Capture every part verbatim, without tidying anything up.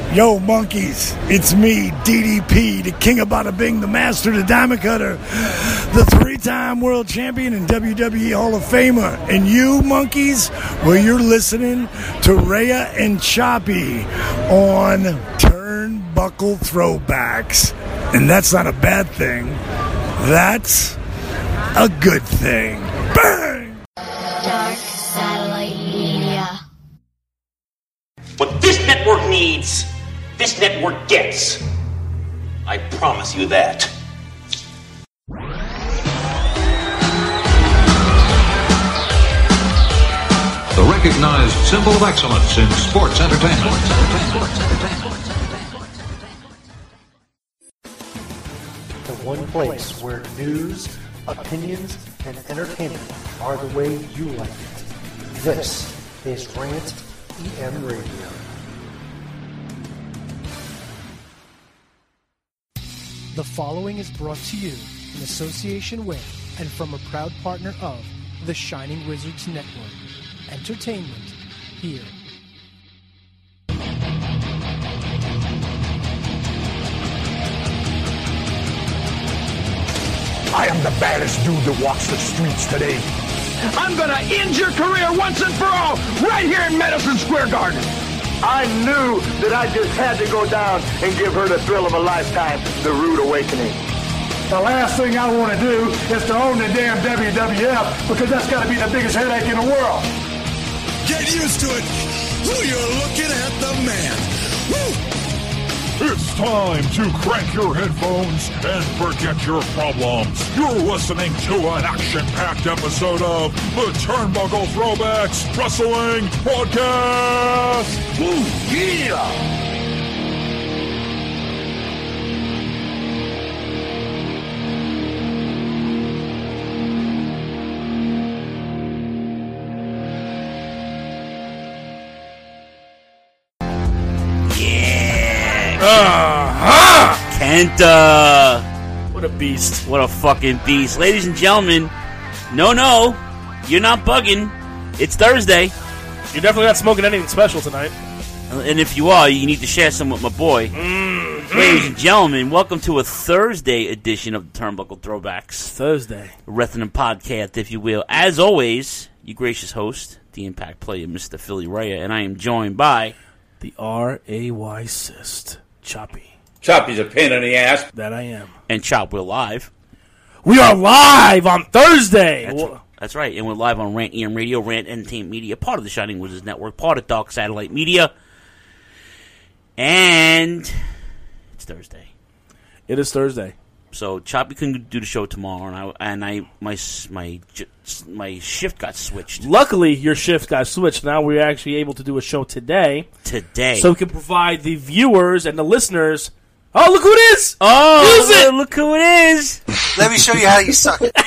Yo, monkeys, it's me, D D P, the king of Bada Bing, the master, the diamond cutter, the three-time world champion and W W E Hall of Famer. And you, monkeys, well, you're listening to Rhea and Choppy on Turnbuckle Throwbacks. And that's not a bad thing. That's a good thing. Bang! Dark Satellite Media. What this network needs, this network gets. I promise you that. The recognized symbol of excellence in sports entertainment. The one place where news, opinions, and entertainment are the way you like it. This is Rant E M Radio. The following is brought to you in association with and from a proud partner of the Shining Wizards Network. Entertainment here. I am the baddest dude that walks the streets today. I'm gonna end your career once and for all, right here in Madison Square Garden. I knew that I just had to go down and give her the thrill of a lifetime, the rude awakening. The last thing I want to do is to own the damn W W F, because that's got to be the biggest headache in the world. Get used to it. Ooh, you're looking at the man. Woo! It's time to crank your headphones and forget your problems. You're listening to an action-packed episode of the Turnbuckle Throwbacks Wrestling Podcast. Ooh, yeah! Uh-huh. Kenta. What a beast. What a fucking beast. Ladies and gentlemen, no, no, you're not bugging. It's Thursday. You're definitely not smoking anything special tonight. And if you are, you need to share some with my boy. Mm-hmm. Ladies and gentlemen, welcome to a Thursday edition of the Turnbuckle Throwbacks. Thursday. Wrestling podcast, if you will. As always, your gracious host, the Impact player, Mister Philly Rhea, and I am joined by the R A Y cyst. Choppy. Choppy's a pain in the ass. That I am. And Chop, we're live. We are live on Thursday. That's, well, that's right. And we're live on Rant E M Radio, Rant Entertainment Media, part of the Shining Wizards Network, part of Dark Satellite Media. And it's Thursday. It is Thursday. So Choppy couldn't do the show tomorrow, and I and I my my my shift got switched. Luckily, your shift got switched. Now we're actually able to do a show today. Today, so we can provide the viewers and the listeners. Oh, look who it is! Oh, Use it! Look who it is! Let me show you how you suck it.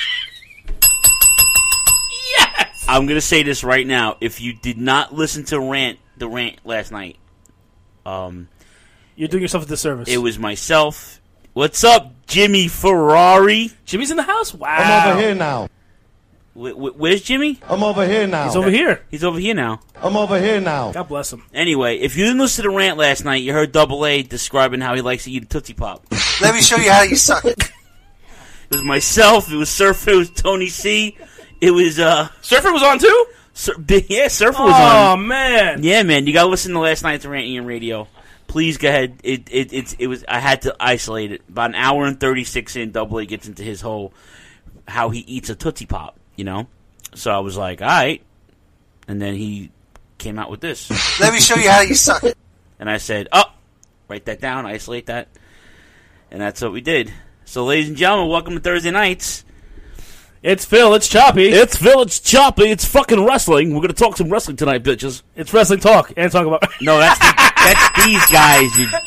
Yes! I'm gonna say this right now. If you did not listen to rant the rant last night, um, you're doing yourself a disservice. It was myself. What's up, Jimmy Ferrari? Jimmy's in the house? Wow. I'm over here now. Wh- wh- where's Jimmy? I'm over here now. He's over here. He's over here now. I'm over here now. God bless him. Anyway, if you didn't listen to the rant last night, you heard Double A describing how he likes to eat a Tootsie Pop. Let me show you how you suck it. It was myself. It was Surfer. It was Tony C. It was, uh... Surfer was on, too? Sur- yeah, Surfer was oh, on. Oh, man. Yeah, man. You gotta listen to last night's Rant E M Radio. Please go ahead. It it it it was. I had to isolate it. About an hour and thirty six in, Double A gets into his whole how he eats a Tootsie Pop. You know, so I was like, all right. And then he came out with this. Let me show you how you suck it. And I said, oh, write that down, isolate that, and that's what we did. So, ladies and gentlemen, welcome to Thursday nights. It's Phil. It's Choppy. It's Phil. It's Choppy. It's fucking wrestling. We're gonna talk some wrestling tonight, bitches. It's wrestling talk and talk about. No, that's the, that's these guys. You...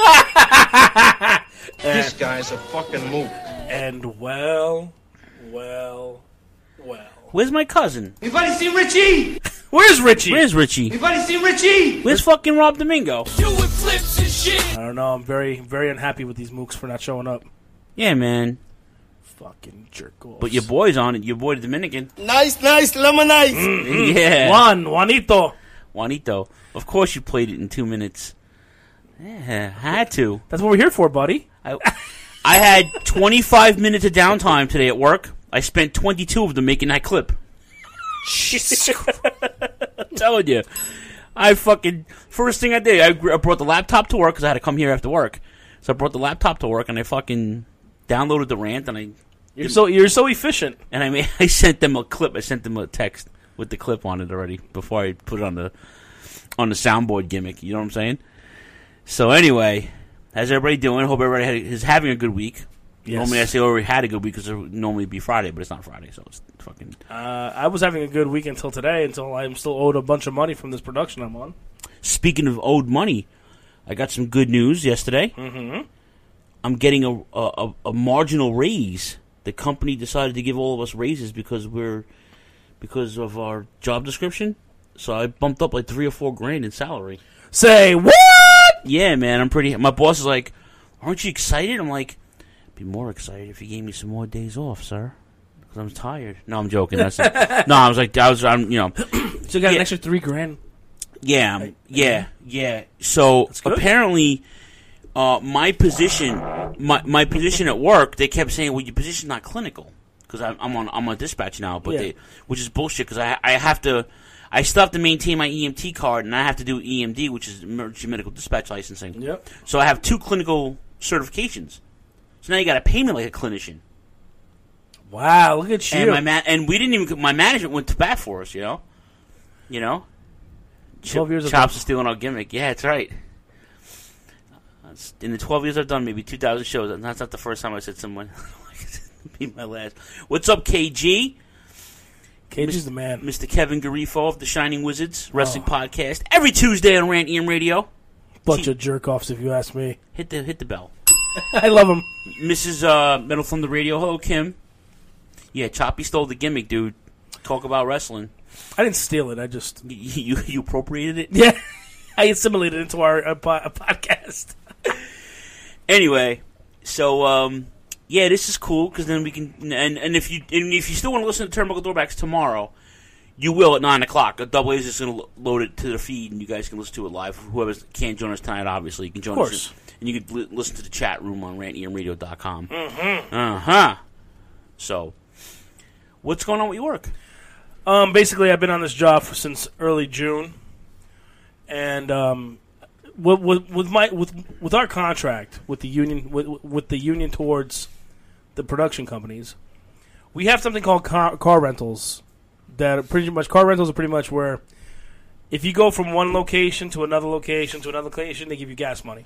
This guy's a fucking mook. And well, well, well. Where's my cousin? Anybody see Richie? Where's Richie? Where's Richie? Anybody see Richie? Where's fucking Rob Domingo? Doing flips and shit. I don't know. I'm very, very unhappy with these mooks for not showing up. Yeah, man. Fucking jerk off. But your boy's on it. Your boy the Dominican. Nice, nice, lemon nice. Mm-hmm. Yeah. Juan, Juanito. Juanito. Of course you played it in two minutes. Yeah, I had to. That's what we're here for, buddy. I, I had twenty-five minutes of downtime today at work. I spent twenty-two of them making that clip. Jesus Christ. I'm telling you. I fucking... First thing I did, I, I brought the laptop to work because I had to come here after work. So I brought the laptop to work and I fucking downloaded the rant and I... You're so you're so efficient. And I made, I sent them a clip. I sent them a text with the clip on it already before I put it on the on the soundboard gimmick. You know what I'm saying? So anyway, how's everybody doing? Hope everybody had, is having a good week. Yes. Normally I say already had a good week because it would normally be Friday, but it's not Friday, so it's fucking... Uh, I was having a good week until today, until I'm still owed a bunch of money from this production I'm on. Speaking of owed money, I got some good news yesterday. Mm-hmm. I'm getting a, a, a marginal raise. The company decided to give all of us raises because we're because of our job description. So I bumped up like three or four grand in salary. Say what? Yeah, man, I'm pretty... My boss is like, aren't you excited? I'm like... Be more excited if you gave me some more days off, sir. Because I'm tired. No, I'm joking. That's no, I was like, I was, I'm, you know. So you got yeah. an extra three grand. Yeah, um, yeah, yeah. So apparently, uh, my position, my my position at work, they kept saying, "Well, your position's not clinical," because I'm, I'm on I'm on dispatch now, but yeah. they, which is bullshit. Because I I have to, I still have to maintain my E M T card, and I have to do E M D, which is emergency medical dispatch licensing. Yep. So I have two clinical certifications. So now you got to pay me like a clinician. Wow, look at you! And my ma- and we didn't even. My management went to bat for us. You know, you know. Twelve Ch- years. Of Chops are stealing our gimmick. Yeah, that's right. In the twelve years I've done, maybe two thousand shows. That's not the first time I said someone. Be my last. What's up, K G? K G's the man. Mister Kevin Garifo of the Shining Wizards Wrestling oh. Podcast every Tuesday on Rant E M Radio. Bunch T- of jerk offs, if you ask me. Hit the hit the bell. I love him. Missus Uh, Metal Thunder Radio. Hello, Kim. Yeah, Choppy stole the gimmick, dude. Talk about wrestling. I didn't steal it. I just you you appropriated it. Yeah, I assimilated it into our uh, po- podcast. Anyway, so um, yeah, this is cool because then we can and, and if you and if you still want to listen to Turnbuckle Throwbacks tomorrow, you will at nine o'clock. Double A is just going to load it to the feed, and you guys can listen to it live. Whoever can't join us tonight, obviously, you can join of course. us. And you can li- listen to the chat room on rant e m radio dot com. Mm-hmm. Uh-huh. So, what's going on with your work? Um, basically, I've been on this job for, since early June. And um, with, with, with, my, with, with our contract with the union with, with the union towards the production companies, we have something called car, car rentals. That are pretty much car rentals are pretty much where if you go from one location to another location to another location, they give you gas money.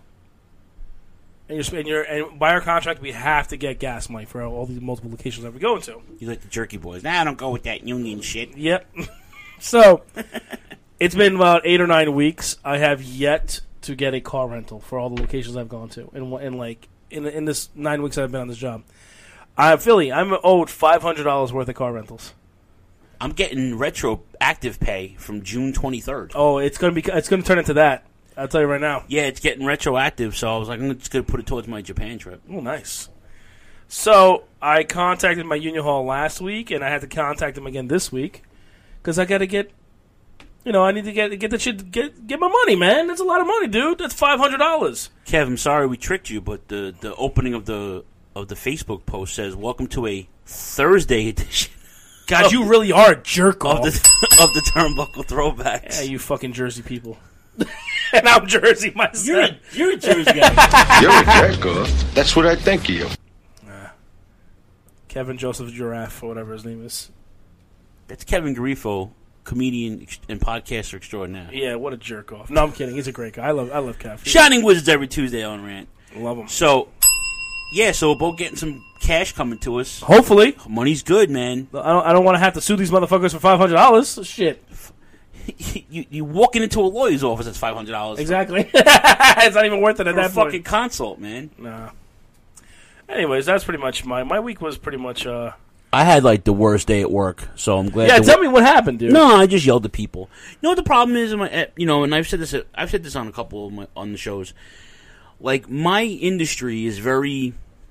And, you're, and, you're, and by our contract, we have to get gas money for all these multiple locations that we go into. You like the jerky boys. Nah, I don't go with that union shit. Yep. So, it's been about eight or nine weeks. I have yet to get a car rental for all the locations I've gone to. In, in like in in this nine weeks I've been on this job. Uh, Philly, I'm owed five hundred dollars worth of car rentals. I'm getting retroactive pay from June twenty-third. Oh, it's gonna be it's gonna turn into that. I'll tell you right now. Yeah, it's getting retroactive, so I was like, I'm just going to put it towards my Japan trip. Oh, nice. So, I contacted my union hall last week, and I had to contact them again this week, because I got to get, you know, I need to get get the shit, get get my money, man. That's a lot of money, dude. That's five hundred dollars. Kev, I'm sorry we tricked you, but the, the opening of the of the Facebook post says, welcome to a Thursday edition. God, of, you really are a jerk off. Of the, of the Turnbuckle Throwbacks. Yeah, you fucking Jersey people. And I'm Jersey myself. You're a, you're a Jersey guy. You're a jerk off. That's what I think of you. Nah. Kevin Joseph Giraffe, or whatever his name is. That's Kevin Garifo, comedian and podcaster extraordinaire. Yeah, what a jerk off. No, I'm kidding. He's a great guy. I love I love Kev. Shining Wizards every Tuesday on Rant. Love him. So, yeah, so we're both getting some cash coming to us. Hopefully. Money's good, man. I don't I don't want to have to sue these motherfuckers for five hundred dollars. Shit. You you walking into a lawyer's office, that's five hundred dollars. Exactly. It's not even worth it at for that a point. Fucking consult, man. Nah. Anyways, that's pretty much my my week was pretty much. Uh, I had like the worst day at work, so I'm glad. Yeah, tell me what happened, dude. No, I just yelled at people. You know what the problem is? My, you know, and I've said this. I've said this on a couple of my on the shows. Like my industry is very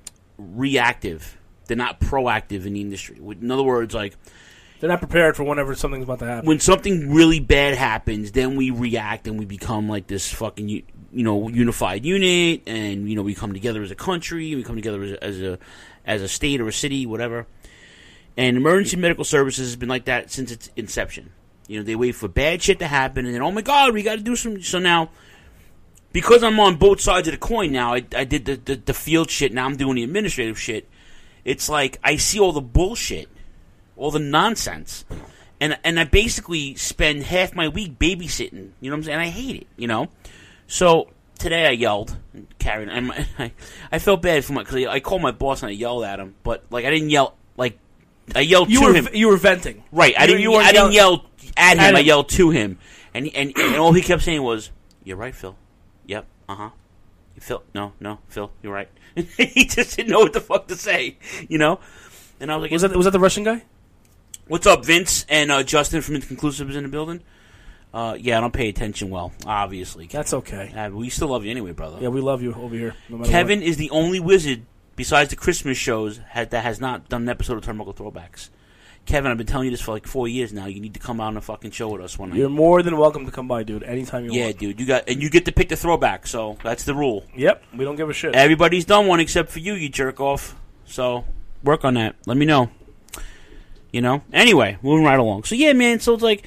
reactive. They're not proactive in the industry. In other words, like. They're not prepared for whenever something's about to happen. When something really bad happens, then we react and we become like this fucking you know, unified unit, and you know, we come together as a country, we come together as a, as a as a state or a city, whatever. And emergency medical services has been like that since its inception. You know, they wait for bad shit to happen, and then, oh my God, we got to do some. So now, because I'm on both sides of the coin now, I, I did the, the, the field shit, now I'm doing the administrative shit. It's like I see all the bullshit, all the nonsense, and and I basically spend half my week babysitting. You know what I'm saying? And I hate it, you know? So today I yelled, carried, and I, I, I felt bad for my, because I called my boss and I yelled at him, but like I didn't yell, like, I yelled you to were, him. You were venting. Right. I you, didn't, you I didn't yell- yell at him, at I him. yelled to him. And, and, and all he kept saying was, "You're right, Phil. Yep, uh-huh. Phil, no, no, Phil, you're right." He just didn't know what the fuck to say, you know? And I was like, Was that, was that the Russian guy? "What's up, Vince?" And uh, Justin from Inconclusive is in the building. Uh, yeah, I don't pay attention well, obviously. That's okay. Uh, we still love you anyway, brother. Yeah, we love you over here. No matter Kevin what. is the only wizard, besides the Christmas shows, had, that has not done an episode of Turnbuckle Throwbacks. Kevin, I've been telling you this for like four years now. You need to come out on a fucking show with us one night. You're more than welcome to come by, dude. Anytime you yeah, want. Yeah, dude. You got and you get to pick the throwback, so that's the rule. Yep, we don't give a shit. Everybody's done one except for you, you jerk off. So work on that. Let me know. You know? Anyway, moving right along. So yeah, man, so it's like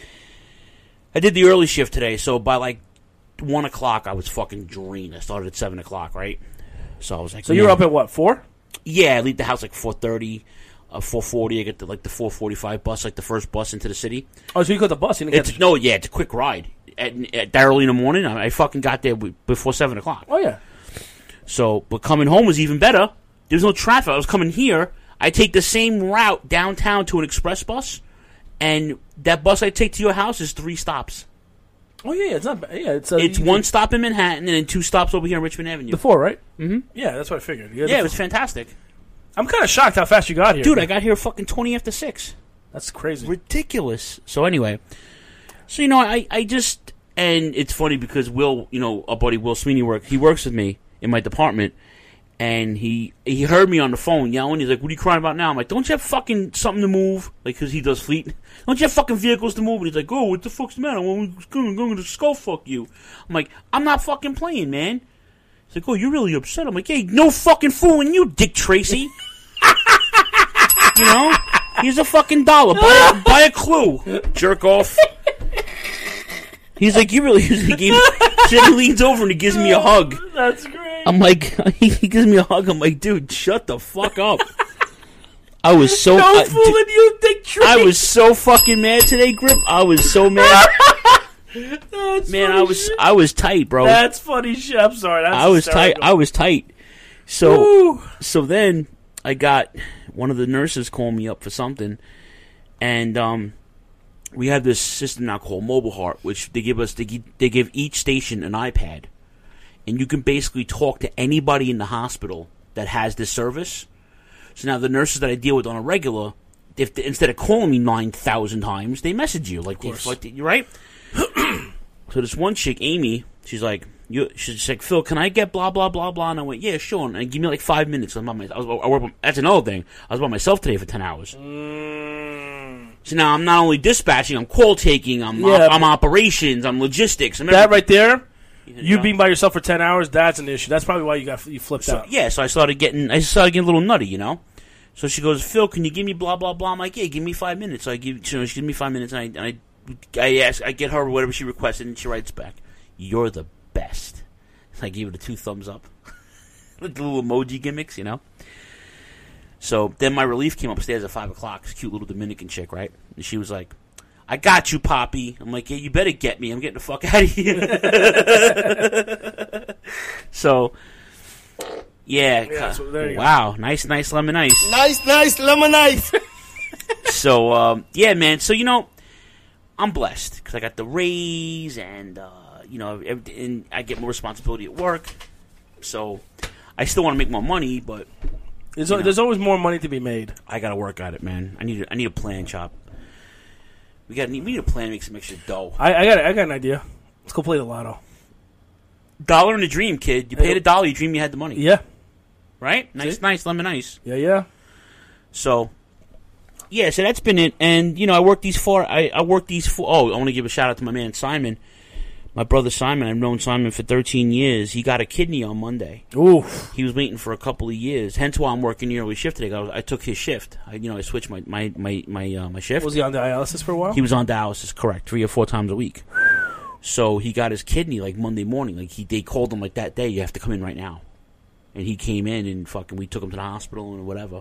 I did the early shift today, so by like one o'clock I was fucking drained. I started at seven o'clock, right? So I was like, So you were up at what, four? Yeah, I leave the house like four thirty. Uh, four forty, I get the, like the four forty-five bus, like the first bus into the city. Oh, so you got the bus? You didn't It's, get the... no, yeah, it's a quick ride. At, at that early in the morning, I, I fucking got there w- before seven o'clock. Oh, yeah. So, but coming home was even better. There was no traffic. I was coming here. I take the same route downtown to an express bus, and that bus I take to your house is three stops. Oh, yeah, yeah, it's not bad. Yeah, it's, uh, It's you- one stop in Manhattan and then two stops over here in Richmond Avenue. The four, right? Mm-hmm. Yeah, that's what I figured. Yeah, the it was fantastic. I'm kind of shocked how fast you got here. Dude, I got here fucking twenty after six. That's crazy. Ridiculous. So anyway, so you know, I, I just, and it's funny because Will, you know, our buddy Will Sweeney work, he works with me in my department, and he he heard me on the phone yelling. He's like, "What are you crying about now?" I'm like, "Don't you have fucking something to move?" Like, because he does fleet. "Don't you have fucking vehicles to move?" And he's like, "Oh, what the fuck's the matter? I'm going, going to skull fuck you." I'm like, "I'm not fucking playing, man." He's like, "Oh, you're really upset." I'm like, "Hey, no fucking fooling you, Dick Tracy." You know? Here's a fucking dollar. Buy a, buy a clue. Jerk off. He's like, "You really..." He gave, so he leans over and he gives me a hug. That's great. I'm like, he gives me a hug. I'm like, "Dude, shut the fuck up." I was so... No uh, fooling dude, you, Dick Tracy. I was so fucking mad today, Grip. I was so mad. That's Man, funny I was shit. I was tight, bro. That's funny shit. I'm sorry. That's I was tight. hysterical. I was tight. So Woo. so then I got one of the nurses call me up for something, and um, we have this system now called Mobile Heart, which they give us. They gi- they give each station an iPad, and you can basically talk to anybody in the hospital that has this service. So now the nurses that I deal with on a regular, if they, instead of calling me nine thousand times, they message you like, they, like they, right. So this one chick, Amy, she's like, you, she's like, "Phil, can I get blah blah blah blah?" And I went, "Yeah, sure." And give me like five minutes. I'm by my, I was, I work, by- that's another thing. I was by myself today for ten hours. Mm. So now I'm not only dispatching, I'm call taking, I'm Yeah, op- I'm but- operations, I'm logistics. I'm That right there, You you know? being by yourself for ten hours, that's an issue. That's probably why you got you flipped So, out. yeah, so I started getting, I started getting a little nutty, you know. So she goes, "Phil, can you give me blah blah blah?" I'm like, "Yeah, give me five minutes." So I give, so she gives me five minutes, and I, and I, I ask, I get her whatever she requested, and she writes back, "You're the best." I gave it a two thumbs up, like the little emoji gimmicks, you know. So then my relief came upstairs at five o'clock. This cute little Dominican chick, right? And she was like, "I got you, Poppy." I'm like, "Yeah, you better get me. I'm getting the fuck out of here." So. Yeah. Yeah, so there you go. Wow. Nice, nice lemon ice. Nice, nice lemon ice. So, um, yeah, man. So, you know, I'm blessed because I got the raise and, uh, you know, ev- and I get more responsibility at work. So, I still want to make more money, but There's, you al- know, there's always more money to be made. I got to work at it, man. I need a, I need a plan, Chop. We got we need a plan to make some extra dough. I, I got I got an idea. Let's go play the lotto. Dollar in a dream, kid. You paid a dollar, you dream you had the money. Yeah. Right? Nice, See? nice lemon ice. Yeah, yeah. So, yeah, so that's been it. And, you know, I work these four, I, I work these four, oh, I want to give a shout out to my man Simon. My brother Simon, I've known Simon for thirteen years. He got a kidney on Monday. Oof. He was waiting for a couple of years. Hence why I'm working the early shift today. I, was, I took his shift. I, you know, I switched my my my my, uh, my shift. Was he on dialysis for a while? He was on dialysis, correct, three or four times a week. So he got his kidney like Monday morning. Like he, they called him like that day. You have to come in right now. And he came in and fucking we took him to the hospital and whatever.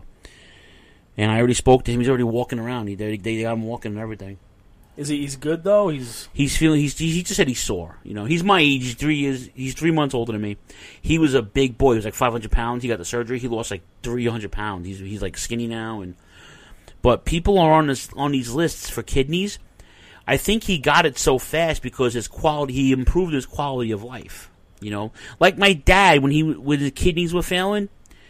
And I already spoke to him. He's already walking around. He, they, they got him walking and everything. Is he? He's good though. He's he's feeling. He's he just said he's sore. You know, he's my age. He's three years. He's three months older than me. He was a big boy. He was like five hundred pounds. He got the surgery. He lost like three hundred pounds. He's he's like skinny now. And but people are on this on these lists for kidneys. I think he got it so fast because his quality. He improved his quality of life. You know, like my dad when he when his kidneys were failing.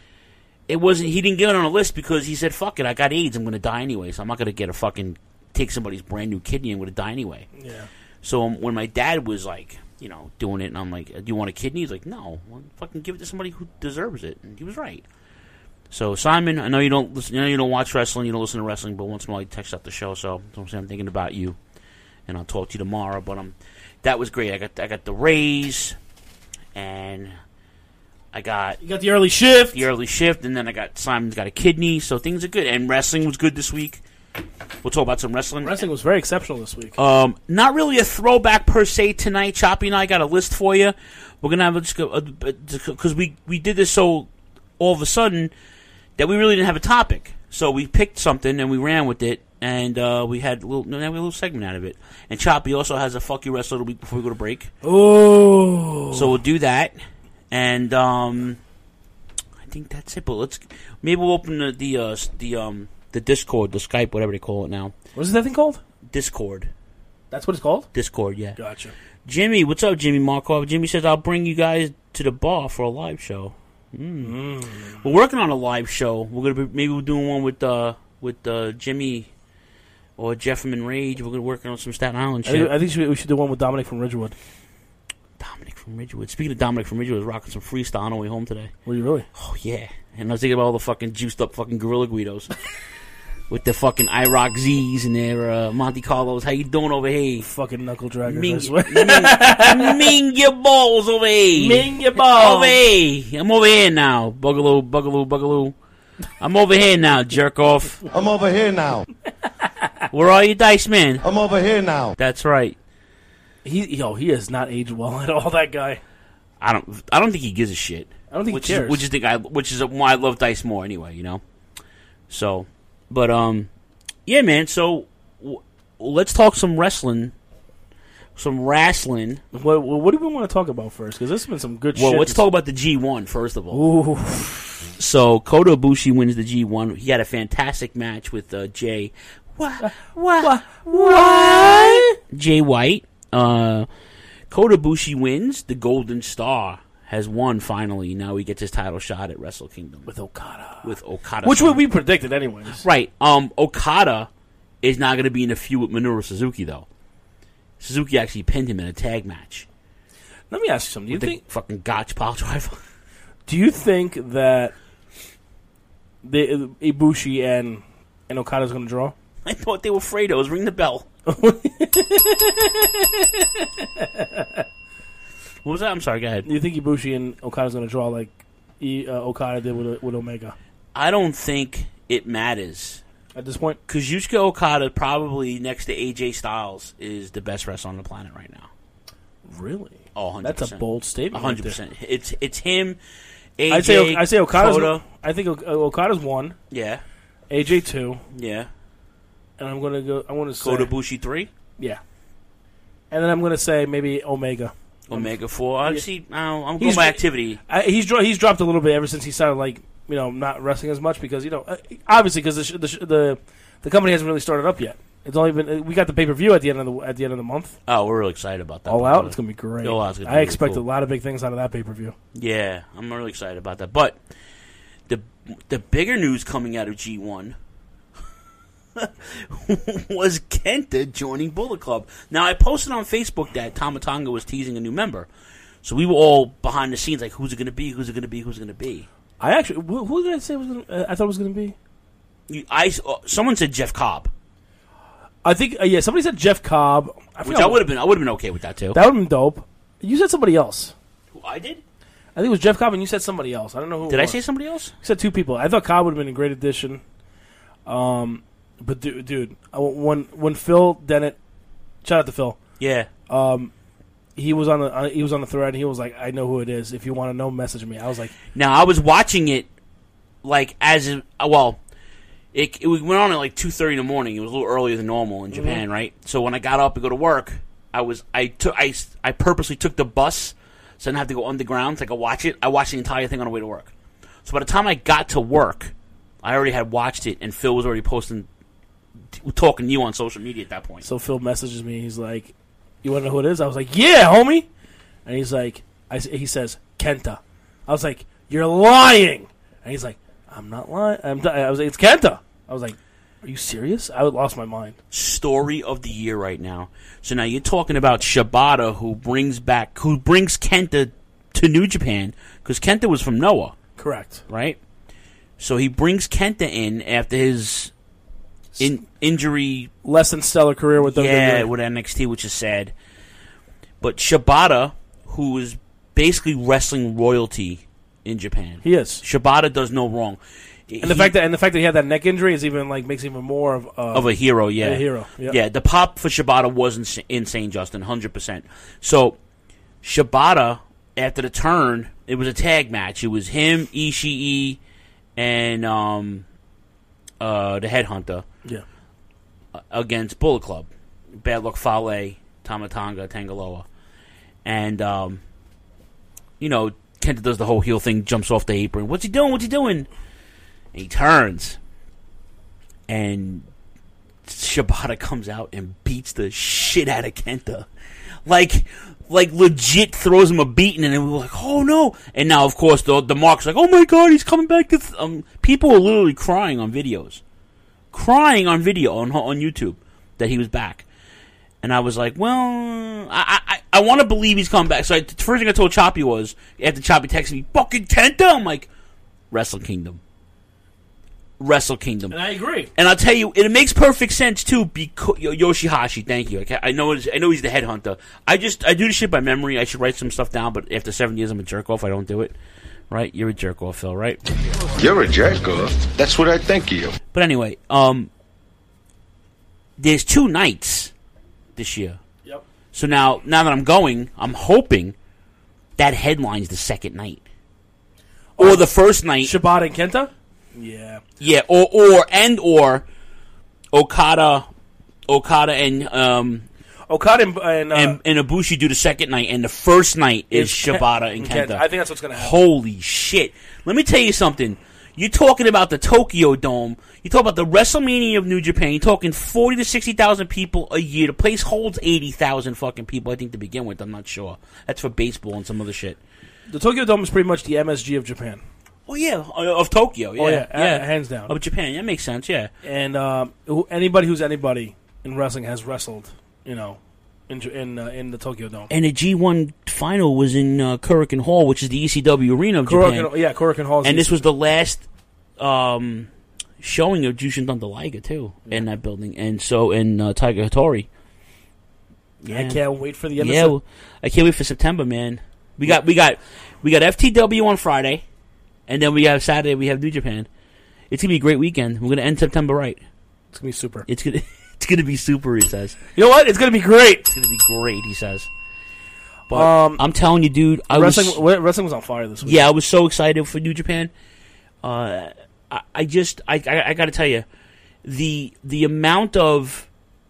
It wasn't. He didn't get it on a list because he said, "Fuck it, I got AIDS. I'm going to die anyway. So I'm not going to get a fucking." Take somebody's brand new kidney and would have died anyway. Yeah. So um, when my dad was like, you know, doing it, and I'm like, "Do you want a kidney?" He's like, "No, well, fucking give it to somebody who deserves it." And he was right. So Simon, I know you don't listen, I know you don't watch wrestling, you don't listen to wrestling, but once in a while you text out the show. So I'm saying I'm thinking about you, and I'll talk to you tomorrow. But um, that was great. I got I got the raise, and I got you got the early shift, the early shift, and then I got Simon's got a kidney. So things are good, and wrestling was good this week. We'll talk about some wrestling. Wrestling was very exceptional this week. Um, not really a throwback per se tonight. Choppy and I got a list for you. We're gonna have a because we we did this so all of a sudden that we really didn't have a topic. So we picked something and we ran with it, and uh, we had a little we had a little segment out of it. And Choppy also has a fuck you wrestler of the week before we go to break. Oh, so we'll do that, and um, I think that's it. But let's maybe we'll open the the uh, the um. The Discord, the Skype, whatever they call it now. What is that thing called? Discord. That's what it's called? Discord, yeah. Gotcha. Jimmy, what's up, Jimmy Markov? Jimmy says, I'll bring you guys to the bar for a live show. Mm. Mm. We're working on a live show. We're gonna be maybe we're doing one with uh with uh, Jimmy or Jeff from Enrage. We're gonna work on some Staten Island shit. I think, I think we, should, we should do one with Dominic from Ridgewood. Dominic from Ridgewood. Speaking of Dominic from Ridgewood, I was rocking some freestyle on the way home today. Were you really? Oh yeah. And I was thinking about all the fucking juiced up fucking Gorilla Guidos. With the fucking IROC Z's and their uh, Monte Carlos. How you doing over here? Fucking knuckle draggers. Ming, ming, ming your balls over here. Ming your balls. Over here. I'm over here now. Bugaloo, bugaloo, bugaloo. I'm over here now, jerk off. I'm over here now. Where are you, Dice Man? I'm over here now. That's right. He, yo, he has not aged well at all, that guy. I don't I don't think he gives a shit. I don't think which he cares. Is, which is, think I, which is why I love Dice more anyway, you know? So... But, um, yeah, man, so w- let's talk some wrestling. Some wrestling. What, what do we want to talk about first? Because this has been some good well, shit. Well, let's talk about the G one, first of all. Ooh. So, Kota Ibushi wins the G one. He had a fantastic match with uh, Jay. What? What? What? Jay White. Uh, Kota Ibushi wins. The Golden Star has won finally. Now he gets his title shot at Wrestle Kingdom with Okada. With Okada, which we predicted anyways. Right. Um, Okada is not going to be in a feud with Minoru Suzuki though. Suzuki actually pinned him in a tag match. Let me ask you something. Do you with think the fucking Gotch pile driver? Do you think that the Ibushi and and Okada's going to draw? I thought they were Fredos. Ring the bell. What was that? I'm sorry, go ahead. Do you think Ibushi and Okada's going to draw like e, uh, Okada did with, with Omega? I don't think it matters. At this point? Because Yusuke Okada, probably next to A J Styles, is the best wrestler on the planet right now. Really? Oh, one hundred percent. That's a bold statement. one hundred percent. Right it's it's him, A J, I say, I say Okada's Kota. I think Okada's one. Yeah. A J two. Yeah. And I'm going to go, I want to say... Kota Ibushi three? Yeah. And then I'm going to say maybe Omega. Omega four. I see. I'm going he's, by activity. I, he's he's dropped a little bit ever since he started like you know not wrestling as much because you know obviously because the, the the the company hasn't really started up yet. It's only been we got the pay per view at the end of the at the end of the month. Oh, we're really excited about that. All out, it's gonna be great. All out, gonna I be expect really cool. a lot of big things out of that pay per view. Yeah, I'm really excited about that. But the the bigger news coming out of G one. was Kenta joining Bullet Club. Now, I posted on Facebook that Tama Tonga was teasing a new member. So we were all behind the scenes like, who's it going to be, who's it going to be, who's it going to be? I actually, who, who did I say was going to, uh, I thought it was going to be? You, I, uh, someone said Jeff Cobb. I think uh, yeah. Somebody said Jeff Cobb, I which I would have been. I would have been okay with that too. That would have been dope. You said somebody else. Who I did? I think it was Jeff Cobb, and you said somebody else. I don't know who. Did it I was. say somebody else? You said two people. I thought Cobb would have been a great addition. Um, but dude, dude, when when Phil Dennett, shout out to Phil. Yeah. Um, he was on the uh, he was on the thread. And he was like, "I know who it is. If you want to know, message me." I was like, Now I was watching it, like as a, well, it it went on at like two thirty in the morning. It was a little earlier than normal in Japan, Mm-hmm. right? So when I got up to go to work, I was I took I I purposely took the bus so I didn't have to go underground so I could watch it. I watched the entire thing on the way to work. So by the time I got to work, I already had watched it, and Phil was already posting, talking to you on social media at that point. So Phil messages me. He's like, "You want to know who it is?" I was like, "Yeah, homie." And he's like, I, he says, "Kenta." I was like, "You're lying." And he's like, "I'm not lying." I'm t-. I was like, "It's Kenta." I was like, "Are you serious?" I lost my mind. Story of the year right now. So now you're talking about Shibata, who brings back, who brings Kenta to New Japan, because Kenta was from Noah. Correct. Right? So he brings Kenta in after his in, injury. Less than stellar career with W W E. Yeah, with N X T, which is sad. But Shibata, who is basically wrestling royalty in Japan. He is. Shibata does no wrong. And the He- fact that and the fact that he had that neck injury is even like makes him even more of uh, of a hero, yeah, a hero. Yep. Yeah, the pop for Shibata was ins- insane, Justin, one hundred percent. So Shibata, after the turn, it was a tag match. It was him, Ishii, and um, uh, the Headhunter. Yeah. uh, Against Bullet Club, Bad Luck Fale, Tamatanga, Tangaloa, and um, you know, Kenta does the whole heel thing, jumps off the apron. What's he doing? What's he doing? And he turns, and Shibata comes out and beats the shit out of Kenta. Like, like legit throws him a beating, and then we were like, oh no. And now, of course, the, the mark's like, oh my god, he's coming back. To th-. Um, people were literally crying on videos. Crying on video on on YouTube that he was back. And I was like, well, I I, I want to believe he's coming back. So I, the first thing I told Choppy was, after Choppy texted me, fucking Kenta? I'm like, Wrestle Kingdom. Wrestle Kingdom. And I agree. And I'll tell you, it makes perfect sense too. Because Yoshihashi, thank you. I, I know, it's, I know he's the headhunter. I just I do the shit by memory. I should write some stuff down, but after seven years, I'm a jerk off. I don't do it. Right? You're a jerk off, Phil. Right? You're a jerk off. That's what I think of you. But anyway, um, there's two nights this year. Yep. So now, now that I'm going, I'm hoping that headlines the second night, or the first night. Shibata and Kenta. Yeah. Yeah, or or and or Okada, Okada and um, Okada and and, uh, and, and Ibushi do the second night, and the first night is Is Ken- Shibata and Kenta. Kenta. I think that's what's gonna happen. Holy shit! Let me tell you something. You're talking about the Tokyo Dome. You talk about the WrestleMania of New Japan. You're talking forty to sixty thousand people a year. The place holds eighty thousand fucking people. I think to begin with. I'm not sure. That's for baseball and some other shit. The Tokyo Dome is pretty much the M S G of Japan. Oh yeah, of Tokyo. Yeah, Oh yeah, yeah, hands down. Of Japan. That makes sense. Yeah. And um, who- anybody who's anybody in wrestling has wrestled, you know, in J- in uh, in the Tokyo Dome. And the G one final was in uh, Korakuen Hall, which is the E C W arena of Korakuen- Japan. yeah, Korakuen Hall is And the this was the last um, showing of Jushin Thunder Liger too in that building, and so in uh, Tiger Hattori. I can't wait for the end of yeah. Sep- well, I can't wait for September, man. We got we got we got F T W on Friday, and then we have Saturday. We have New Japan. It's gonna be a great weekend. We're gonna end September right. It's gonna be super. It's gonna it's gonna be super. He says. You know what? It's gonna be great. It's gonna be great. He says. But Um, I'm telling you, dude, I wrestling, was wa- wrestling was on fire this week. yeah, I was so excited for New Japan. Uh, I, I just I, I I got to tell you, the the amount of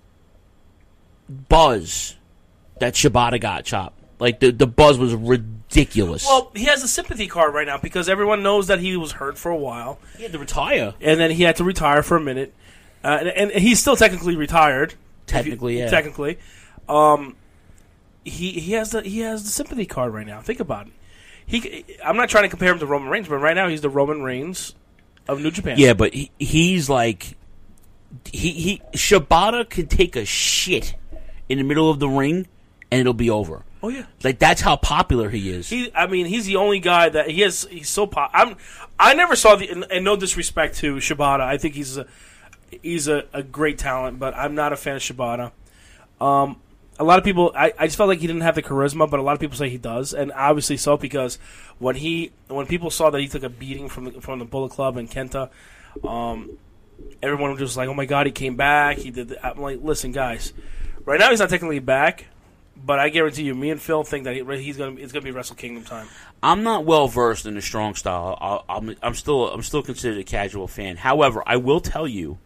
buzz that Shibata got, Chop, like the the buzz was ridiculous. Well, he has a sympathy card right now because everyone knows that he was hurt for a while. He had to retire, and then he had to retire for a minute, uh, and, and he's still technically retired. Technically, If you- yeah. Technically, um, he he has the he has the sympathy card right now. Think about it. He, I'm not trying to compare him to Roman Reigns, but right now he's the Roman Reigns of New Japan. Yeah, but he, he's like he he Shibata can take a shit in the middle of the ring and it'll be over. Oh yeah, like that's how popular he is. He, I mean, he's the only guy that he has. He's so pop. I'm. I never saw the. And, and no disrespect to Shibata, I think he's. A, he's a, a great talent, but I'm not a fan of Shibata. Um, a lot of people, I, I just felt like he didn't have the charisma, but a lot of people say he does, and obviously so, because when he when people saw that he took a beating from the, from the Bullet Club and Kenta, um, everyone was just like, "Oh my God, he came back." He did. The, I'm like, listen, guys, right now he's not technically back, but I guarantee you, me and Phil think that he, he's gonna it's gonna be Wrestle Kingdom time. I'm not well versed in the strong style. I'll, I'm I'm still I'm still considered a casual fan. However, I will tell you,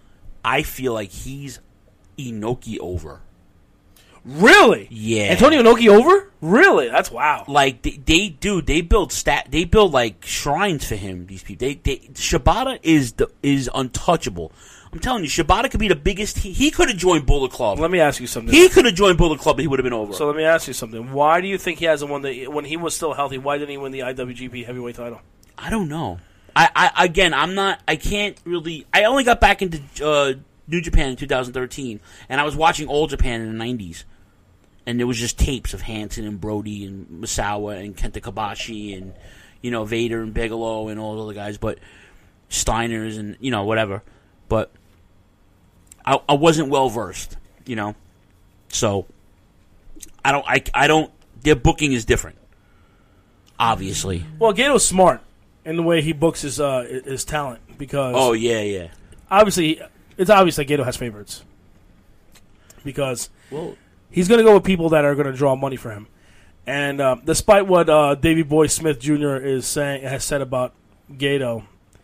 I feel like he's Inoki over. Really? Yeah. Antonio Inoki over? Really? That's wow. Like they, they do. They build stat. They build like shrines for him. These people. They they Shibata is the is untouchable. I'm telling you, Shibata could be the biggest. He, he could have joined Bullet Club. Let me ask you something. He could have joined Bullet Club, and he would have been over. So let me ask you something. Why do you think he hasn't won the when he was still healthy? Why didn't he win the I W G P Heavyweight title? I don't know. I, I again, I'm not. I can't really. I only got back into uh, New Japan in two thousand thirteen, and I was watching Old Japan in the nineties, and there was just tapes of Hansen and Brody and Misawa and Kenta Kobashi and you know Vader and Bigelow and all those other guys, but Steiners and you know whatever, but. I, I wasn't well versed, you know, so I don't. I, I don't. Their booking is different, obviously. Well, Gato's smart in the way he books his uh, his talent because. Oh yeah, yeah. Obviously, it's obvious that Gato has favorites because well, he's going to go with people that are going to draw money for him, and uh, despite what uh, Davey Boy Smith Junior is saying has said about Gato,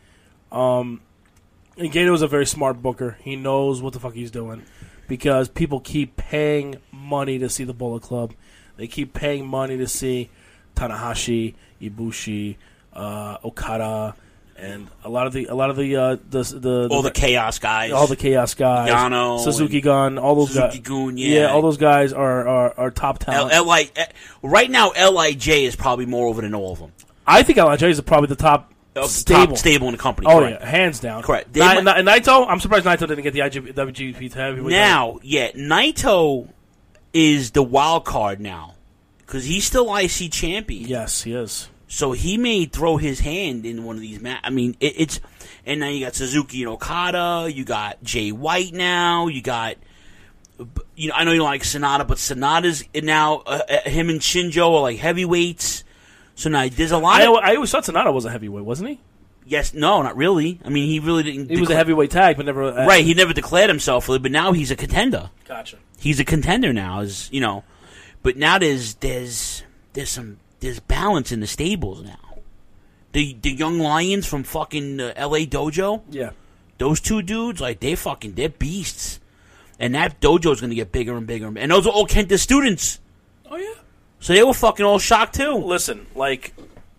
um. And Gato is a very smart booker. He knows what the fuck he's doing because people keep paying money to see the Bullet Club. They keep paying money to see Tanahashi, Ibushi, uh, Okada, and a lot of the a lot of the uh, the, the all the, the Chaos guys, all the Chaos guys, Yano, Suzuki Gun, all those Suzuki guys, Gun, yeah, yeah, all those guys are are, are top talent. L- L- right now, L I J is probably more over than all of them. I think L I J is probably the top. Uh, stable. Top stable in the company. Oh correct. yeah, hands down. Correct. Ni- Ni- Naito, I'm surprised Naito didn't get the I W G P heavyweight. Now, yeah, Naito is the wild card now because he's still I C champion. Yes, he is. So he may throw his hand in one of these matches. I mean, it, it's and now you got Suzuki and Okada. You got Jay White now. You got. You know, I know you don't like Sonata, but Sonata's now uh, uh, him and Shinjo are like heavyweights. So now there's a lot. I, of... I always thought Sonata was a heavyweight, wasn't he? Yes, no, not really. I mean, he really didn't. He decla- was a heavyweight tag, but never. Uh, right, he never declared himself, but now he's a contender. Gotcha. He's a contender now, as you know. But now there's there's there's some there's balance in the stables now. The the young lions from fucking uh, L A Dojo. Yeah. Those two dudes, like they fucking they're beasts, and that dojo's gonna get bigger and bigger, and those are all Kenta students. Oh yeah. So they were fucking all shocked too. Listen, like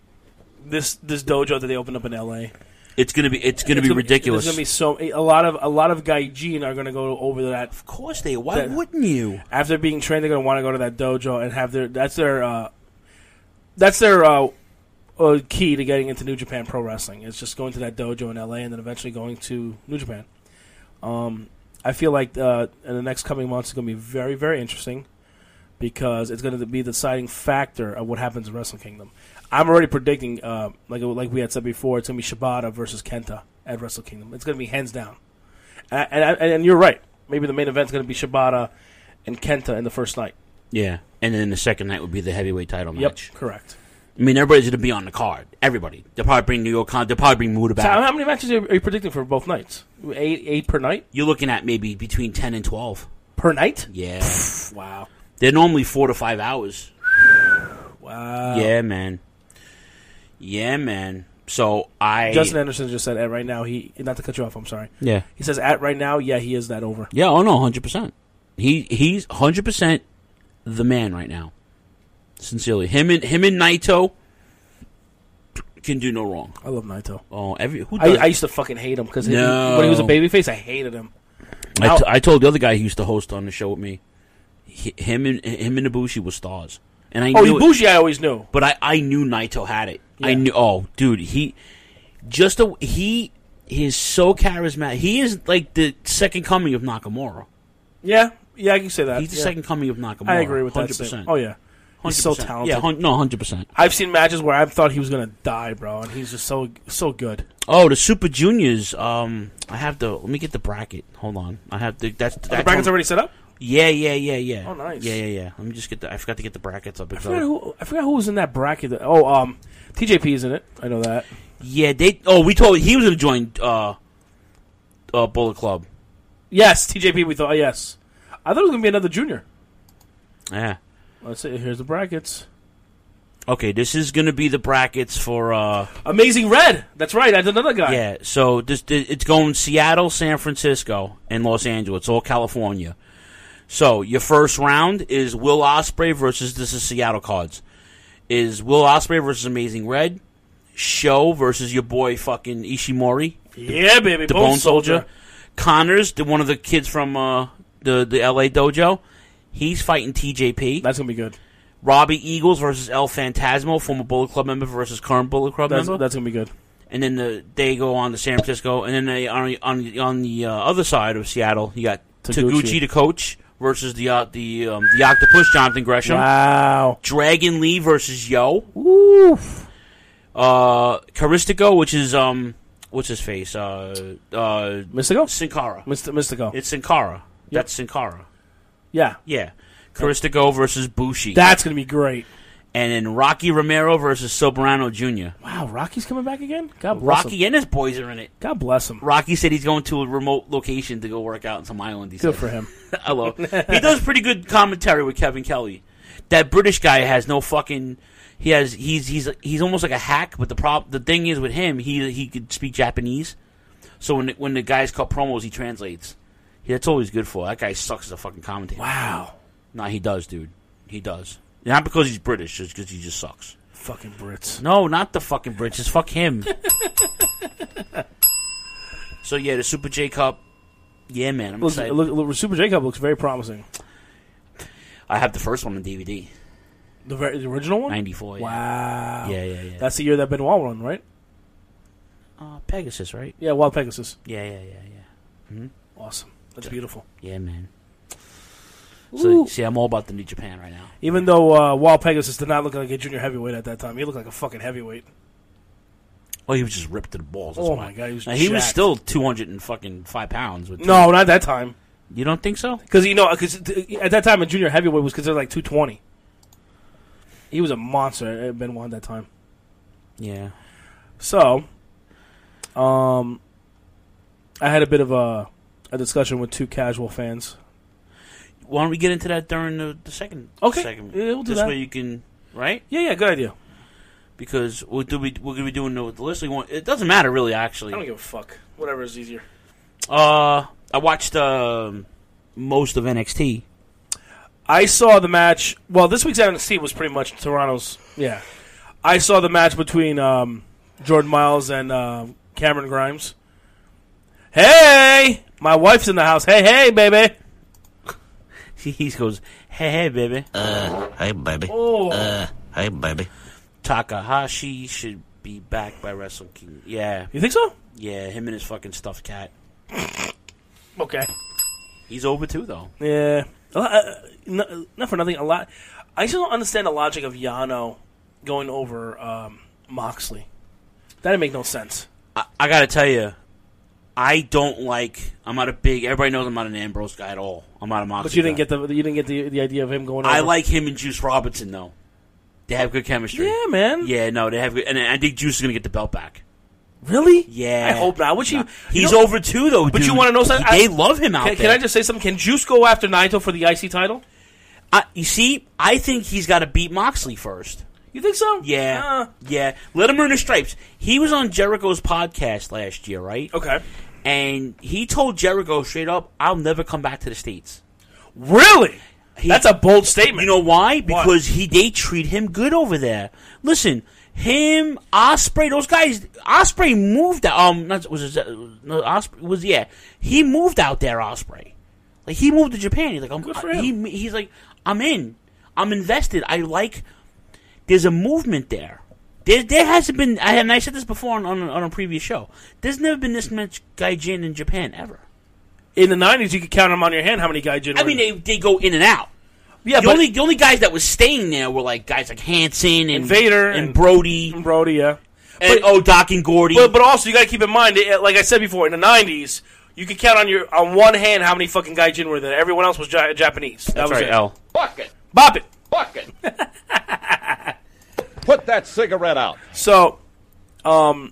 this this dojo that they opened up in L A. It's gonna be it's gonna it's be gonna, ridiculous. There's gonna be so a lot of a lot of gaijin are gonna go over to that. Of course they. Why that, wouldn't you? After being trained, they're gonna want to go to that dojo and have their that's their uh, that's their uh, uh, key to getting into New Japan Pro Wrestling. It's just going to that dojo in L A and then eventually going to New Japan. Um, I feel like uh, in the next coming months, it's gonna be very very interesting. Because it's going to be the deciding factor of what happens in Wrestle Kingdom. I'm already predicting, uh, like like we had said before, it's going to be Shibata versus Kenta at Wrestle Kingdom. It's going to be hands down. And, and, and you're right. Maybe the main event's going to be Shibata and Kenta in the first night. Yeah, and then the second night would be the heavyweight title match. Yep, correct. I mean, everybody's going to be on the card. Everybody. They'll probably bring New York. They'll probably bring Muda back. So how many matches are you predicting for both nights? Eight, eight per night? You're looking at maybe between ten and twelve per night. Yeah. Wow. They're normally four to five hours. Wow. Yeah, man. Yeah, man. So I Justin Anderson just said at right now he not to cut you off. I'm sorry. Yeah. He says at right now, yeah, he is that over. Yeah. Oh no, hundred percent. He he's hundred percent the man right now. Sincerely, him and him and Naito can do no wrong. I love Naito. Oh, every who I, does? I used to fucking hate him because no. when he was a babyface, I hated him. I, t- I told the other guy who used to host on the show with me. He, him and him and Ibushi was stars, and I oh knew Ibushi it, I always knew, but I, I knew Naito had it. Yeah. I knew. Oh, dude, he just a, he is so charismatic. He is like the second coming of Nakamura. Yeah, yeah, I can say that. He's the yeah. second coming of Nakamura. I agree with one hundred that. percent. Oh yeah, He's so one hundred percent. talented. Yeah, hun- no, one hundred percent. I've seen matches where I thought he was going to die, bro, and he's just so so good. Oh, the Super Juniors. Um, I have to. Let me get the bracket. Hold on. I have to. That's, that's the bracket's one, already set up? Yeah, yeah, yeah, yeah. Oh, nice. Yeah, yeah, yeah. Let me just get the. I forgot to get the brackets up. I forgot, who, I forgot who was in that bracket. That, oh, um, T J P is in it. I know that. Yeah, they. Oh, we told he was going to join uh, uh, Bullet Club. Yes, T J P. We thought. Yes, I thought it was going to be another junior. Yeah. Let's see. Here's the brackets. Okay, this is going to be the brackets for uh, Amazing Red. That's right. That's another guy. Yeah. So this it's going Seattle, San Francisco, and Los Angeles. It's all California. So your first round is Will Ospreay versus this is Seattle cards. Is Will Ospreay versus Amazing Red, Show versus your boy fucking Ishimori. Yeah, baby, the Bone Bone Soldier. Soldier. Connors, the one of the kids from uh, the the L A dojo. He's fighting T J P. That's gonna be good. Robbie Eagles versus El Phantasmo, former Bullet Club member versus current Bullet Club That's, member. that's gonna be good. And then the, they go on to San Francisco, and then they on on, on the uh, other side of Seattle, you got Taguchi. Taguchi, the coach, versus the uh, the um, the Octopus, Jonathan Gresham. Wow. Dragon Lee versus Yo. Oof. Uh, Caristico, which is um, what's his face? Uh, uh, Mystico. Sin Cara. Myst- Mystico. It's Sin Cara. Yep. That's Sin Cara. Yeah. Yeah. Caristico versus Bushi. That's gonna be great. And then Rocky Romero versus Soberano Junior Wow, Rocky's coming back again? God bless Rocky him. and his boys are in it. God bless him. Rocky said he's going to a remote location to go work out in some island. He Good said. for him. I love it. He does pretty good commentary with Kevin Kelly. That British guy has no fucking. He has. He's he's he's almost like a hack. But the prob the thing is with him, he he could speak Japanese. So when the, when the guys cut promos, he translates. Yeah, that's all he's good for. That guy sucks as a fucking commentator. Wow. Nah, he does, dude. He does. Not because he's British, just because he just sucks. Fucking Brits. No, not the fucking Brits. Just fuck him. So yeah, the Super J Cup. Yeah, man, I'm Looks, excited. look, look, Super J Cup looks very promising. I have the first one on D V D. The, very, the original one? ninety-four, yeah. Wow. Yeah, yeah, yeah. That's the year that Benoit won, right? Uh, Pegasus, right? Yeah, Wild Pegasus. Yeah, yeah, yeah, yeah. Mm-hmm. Awesome. That's beautiful. Yeah, man. So, Ooh. see, I'm all about the New Japan right now. Even though uh, Wild Pegasus did not look like a junior heavyweight at that time, he looked like a fucking heavyweight. Oh, he was just ripped to the balls. That's Oh, why. my God, he was Now, he was jacked. still two hundred and fucking five pounds. With No, not that time. You don't think so? Because you know, because at that time a junior heavyweight was considered like two twenty. He was a monster at Benoit at that time. Yeah. So, um, I had a bit of a a discussion with two casual fans. Why don't we get into that during the, the second Okay. segment? Yeah, we'll do this that. way you can, right? Yeah, yeah, good idea. Because we'll do we, we're going to be doing the, the listening one. It doesn't matter, really, actually. I don't give a fuck. Whatever is easier. Uh, I watched uh, most of N X T. I saw the match. Well, this week's N X T was pretty much Toronto's. Yeah, I saw the match between um, Jordan Miles and uh, Cameron Grimes. Hey, my wife's in the house. Hey, hey, baby. He goes, hey, hey, baby. Uh, hey, baby. Oh. Uh, hey, baby. Takahashi should be back by Wrestle King. Yeah. You think so? Yeah, him and his fucking stuffed cat. Okay. He's over too, though. Yeah. A lot, uh, not, not for nothing. A lot. I just don't understand the logic of Yano going over um, Moxley. That didn't make no sense. I, I got to tell you, I don't like. I'm not a big. Everybody knows I'm not an Ambrose guy at all. I'm not a Moxley. But you didn't guy. get the you didn't get the the idea of him going over. I like him and Juice Robinson though. They have good chemistry. Yeah, man. Yeah, no, they have good. And I think Juice is gonna get the belt back. Really? Yeah. I hope not. Which Nah. you, He's you know, over too, though. But dude. you want to know something? They I- love him out can, there. Can I just say something? Can Juice go after Naito for the I C title? Uh, you see, I think he's got to beat Moxley first. You think so? Yeah, Uh. yeah. Let him earn his stripes. He was on Jericho's podcast last year, right? Okay. And he told Jericho straight up, "I'll never come back to the States." Really? He- That's a bold statement. You know why? Why? Because he they treat him good over there. Listen, him, Osprey, those guys. Osprey moved out. Um, not, was it no, Osprey was yeah. He moved out there. Osprey, like he moved to Japan. He's like, I'm, Good for him. He, he's like, I'm in. I'm invested. I like. There's a movement there. There, there hasn't been. I, and I said this before on, on on a previous show. There's never been this much gaijin in Japan ever. In the nineties, you could count them on your hand how many guys did. I mean, they they go in and out. Yeah, the but- only the only guys that was staying there were like guys like Hanson and, And Vader and, and- Brody And Brody, yeah. and oh Doc and Gordy. But, but also, you got to keep in mind, it- like I said before, in the nineties, you could count on your on one hand how many fucking gaijin were there. Everyone else was ja- Japanese. That That's was right, it. L. Fuck it. Bop it. Fuck it. Put that cigarette out. So, um,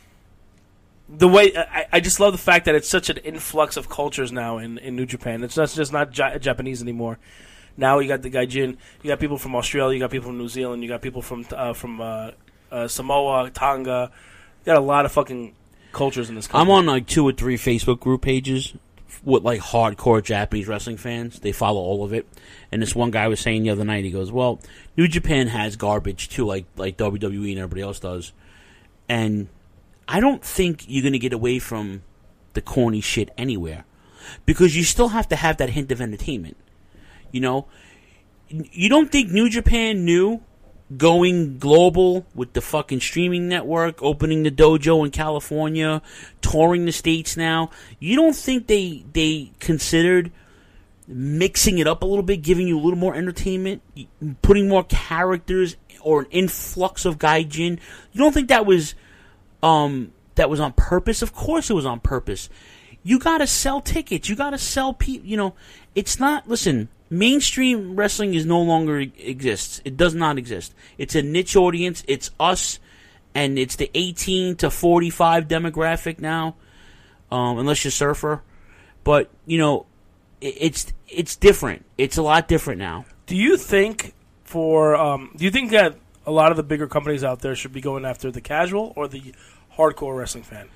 the way I, I just love the fact that it's such an influx of cultures now in, in New Japan. It's not just not ja- Japanese anymore. Now you got the gaijin, you got people from Australia, you got people from New Zealand, you got people from uh, from uh, uh, Samoa, Tonga. You got a lot of fucking cultures in this country. I'm on like two or three Facebook group pages with like hardcore Japanese wrestling fans. They follow all of it. And this one guy was saying the other night, he goes, well, New Japan has garbage too, like like W W E and everybody else does. And I don't think you're going to get away from the corny shit anywhere. Because you still have to have that hint of entertainment. You know? You don't think New Japan knew going global with the fucking streaming network, opening the dojo in California, touring the States now? You don't think they they considered mixing it up a little bit, giving you a little more entertainment, putting more characters or an influx of gaijin? You don't think that was um, that was on purpose? Of course it was on purpose. You gotta sell tickets. You gotta sell people. You know, it's not. Listen, mainstream wrestling is no longer exists. It does not exist. It's a niche audience. It's us, and it's the eighteen to forty-five demographic now, um, unless you're a surfer. But you know, it, it's it's different. It's a lot different now. Do you think for um, do you think that a lot of the bigger companies out there should be going after the casual or the hardcore wrestling fan?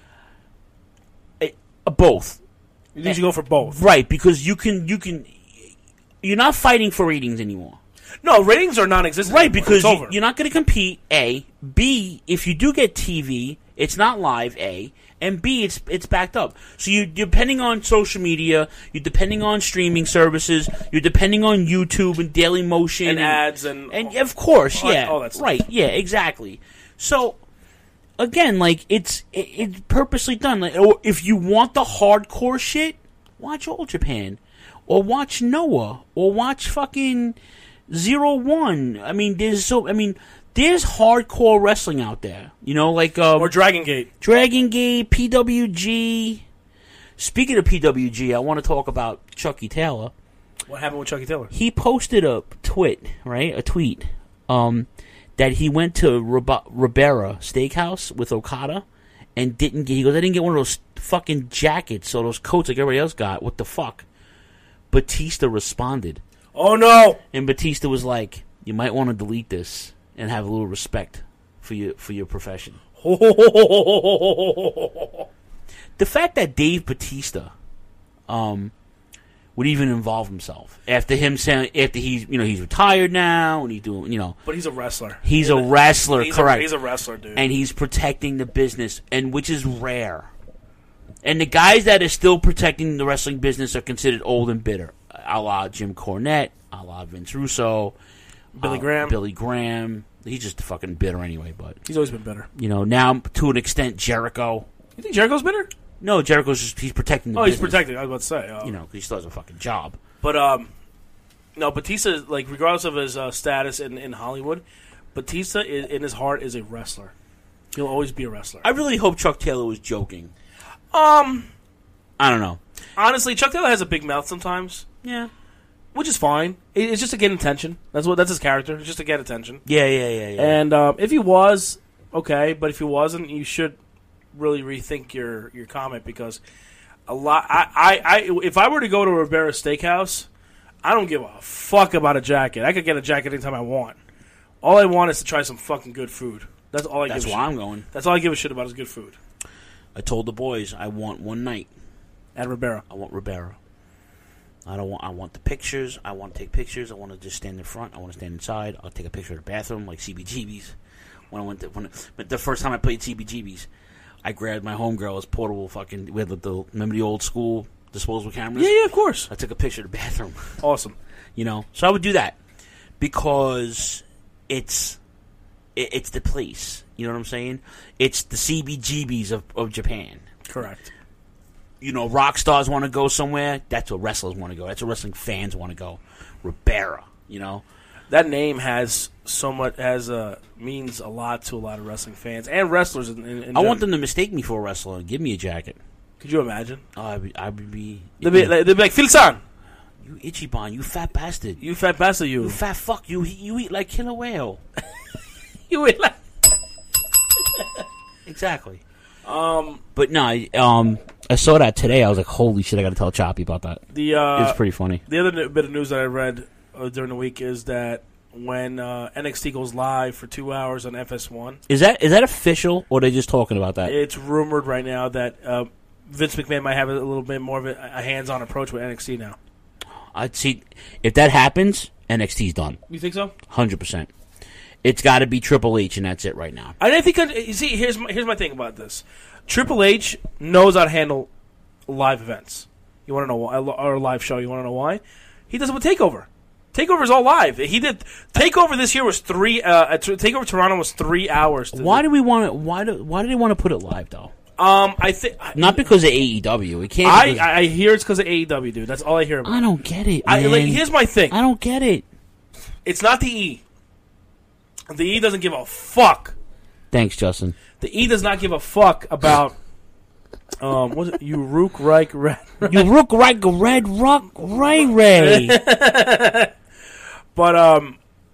It, uh, both. You think you should go for both, right? Because you can you can you're not fighting for ratings anymore. No, ratings are non-existent. Right, anymore. because It's you, over. you're not going to compete. A, B. If you do get T V, it's not live. A, and B, it's it's backed up. So you depending on social media, you're depending on streaming services, you're depending on YouTube and Daily Motion And ads and- and of course, all- yeah, all that stuff. right, yeah, exactly. So again, like it's it, it's purposely done. Like, or if you want the hardcore shit, watch All Japan, or watch Noah, or watch fucking Zero One. I mean, there's so I mean. There's hardcore wrestling out there, you know, like um, or Dragon Gate, Dragon Gate, P W G. Speaking of P W G, I want to talk about Chucky Taylor. What happened with Chucky Taylor? He posted a tweet, right? A tweet, um, that he went to Rib- Ribera Steakhouse with Okada and didn't get. He goes, I didn't get one of those fucking jackets or those coats like everybody else got. What the fuck? Batista responded. Oh no! And Batista was like, "You might want to delete this and have a little respect for your for your profession." The fact that Dave Batista um, would even involve himself after him saying after he's you know he's retired now and he's doing you know But he's a wrestler. he's a wrestler, He's a- correct? he's a wrestler, dude. and he's protecting the business, and which is rare. And the guys that are still protecting the wrestling business are considered old and bitter, a la Jim Cornette, a la Vince Russo, Billy uh, Graham. Billy Graham. He's just fucking bitter anyway, but He's always been bitter. you know now to an extent Jericho. You think Jericho's bitter? No, Jericho's just he's protecting the Oh, he's business. protecting. I was about to say. uh, You know, 'cause he still has a fucking job. But um, no, Batista, like regardless of his uh, status in, in Hollywood, Batista is, in his heart is a wrestler. He'll always be a wrestler. I really hope Chuck Taylor was joking. Um, I don't know. honestly, Chuck Taylor has a big mouth sometimes. Yeah. Which is fine. It- It's just to get attention. That's what that's his character. It's just to get attention. Yeah, yeah, yeah, yeah. And um, if he was, okay, but if he wasn't, you should really rethink your, your comment because a lot. I, I, I if I were to go to Ribera Steakhouse, I don't give a fuck about a jacket. I could get a jacket anytime I want. All I want is to try some fucking good food. That's all I. That's give a why shit. I'm going. That's all I give a shit about is good food. I told the boys I want one night at Ribera. I want Ribera. I don't want. I want the pictures. I want to take pictures. I want to just stand in front. I want to stand inside. I'll take a picture of the bathroom, like C B G B's. When I went to, when but the first time I played C B G B's, I grabbed my homegirl's portable fucking. We had the, the remember the old school disposable cameras. Yeah, yeah, of course. I took a picture of the bathroom. Awesome. You know, so I would do that because it's it, it's the place. You know what I'm saying? It's the C B G B's of, of Japan. Correct. You know, rock stars want to go somewhere. That's where wrestlers want to go. That's where wrestling fans want to go. Ribera. You know, that name has so much has uh, means a lot to a lot of wrestling fans and wrestlers. In, in, in I want them to mistake me for a wrestler and give me a jacket. Could you imagine? Oh, I would, I would be. They'd be, like, they'd be like, Phil-san! You Ichiban, you fat bastard. You fat bastard, you. You fat fuck. You you eat like killer whale. You eat like... Exactly. Um, but no, I, um, I saw that today. I was like, holy shit, I got to tell Choppy about that. The uh, It's pretty funny. The other bit of news that I read uh, during the week is that when uh, N X T goes live for two hours on F S one... Is that is that official, or are they just talking about that? It's rumored right now that... Uh, Vince McMahon might have a little bit more of a, a hands-on approach with N X T now. I'd see if that happens, N X T's done. You think so? one hundred percent. It's got to be Triple H, and that's it right now. I don't think. You see, here's my, here's my thing about this. Triple H knows how to handle live events. You want to know why? Or a live show. You want to know why? He does it with Takeover. Takeover is all live. He did Takeover this year was three. Uh, Takeover Toronto was three hours. Why do we want to? Why do? Why do they want to put it live though? Um, I think not because of A E W. It can't. I I hear it's because of A E W, dude. That's all I hear about. I don't get it. I, man. like, here's my thing. I don't get it. It's not the E. The E doesn't give a fuck. Thanks, Justin. The E does not give a fuck about. Um, what's it? You Rook Reich Red. You Rook Reich Red Rock Ray Ray. But um,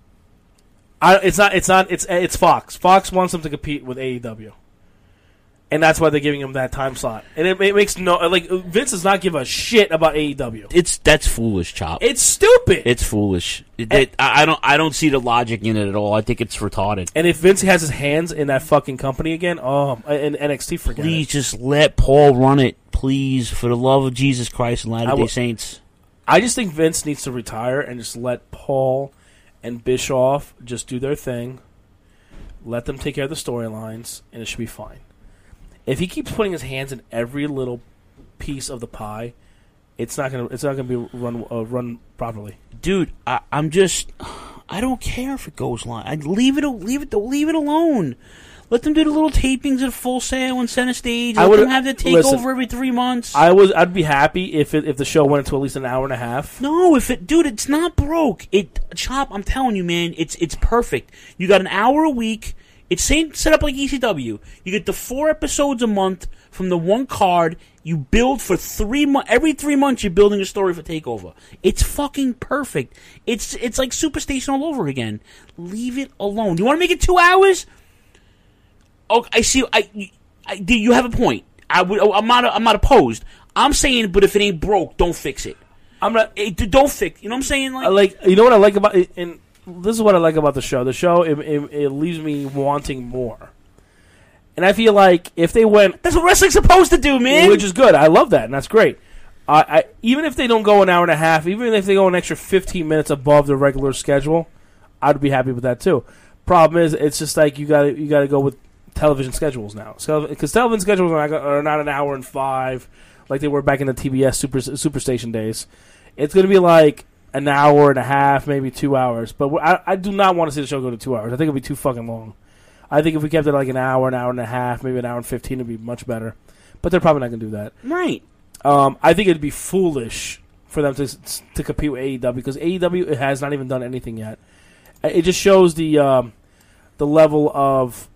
I it's not it's not it's it's Fox. Fox wants them to compete with A E W. And that's why they're giving him that time slot. And it, it makes no... Like, Vince does not give a shit about A E W. It's That's foolish, Chop. It's stupid. It's foolish. It, it, I, I don't I don't see the logic in it at all. I think it's retarded. And if Vince has his hands in that fucking company again, oh, in N X T, forget Please it. just let Paul run it. Please, for the love of Jesus Christ and Latter-day will, Saints. I just think Vince needs to retire and just let Paul and Bischoff just do their thing. Let them take care of the storylines, and it should be fine. If he keeps putting his hands in every little piece of the pie, it's not gonna it's not gonna be run uh, run properly. Dude, I, I'm just I don't care if it goes live. I leave it leave it leave it alone. Let them do the little tapings at Full Sail and Center Stage. Let them have the takeover listen, every three months. I was I'd be happy if it, if the show went into at least an hour and a half. No, if it dude, it's not broke. It Chop, I'm telling you, man, it's it's perfect. You got an hour a week. It's same, set up like E C W. You get the four episodes a month from the one card. You build for three months. Every three months, you're building a story for Takeover. It's fucking perfect. It's it's like Superstation all over again. Leave it alone. You want to make it two hours? Oh, I see. I, I you have a point. I would. I'm not. I'm not opposed. I'm saying, but if it ain't broke, don't fix it. I'm not. It, don't fix. You know what I'm saying? Like, I like. You know what I like about it. And this is what I like about the show. The show it, it, it leaves me wanting more, and I feel like if they went, that's what wrestling's supposed to do, man. Which is good. I love that, and that's great. I, I even if they don't go an hour and a half, even if they go an extra fifteen minutes above the regular schedule, I'd be happy with that too. Problem is, it's just like you got to you got to go with television schedules now, because television schedules are not, are not an hour and five like they were back in the T B S Super Superstation days. It's going to be like an hour and a half, maybe two hours. But I, I do not want to see the show go to two hours. I think it'll be too fucking long. I think if we kept it like an hour, an hour and a half, maybe an hour and fifteen, it'd be much better. But they're probably not going to do that. Right. Um, I think it'd be foolish for them to to compete with A E W, because A E W has not even done anything yet. It just shows the um, the level of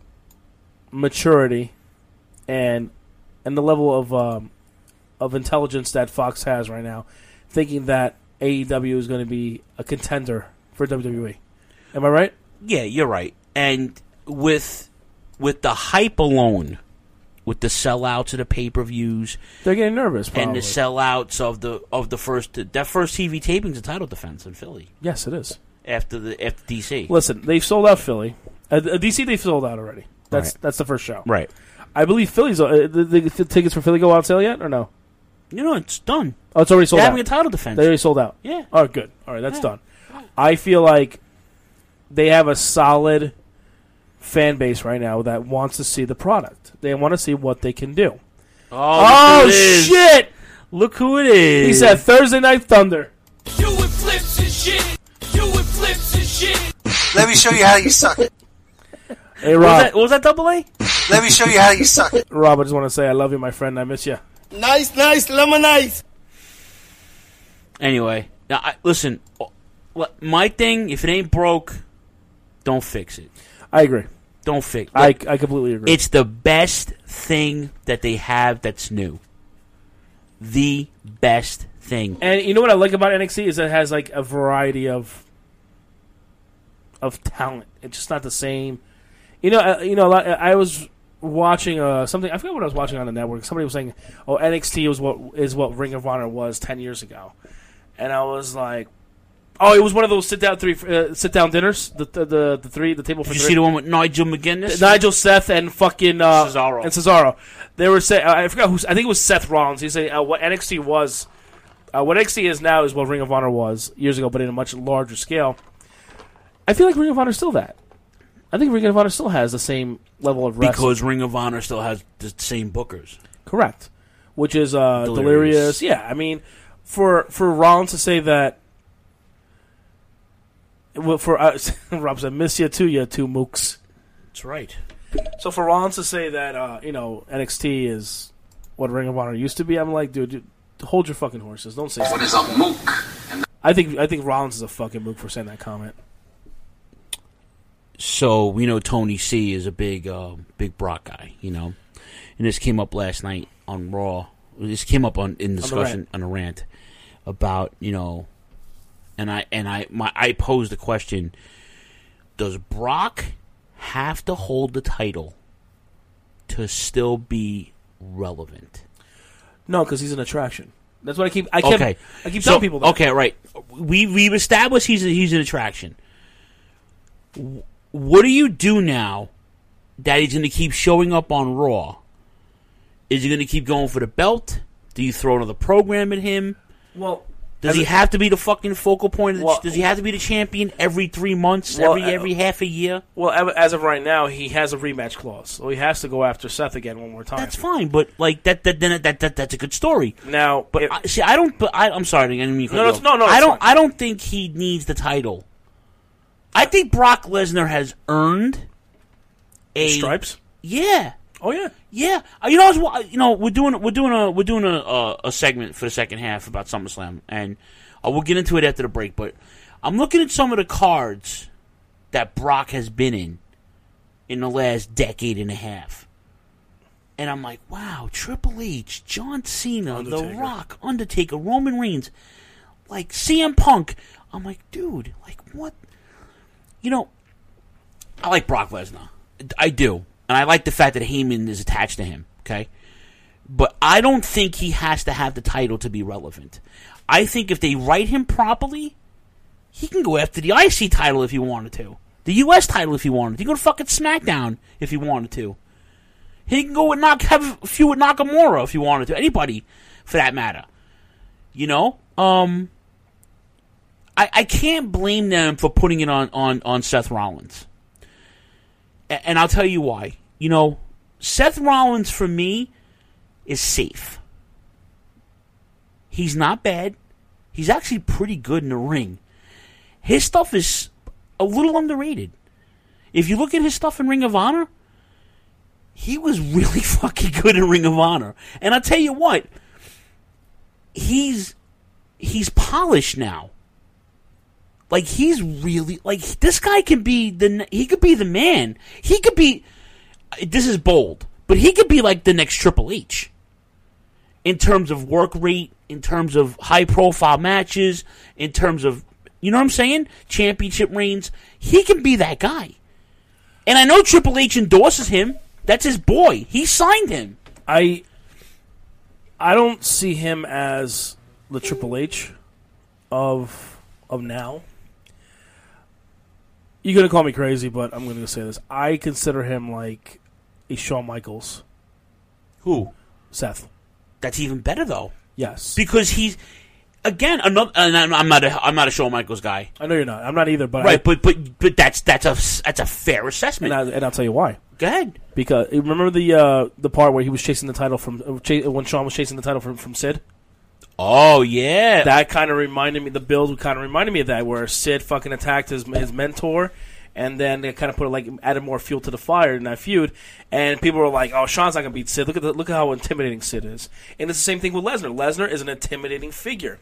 maturity and and the level of um, of intelligence that Fox has right now, thinking that A E W is going to be a contender for W W E. Am I right? Yeah, you're right. And with with the hype alone, with the sellouts of the pay-per-views, they're getting nervous. Probably. And the sellouts of the of the first that first T V taping's a title defense in Philly. Yes, it is. After the after D C. Listen, they've sold out Philly. Uh, D C they've sold out already. That's right. that's the first show. Right. I believe Philly's uh, the, the, the tickets for Philly go on sale yet or no? You know, it's done. Oh, it's already sold They're out. having a title defense. They already sold out. Yeah. Oh, good. All right, that's yeah. done. I feel like they have a solid fan base right now that wants to see the product. They want to see what they can do. Oh, oh shit! Look who it is. He said Thursday Night Thunder. You with flips and shit. You with flips and shit. Let me show you how you suck it. Hey, Rob. What was that, what was that double A? Let me show you how you suck it. Rob, I just want to say I love you, my friend. I miss you. Nice, nice, lemon nice. Anyway, now I, listen. Well, my thing, if it ain't broke, don't fix it. I agree. Don't fix. I I completely agree. It's the best thing that they have that's new. The best thing. And you know what I like about N X T is that it has like a variety of of talent. It's just not the same. You know, uh, you know. A lot, I was watching uh, something. I forget what I was watching on the network. Somebody was saying, "Oh, N X T was what is what Ring of Honor was ten years ago," and I was like, "Oh, it was one of those sit down three uh, sit down dinners. The the the, the three the table for Did you three. see the one with Nigel McGuinness, Nigel, Seth, and fucking uh, Cesaro. and Cesaro. They were saying, I forgot who. I think it was Seth Rollins. He said uh, what N X T was, uh, what N X T is now is what Ring of Honor was years ago, but in a much larger scale. I feel like Ring of Honor is still that. I think Ring of Honor still has the same level of wrestling. Because Ring of Honor still has the same bookers. Correct. Which is uh, Delirious. Delirious. Yeah, I mean, for for Rollins to say that. Well, for uh, Rob said, "Miss you too, you two mooks." That's right. So for Rollins to say that, uh, you know, N X T is what Ring of Honor used to be, I'm like, dude, dude hold your fucking horses. Don't say. What is a mook? I think I think Rollins is a fucking mook for saying that comment. So we know Tony C is a big, uh, big Brock guy, you know, and this came up last night on Raw. This came up on in discussion on, on a rant about, you know, and I and I my I posed the question: does Brock have to hold the title to still be relevant? No, because he's an attraction. That's what I keep. I keep. Okay. I keep so, telling people that. Okay, right. We we've established he's a, he's an attraction. What do you do now that he's going to keep showing up on Raw? Is he going to keep going for the belt? Do you throw another program at him? Well, does he a, have to be the fucking focal point? Of the, well, does he have to be the champion every three months, well, every every uh, half a year? Well, as of right now, he has a rematch clause, so he has to go after Seth again one more time. That's fine, but like that, that then that, that that's a good story. Now, but if, I, see, I don't. But I, I'm sorry, I didn't mean to no, no, no, no, I don't. fine. I don't think he needs the title. I think Brock Lesnar has earned a stripes. Yeah. Oh yeah. Yeah. Uh, you know, I was, you know, we're doing we're doing a we're doing a a, a segment for the second half about SummerSlam, and uh, we'll get into it after the break. But I'm looking at some of the cards that Brock has been in in the last decade and a half, and I'm like, wow, Triple H, John Cena, Undertaker. The Rock, Undertaker, Roman Reigns, like C M Punk. I'm like, dude, like what? You know, I like Brock Lesnar. I do. And I like the fact that Heyman is attached to him, okay? But I don't think he has to have the title to be relevant. I think if they write him properly, he can go after the I C title if he wanted to. The U S title if he wanted to. He can go to fucking SmackDown if he wanted to. He can go with knock have a feud with Nakamura if he wanted to. Anybody, for that matter. You know? Um... I, I can't blame them for putting it on, on, on Seth Rollins. A- and I'll tell you why. You know, Seth Rollins, for me, is safe. He's not bad. He's actually pretty good in the ring. His stuff is a little underrated. If you look at his stuff in Ring of Honor, he was really fucking good in Ring of Honor. And I'll tell you what, he's he's polished now. Like, he's really, like, this guy can be the, he could be the man. He could be, this is bold, but he could be like the next Triple H. In terms of work rate, in terms of high profile matches, in terms of, you know what I'm saying? Championship reigns. He can be that guy. And I know Triple H endorses him. That's his boy. He signed him. I, I don't see him as the Triple H of, of now. You're going to call me crazy, but I'm going to say this. I consider him like a Shawn Michaels. Who? Seth. That's even better, though. Yes. Because he's, again, another, and I'm not a, I'm not a Shawn Michaels guy. I know you're not. I'm not either, but Right, I, but, but but that's that's a, that's a fair assessment. And, I, and I'll tell you why. Go ahead. Because, remember the uh, the part where he was chasing the title from, uh, ch- when Shawn was chasing the title from, from Sid? Oh, yeah. That kind of reminded me, the build kind of reminded me of that, where Sid fucking attacked his his mentor, and then they kind of put like added more fuel to the fire in that feud, and people were like, "Oh, Shawn's not gonna beat Sid. Look at the, look at how intimidating Sid is." And it's the same thing with Lesnar. Lesnar is an intimidating figure,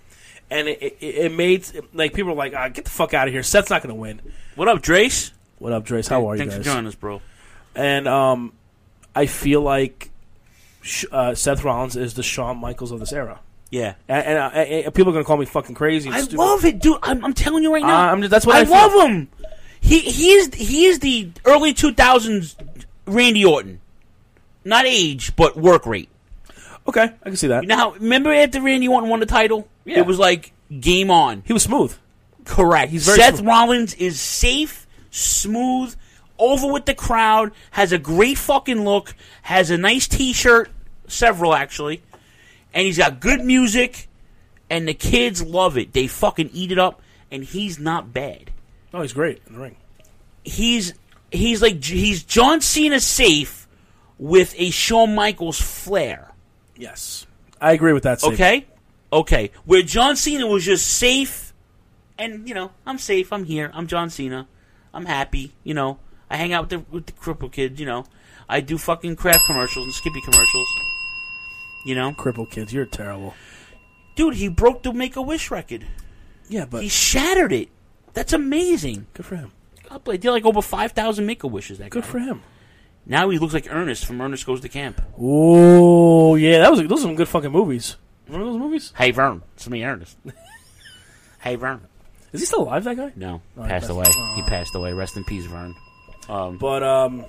and it, it, it made like people were like, ah, "Get the fuck out of here! Seth's not going to win." What up, Drace? What up, Drace? How are you Thanks guys? for joining us, bro. And um, I feel like uh, Seth Rollins is the Shawn Michaels of this era. Yeah, and, and, uh, and people are going to call me fucking crazy. And I stupid. love it, dude. I'm, I'm telling you right now. Uh, I'm just, that's what I, I feel. love him. He he is he is the early two thousands Randy Orton, not age but work rate. Okay, I can see that. Now, remember after Randy Orton won the title, Yeah. it was like game on. He was smooth. Correct. He's very Seth smooth. Rollins is safe, smooth, over with the crowd, has a great fucking look, has a nice T-shirt, several actually, and he's got good music, and the kids love it. They fucking eat it up, and he's not bad. Oh, he's great in the ring. He's he's like he's John Cena safe with a Shawn Michaels flair. Yes, I agree with that statement. Okay, okay. Where John Cena was just safe, and you know, I'm safe. I'm here. I'm John Cena. I'm happy. You know, I hang out with the with the cripple kids. You know, I do fucking craft commercials and Skippy commercials. You know, Cripple kids, you're terrible, dude. He broke the Make a Wish record. Yeah, but he shattered it. That's amazing. Good for him. God bless. He did like over five thousand Make a Wishes. That Good guy. for him. Now he looks like Ernest from Ernest Goes to Camp. Oh yeah, that was those are some good fucking movies. Remember those movies? Hey Vern, it's me, Ernest. Hey Vern, is he still alive? That guy? No, Oh, passed he away. passed- He passed away. Rest in peace, Vern. Um, But um,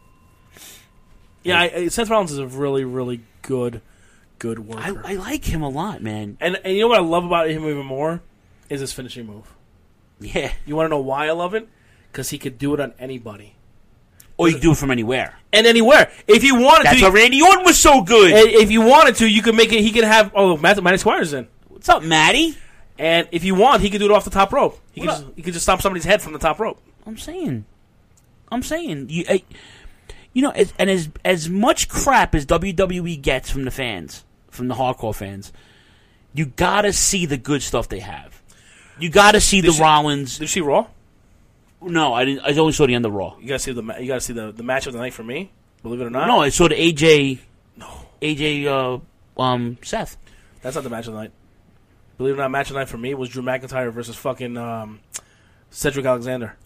yeah, I, I- Seth Rollins is a really, really good, good worker. I, I like him a lot, man. and and you know what I love about him even more is his finishing move. Yeah. You want to know why I love it? Because he could do it on anybody. Or you can do it from anywhere. And anywhere. If you wanted That's to. why Randy Orton was so good. And if you wanted to, you could make it. He could have. Oh, Matt, Matty Squires in. What's up, Matty? And if you want, he could do it off the top rope. He could What just, he could just stomp somebody's head from the top rope. I'm saying. I'm saying. You, I, you know, as, and as as much crap as W W E gets from the fans, from the hardcore fans, you gotta see the good stuff they have. You gotta see Did the she- Rollins. Did you see Raw? No, I didn't. I only saw the end of Raw. You gotta see the ma- you gotta see the, the match of the night for me. Believe it or not. No, I saw the A J. No. A J. Uh, um, Seth. That's not the match of the night. Believe it or not, match of the night for me was Drew McIntyre versus fucking um, Cedric Alexander.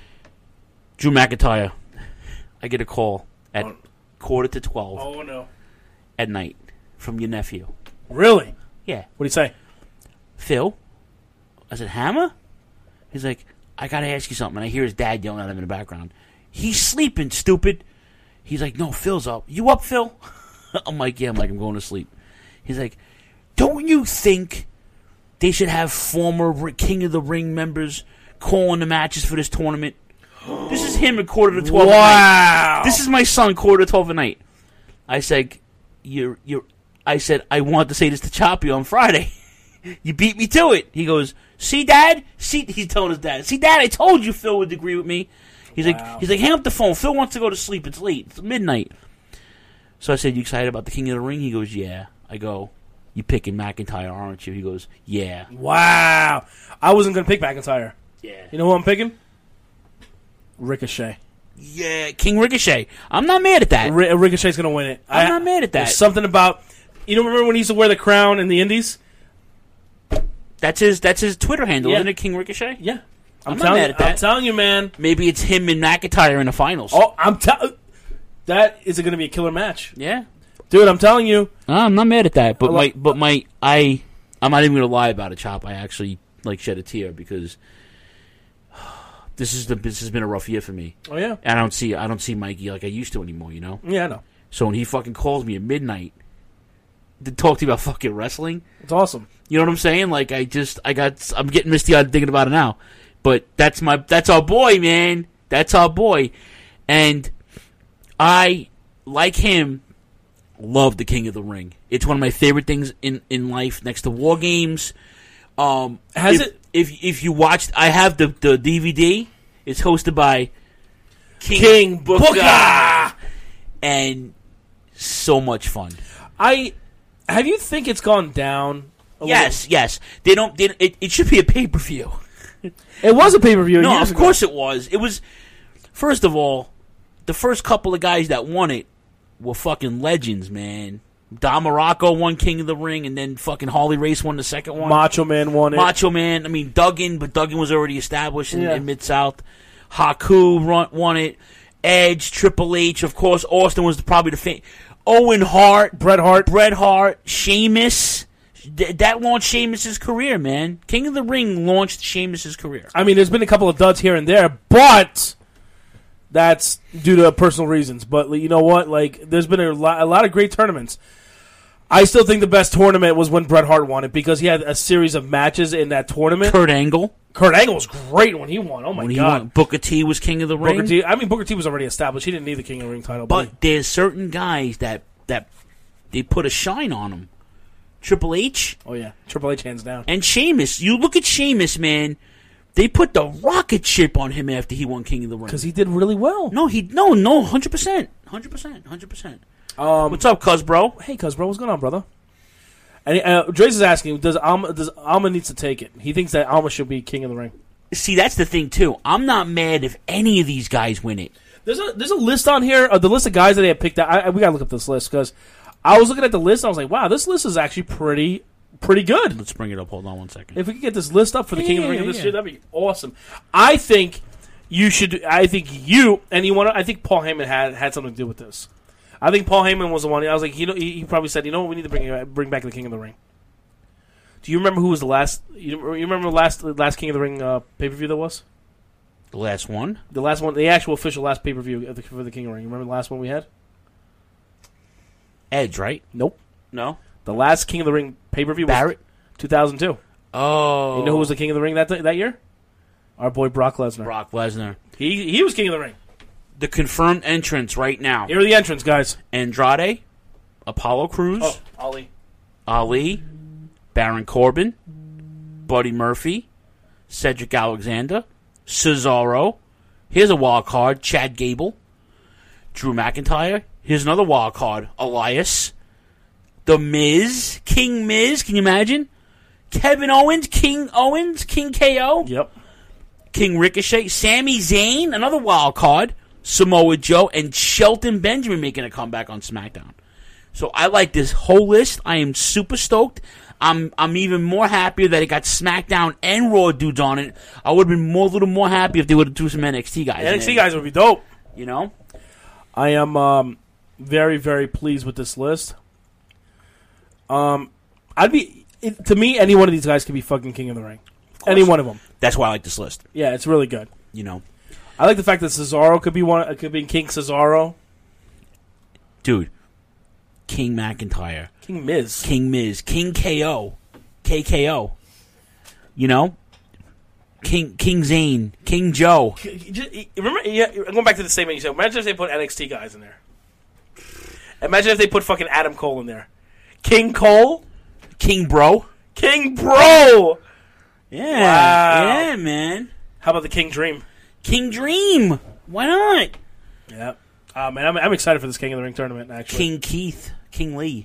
Drew McIntyre. I get a call at Oh. quarter to twelve Oh no! at night from your nephew. Really? Yeah. What do you say? Phil? I said, Hammer? He's like, I gotta ask you something. And I hear his dad yelling at him in the background. He's sleeping, stupid. He's like, no, Phil's up. You up, Phil? I'm like, yeah. I'm like, I'm going to sleep. He's like, don't you think they should have former King of the Ring members calling the matches for this tournament? This is him at quarter to twelve Wow. at night. This is my son, quarter to twelve at night. I said, you're, you're, I said, I wanted to say this to Choppy on Friday. You beat me to it. He goes, see, Dad? See, he's telling his dad, see, Dad, I told you Phil would agree with me. He's Wow. like, he's like, hang up the phone. Phil wants to go to sleep. It's late. It's midnight. So I said, you excited about the King of the Ring? He goes, yeah. I go, you picking McIntyre, aren't you? He goes, yeah. Wow! I wasn't gonna pick McIntyre. Yeah. You know who I'm picking? Ricochet. Yeah, King Ricochet. I'm not mad at that. R- Ricochet's gonna win it. I'm I- not mad at that. There's something about you know. Remember when he used to wear the crown in the Indies? That's his. That's his Twitter handle, Yeah. isn't it? King Ricochet. Yeah, I'm, I'm, not telling mad you, at that. I'm telling you, man. Maybe it's him and McIntyre in the finals. Oh, I'm telling. That is going to be a killer match. Yeah, dude. I'm telling you. I'm not mad at that. But I my, like- but my, I, I'm not even gonna lie about it, Chop. I actually like shed a tear because this is the this has been a rough year for me. Oh yeah. And I don't see I don't see Mikey like I used to anymore. You know. Yeah, I know. So when he fucking calls me at midnight to talk to you about fucking wrestling, It's awesome. you know what I'm saying? Like I just I got I'm getting misty eyed thinking about it now. But that's my that's our boy, man. That's our boy. And I, like him, love the King of the Ring. It's one of my favorite things in, in life next to War Games. Um, Has if, it- If if you watched, I have the, the D V D. It's hosted by King, King Booker. Booker. And so much fun. I have you think it's gone down? a Yes, yes. They don't. They, it, it should be a pay per view. little? It was a pay per view. No, of course it was. It was. First of all, the first couple of guys that won it were fucking legends, man. Don Morocco won King of the Ring, and then fucking Harley Race won the second one. Macho Man won it. Macho Man. I mean, Duggan, but Duggan was already established in, Yeah. in Mid-South. Haku run, won it. Edge, Triple H, of course. Austin was probably the fa- Owen Hart, Bret Hart, Bret Hart, Sheamus. Th- that launched Sheamus's career, man. King of the Ring launched Sheamus's career. I mean, there's been a couple of duds here and there, but that's due to personal reasons. But you know what? Like, there's been a lot, a lot of great tournaments. I still think the best tournament was when Bret Hart won it because he had a series of matches in that tournament. Kurt Angle. Kurt Angle was great when he won. Oh my When he god. won, Booker T was King of the Ring. Booker T. I mean, Booker T was already established. He didn't need the King of the Ring title. But there's certain guys that that they put a shine on them. Triple H. Oh yeah, Triple H hands down. And Sheamus. You look at Sheamus, man. They put the rocket ship on him after he won King of the Ring because he did really well. No, he no no hundred percent, hundred percent, hundred percent. Um, What's up, cuz bro? Hey, cuz bro, what's going on, brother? And uh, Drace is asking, does Alma does Alma needs to take it? He thinks that Alma should be King of the Ring. See, that's the thing too. I'm not mad if any of these guys win it. There's a there's a list on here of the list of guys that they have picked out. I, I- we gotta look up this list because I was looking at the list and I was like, wow, this list is actually pretty pretty good. Let's bring it up. Hold on one second. If we could get this list up for the Yeah, King of the Ring yeah, of this yeah. year, that'd be awesome. I think you should. I think you and you want. I think Paul Heyman had had something to do with this. I think Paul Heyman was the one. I was like, you know, he, he probably said, you know what, we need to bring bring back the King of the Ring. Do you remember who was the last? You, you remember the last the last King of the Ring uh, pay per view that was? The last one? The last one, the actual official last pay per view for the King of the Ring. You remember the last one we had? Edge, right? Nope. No. The last King of the Ring pay per view was Barrett? two thousand two. Oh. You know who was the King of the Ring that that year? Our boy Brock Lesnar. Brock Lesnar. He he was King of the Ring. The confirmed entrants right now. Here are the entrants, guys. Andrade, Apollo Crews, Oh, Ali. Ali, Baron Corbin, Buddy Murphy, Cedric Alexander, Cesaro. Here's a wild card, Chad Gable, Drew McIntyre. Here's another wild card, Elias, The Miz, King Miz. Can you imagine? Kevin Owens, King Owens, King K O. Yep. King Ricochet, Sami Zayn, another wild card, Samoa Joe, and Shelton Benjamin making a comeback on SmackDown. So I like this whole list. I am super stoked. I'm I'm even more happier that it got SmackDown and Raw dudes on it. I would have been more a little more happy if they would have threw some N X T guys. N X T in. guys would be dope. You know? I am um, very, very pleased with this list. Um, I'd be it, to me, any one of these guys could be fucking King of the Ring. Any one of them. That's why I like this list. Yeah, it's really good. You know, I like the fact that Cesaro could be one. It could be King Cesaro, dude. King McIntyre, King Miz, King Miz, King K O, K K O. You know, King King Zayn, King Joe. Just, remember, yeah, going back to the statement you said. Imagine if they put N X T guys in there. Imagine if they put fucking Adam Cole in there. King Cole, King Bro, King Bro. Yeah, Wow. yeah, man. How about the King Dream? King Dream. Why not? Yeah. Uh, man, I'm, I'm excited for this King of the Ring tournament, actually. King Keith, King Lee.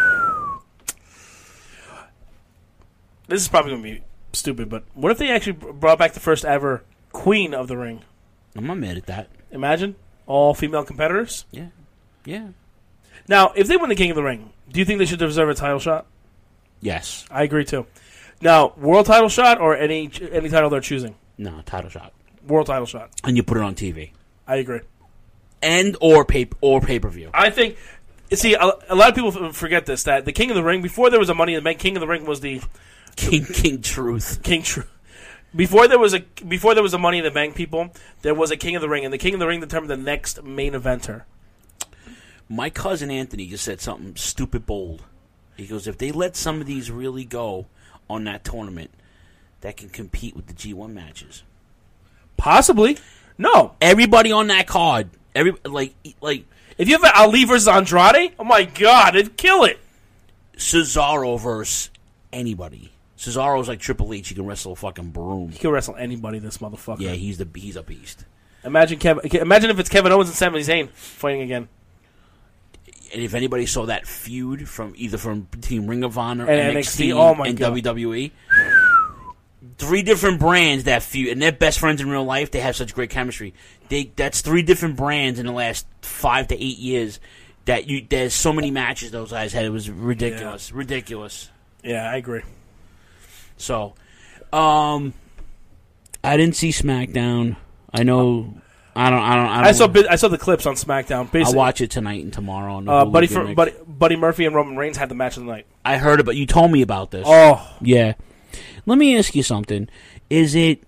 This is probably going to be stupid, but what if they actually brought back the first ever Queen of the Ring? I'm not mad at that. Imagine all female competitors. Yeah, yeah. Now, if they win the King of the Ring, do you think they should deserve a title shot? Yes. I agree too. Now, world title shot or any any title they're choosing? No, title shot. World title shot. And you put it on T V. I agree. And or pay or pay per view. I think. See, a, a lot of people f- forget this. That the King of the Ring, before there was a Money in the Bank, King of the Ring was the King King Truth. King Truth. Before there was a before there was a Money in the Bank, people, there was a King of the Ring, and the King of the Ring determined the next main eventer. My cousin Anthony just said something stupid bold. He goes, if they let some of these really go on that tournament, that can compete with the G one matches. Possibly. No. Everybody on that card. Every like like if you have Ali versus Andrade, oh my god, it'd kill it. Cesaro versus anybody. Cesaro's like Triple H. He can wrestle a fucking broom. He can wrestle anybody. This motherfucker. Yeah, he's the he's a beast. Imagine Kevin. Imagine if it's Kevin Owens and Sami Zayn fighting again. And if anybody saw that feud from either from Team Ring of Honor, And N N X X T, T, oh my and God. W W E, three different brands that feud, and they're best friends in real life. They have such great chemistry. They that's three different brands in the last five to eight years. that you there's so many matches those guys had. It was ridiculous, Yeah. ridiculous. Yeah, I agree. So, um, I didn't see SmackDown. I know. I don't. I don't. I, don't I saw bi- I saw the clips on SmackDown. Basically, I'll watch it tonight and tomorrow. On the uh, Hulu Buddy, for, gimmicks. Buddy Buddy Murphy and Roman Reigns had the match of the night. I heard about. You told me about this. Oh, yeah. Let me ask you something. Is it?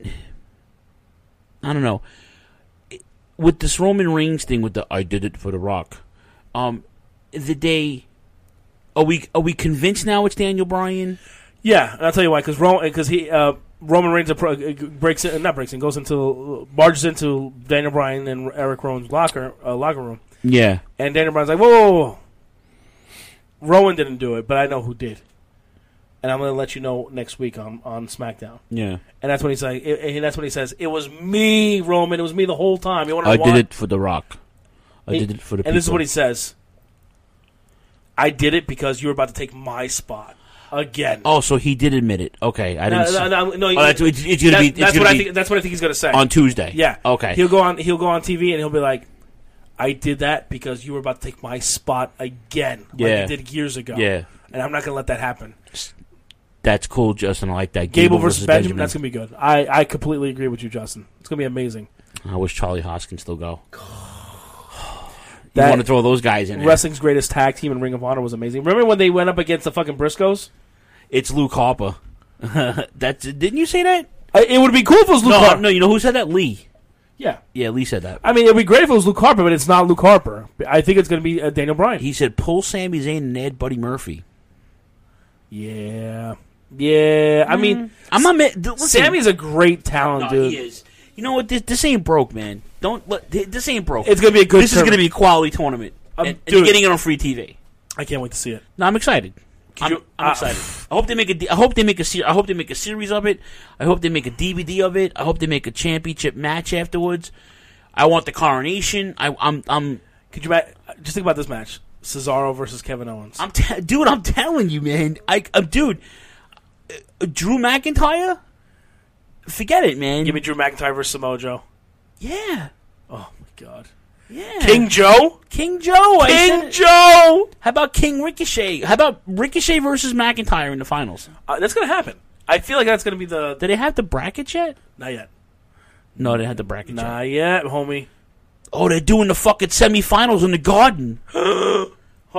I don't know. With this Roman Reigns thing, with the I did it for The Rock. Um, the day. Are we are we convinced now it's Daniel Bryan? Yeah, and I'll tell you why. Because because he uh, Roman Reigns appro- breaks in, not breaks in, goes into barges into Daniel Bryan and Eric Rowan's locker uh, locker room. Yeah. And Daniel Bryan's like, whoa, whoa, whoa, whoa. Rowan didn't do it, but I know who did. And I'm going to let you know next week on, on SmackDown. Yeah. And that's when he's like, it, and that's when he says, it was me, Roman. It was me the whole time. You want to I know did why? it for The Rock. I He- did it for the And people. this is what he says. I did it because you were about to take my spot again. Oh, so he did admit it. Okay, I didn't. No, see- no, no, no, oh, that's, it's, it's gonna that- be. It's that's gonna what I be think. That's what I think he's going to say on Tuesday. Yeah. Okay. He'll go on. He'll go on T V and he'll be like, "I did that because you were about to take my spot again, like Yeah. you did years ago." Yeah. And I'm not going to let that happen. That's cool, Justin. I like that. Gable, versus Benjamin, That's going to be good. I, I completely agree with you, Justin. It's going to be amazing. I wish Charlie Haas can still go. You That- want to throw those guys in there. Wrestling's greatest tag team in Ring of Honor was amazing. Remember when they went up against the fucking Briscoes? It's Luke Harper. That's didn't you say that? Uh, it would be cool if it was Luke no, Harper. No, you know who said that? Lee. Yeah. Yeah, Lee said that. I mean, it would be great if it was Luke Harper, but it's not Luke Harper. I think it's going to be uh, Daniel Bryan. He said, "Pull Sami Zayn and add Buddy Murphy." Yeah. Yeah. I mean, I'm not. Ma- listen, Sammy's a great talent, no, dude. he is. You know what? This, this ain't broke, man. Don't let this ain't broke. It's gonna be a good This is going to tournament. be a quality tournament, Um, and, and dude. you're getting it on free T V. I can't wait to see it. No, I'm excited. I'm, you- I'm uh, excited. I hope they make a. D- I hope they make a. Se- I hope they make a series of it. I hope they make a D V D of it. I hope they make a championship match afterwards. I want the coronation. I, I'm. I'm. Could you ma- just think about this match: Cesaro versus Kevin Owens. I'm. T- dude, I'm telling you, man. I. Uh, dude, uh, Drew McIntyre. Forget it, man. Give me Drew McIntyre versus Samoa Joe. Yeah. Oh my god. Yeah. King Joe. King Joe. I said King it. Joe. How about King Ricochet? How about Ricochet versus McIntyre in the finals? Uh, that's gonna happen. I feel like that's gonna be the. Did they have the bracket yet? Not yet. No, they had the bracket yet. Not yet, homie. Oh, they're doing the fucking semifinals in the Garden. oh,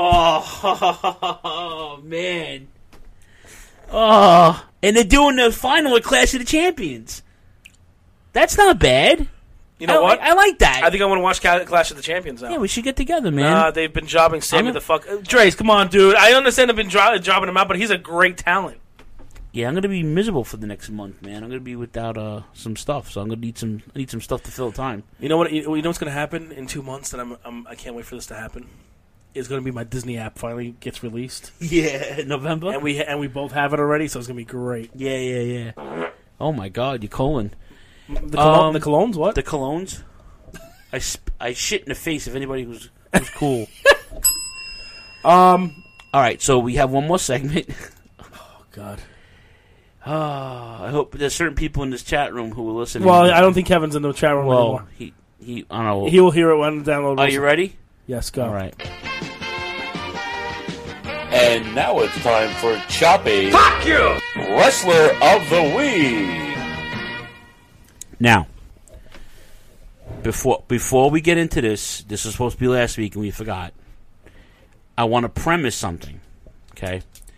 man. Oh, and they're doing the final at Clash of the Champions. That's not bad. You know I, what? I, I like that. I think I want to watch Ca- Clash of the Champions now. yeah, we should get together, man. Nah, they've been jobbing Sammy I'm the fuck. Uh, Dre's, come on, dude. I understand they've been dro- jobbing him out, but he's a great talent. yeah, I'm gonna be miserable for the next month, man. I'm gonna be without uh, some stuff, so I'm gonna need some I need some stuff to fill the time. You know what? You, you know what's going to happen in two months? That I'm, I'm I can't wait for this to happen. Is going to be my Disney app finally gets released. Yeah, November. And we and we both have it already, so it's going to be great. Yeah, yeah, yeah. Oh my God, you're colon. The, colo- Um, the colognes, what? The colognes. I, sp- I shit in the face of anybody who's who's cool. um. All right, so we have one more segment. Oh God. Ah, I hope there's certain people in this chat room who will listen. Well, I don't think Kevin's in the chat room Well, anymore. he he. I don't know. He will hear it when download. Are you ready? Yes, go. All right. And now it's time for Choppy. Fuck you! Wrestler of the Week. Now, before before we get into this, this was supposed to be last week and we forgot. I want to premise something. Okay.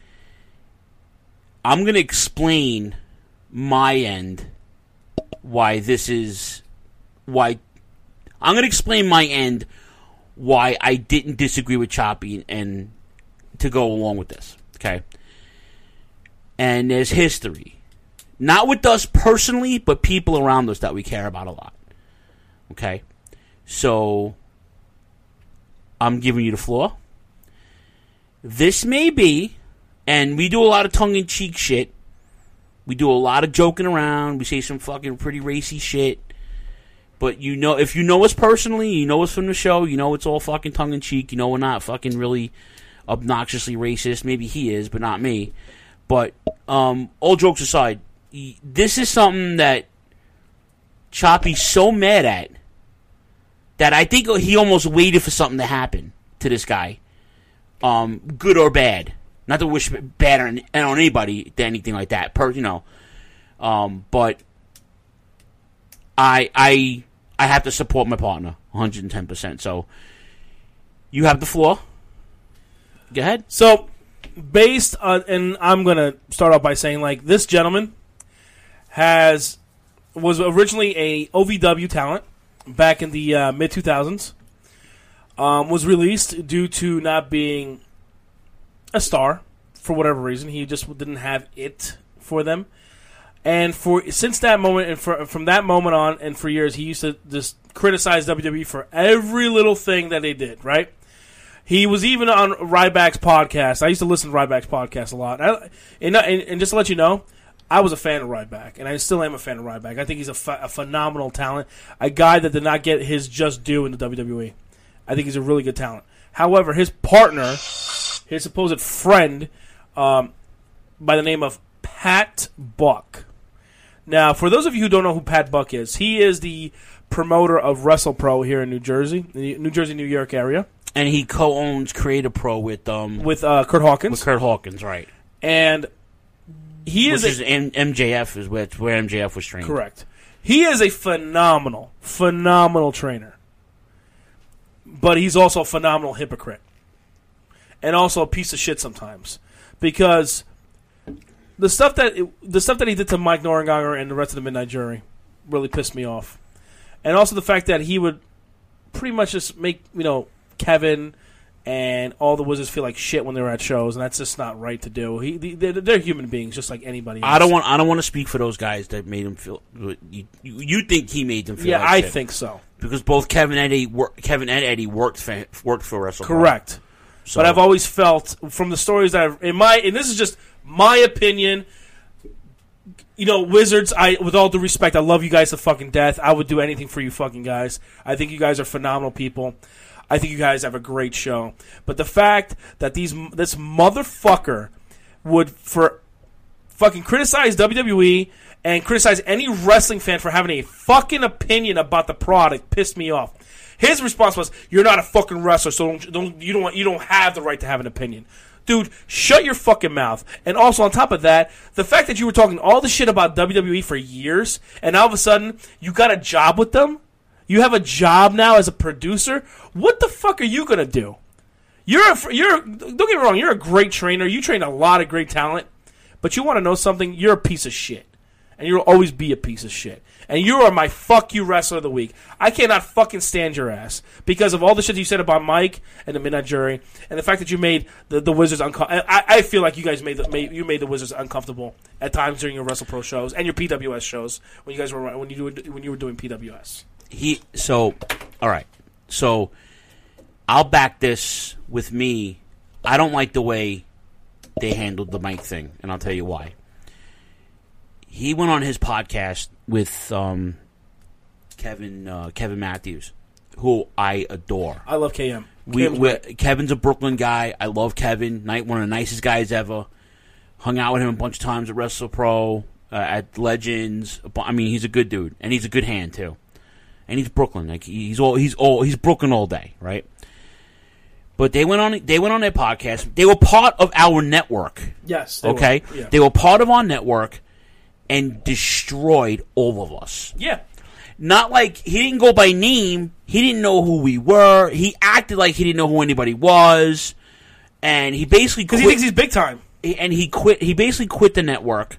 I'm going to explain my end why this is why I'm going to explain my end why I didn't disagree with Choppy and to go along with this. Okay. And there's history. Not with us personally, but people around us that we care about a lot. Okay? So, I'm giving you the floor. This may be, and we do a lot of tongue-in-cheek shit. We do a lot of joking around. We say some fucking pretty racy shit. But you know, if you know us personally, you know us from the show, you know it's all fucking tongue-in-cheek. You know we're not fucking really obnoxiously racist. Maybe he is, but not me. But, um, all jokes aside, this is something that Choppy's so mad at that I think he almost waited for something to happen to this guy, um, good or bad. Not to wish bad on, on anybody, anything like that. Per, you know, um, but I I I have to support my partner one hundred ten percent. So you have the floor. Go ahead. So based on, and I'm gonna start off by saying, like, this gentleman has was originally a O V W talent back in the uh, mid two thousands. Um, was released due to not being a star for whatever reason. He just didn't have it for them. And for since that moment, and for, from that moment on, and for years, he used to just criticize W W E for every little thing that they did, right? He was even on Ryback's podcast. I used to listen to Ryback's podcast a lot. I, and, and, and just to let you know, I was a fan of Ryback, and I still am a fan of Ryback. I think he's a, ph- a phenomenal talent, a guy that did not get his just due in the W W E. I think he's a really good talent. However, his partner, his supposed friend, um, by the name of Pat Buck. Now, for those of you who don't know who Pat Buck is, he is the promoter of WrestlePro here in New Jersey, the New Jersey, New York area. And he co-owns Creative Pro with um with uh, Kurt Hawkins. With Kurt Hawkins, right? And he Which is, is M- MJF is where, where M J F was trained. Correct. He is a phenomenal, phenomenal trainer. But he's also a phenomenal hypocrite. And also a piece of shit sometimes. Because the stuff that the stuff that he did to Mike Norenganger and the rest of the Midnight Jury really pissed me off. And also the fact that he would pretty much just make, you know, Kevin and all the Wizards feel like shit when they were at shows, and that's just not right to do. He, they're, they're human beings, just like anybody else. I don't want. I don't want to speak for those guys that made him feel. You, you think he made them feel? Yeah, like I shit. think so. Because both Kevin and Eddie, wor- Kevin and Eddie worked for worked for WrestlePro. Correct. So. But I've always felt from the stories that I've, in my and this is just my opinion. You know, Wizards, I with all due respect, I love you guys to fucking death. I would do anything for you fucking guys. I think you guys are phenomenal people. I think you guys have a great show. But the fact that these this motherfucker would for fucking criticize W W E and criticize any wrestling fan for having a fucking opinion about the product pissed me off. His response was, "You're not a fucking wrestler, so don't, don't you don't you don't have the right to have an opinion." Dude, shut your fucking mouth. And also, on top of that, the fact that you were talking all the shit about W W E for years, and all of a sudden, you got a job with them? You have a job now as a producer? What the fuck are you going to do? You're a, you're don't get me wrong, you're a great trainer. You train a lot of great talent. But you want to know something? You're a piece of shit. And you'll always be a piece of shit. And you are my fuck you wrestler of the week. I cannot fucking stand your ass because of all the shit you said about Mike and the Midnight Jury, and the fact that you made the, the Wizards uncomfortable. I, I feel like you guys made, the, made you made the Wizards uncomfortable at times during your WrestlePro shows and your P W S shows when you guys were when you when you were doing P W S. He so all right. So I'll back this with me. I don't like the way they handled the Mike thing, and I'll tell you why. He went on his podcast with um, Kevin uh, Kevin Matthews, who I adore. I love K M. We, we, Kevin's a Brooklyn guy. I love Kevin. Night one of the nicest guys ever. Hung out with him a bunch of times at WrestlePro, uh, at Legends. I mean, he's a good dude, and he's a good hand too. And he's Brooklyn. Like he's all he's all he's Brooklyn all day, right? But they went on they went on their podcast. They were part of our network. Yes. They okay. Were. Yeah. They were part of our network. And destroyed all of us. Yeah. Not like he didn't go by name. He didn't know who we were. He acted like he didn't know who anybody was. And he basically because he thinks he's big time. And he quit. He basically quit the network.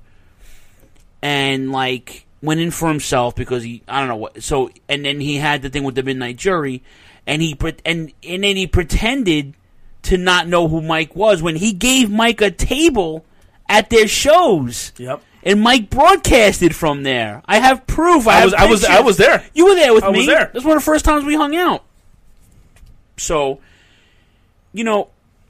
And like went in for himself because he I don't know what. So and then he had the thing with the Midnight Jury, and he and and then he pretended to not know who Mike was when he gave Mike a table at their shows. Yep. And Mike broadcasted from there. I have proof. I, I was, have I was, I was there. You were there with I me. Was there. That's one of the first times we hung out. So, you know,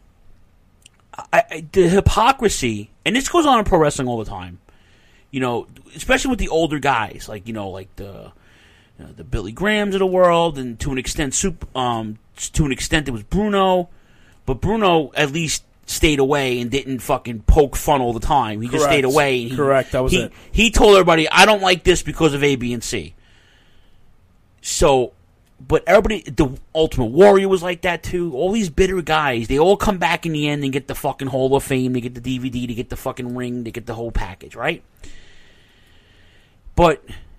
I, I, the hypocrisy, and this goes on in pro wrestling all the time. You know, especially with the older guys, like you know, like the you know, the Billy Grahams of the world, and to an extent, soup. Um, to an extent, it was Bruno, but Bruno at least stayed away and didn't fucking poke fun all the time. He Correct. just stayed away. And he, Correct, that was he, it. He told everybody, I don't like this because of A, B, and C. So, but everybody, the Ultimate Warrior was like that too. All these bitter guys, they all come back in the end and get the fucking Hall of Fame, they get the D V D, they get the fucking ring, they get the whole package, right? But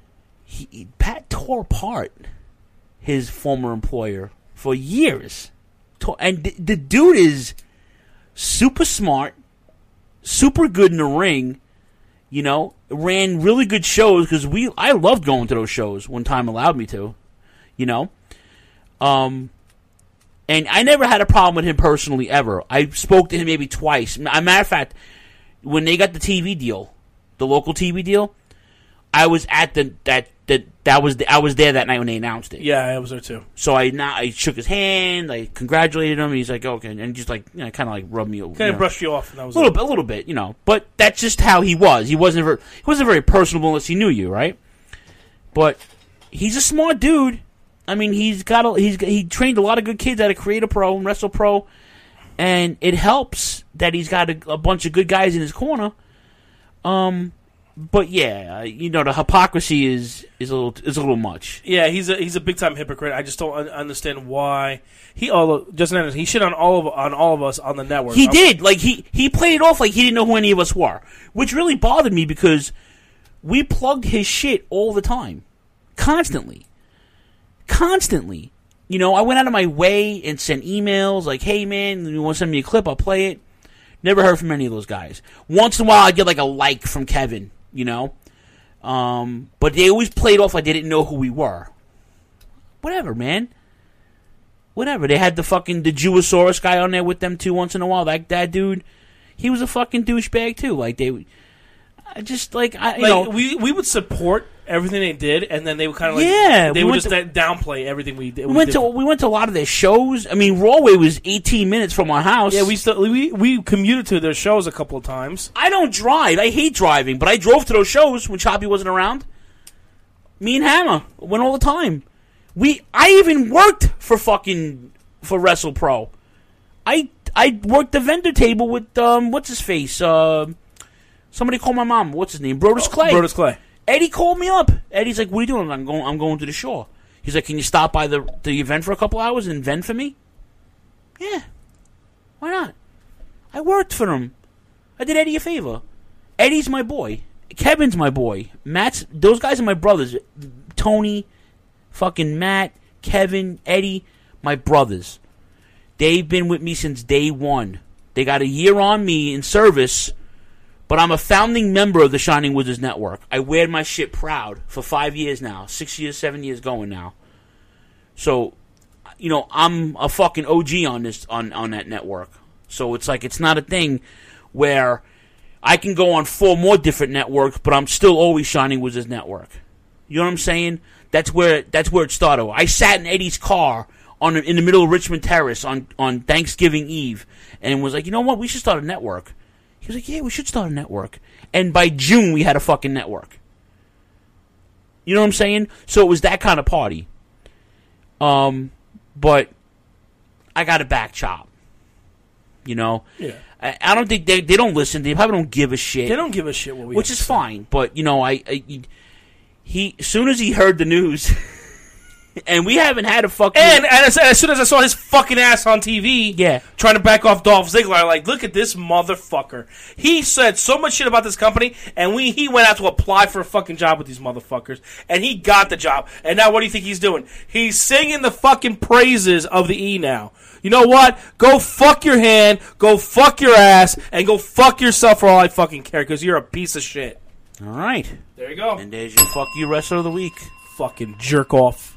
he, Pat tore apart his former employer for years. And the, the dude is super smart, super good in the ring, you know, ran really good shows because we I loved going to those shows when time allowed me to, you know. Um, and I never had a problem with him personally ever. I spoke to him maybe twice. As a matter of fact, when they got the T V deal, the local T V deal, I was at the that that that was the, I was there that night when they announced it. Yeah, I was there too. So I now I shook his hand, I congratulated him, and he's like, okay, and just like you know, kind of like rubbed me, kind of brushed you off. And that was a little it. bit, a little bit, you know. But that's just how he was. He wasn't very, he wasn't very personable unless he knew you, right? But he's a smart dude. I mean, he's got a, he's he trained a lot of good kids out of Creator Pro and Wrestle Pro, and it helps that he's got a, a bunch of good guys in his corner. Um. But yeah, you know the hypocrisy is, is a little is a little much. Yeah, he's a he's a big time hypocrite. I just don't un- understand why he all Justin he shit on all of on all of us on the network. He I'm, did like he he played it off like he didn't know who any of us were, which really bothered me because we plugged his shit all the time, constantly, constantly. You know, I went out of my way and sent emails like, "Hey man, you want to send me a clip? I'll play it." Never heard from any of those guys. Once in a while, I'd get like a like from Kevin. You know, um, but they always played off like they didn't know who we were. Whatever, man. Whatever. They had the fucking the Jewosaurus guy on there with them too once in a while. Like that dude, he was a fucking douchebag too. Like they, I just like I, you like, know, we we would support everything they did, and then they would kind of like yeah, they we would just to, downplay everything we did. We, we went did. to we went to a lot of their shows. I mean, Rawway was eighteen minutes from our house. Yeah, we still we we commuted to their shows a couple of times. I don't drive. I hate driving, but I drove to those shows when Choppy wasn't around. Me and Hammer went all the time. We I even worked for fucking for Wrestle Pro. I I worked the vendor table with um what's his face uh somebody called my mom. What's his name? Brodus Clay. Brodus Clay. Eddie called me up. Eddie's like, "What are you doing?" I'm going. I'm going to the show. He's like, "Can you stop by the the event for a couple hours and vent for me?" Yeah, why not? I worked for him. I did Eddie a favor. Eddie's my boy. Kevin's my boy. Matt's. Those guys are my brothers. Tony, fucking Matt, Kevin, Eddie, my brothers. They've been with me since day one. They got a year on me in service. But I'm a founding member of the Shining Wizards Network. I wear my shit proud for five years now. Six years, seven years going now. So, you know, I'm a fucking O G on this on, on that network. So it's like it's not a thing where I can go on four more different networks, but I'm still always Shining Wizards Network. You know what I'm saying? That's where that's where it started. I sat in Eddie's car on in the middle of Richmond Terrace on, on Thanksgiving Eve and was like, you know what? We should start a network. He was like, yeah, we should start a network. And by June, we had a fucking network. You know what I'm saying? So it was that kind of party. Um, but I got a back chop. You know? Yeah. I, I don't think they they don't listen. They probably don't give a shit. They don't give a shit what we Which is fine. But, you know, I, I he as soon as he heard the news... And we haven't had a fucking... And, and as, as soon as I saw his fucking ass on T V... Yeah. Trying to back off Dolph Ziggler, I'm like, look at this motherfucker. He said so much shit about this company, and we he went out to apply for a fucking job with these motherfuckers, and he got the job. And now what do you think he's doing? He's singing the fucking praises of the E now. You know what? Go fuck your hand, go fuck your ass, and go fuck yourself for all I fucking care, because you're a piece of shit. All right. There you go. And there's your fuck you wrestler of the week. Fucking jerk off.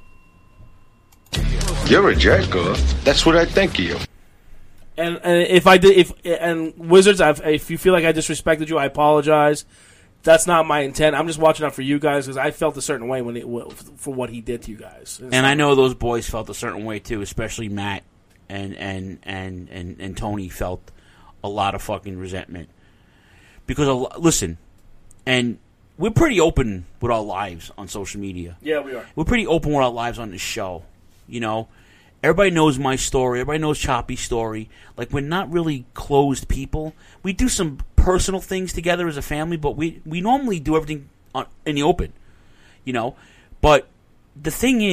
You're a jerk off. That's what I think of you. And, and if I did, if and Wizards, I've, if you feel like I disrespected you, I apologize. That's not my intent. I'm just watching out for you guys because I felt a certain way when it for what he did to you guys. And I know those boys felt a certain way too, especially Matt and and and and, and Tony felt a lot of fucking resentment because a, listen, and we're pretty open with our lives on social media. Yeah, we are. We're pretty open with our lives on this show. You know, everybody knows my story. Everybody knows Choppy's story. Like, we're not really closed people. We do some personal things together as a family, but we, we normally do everything on, in the open. You know? But the thing is,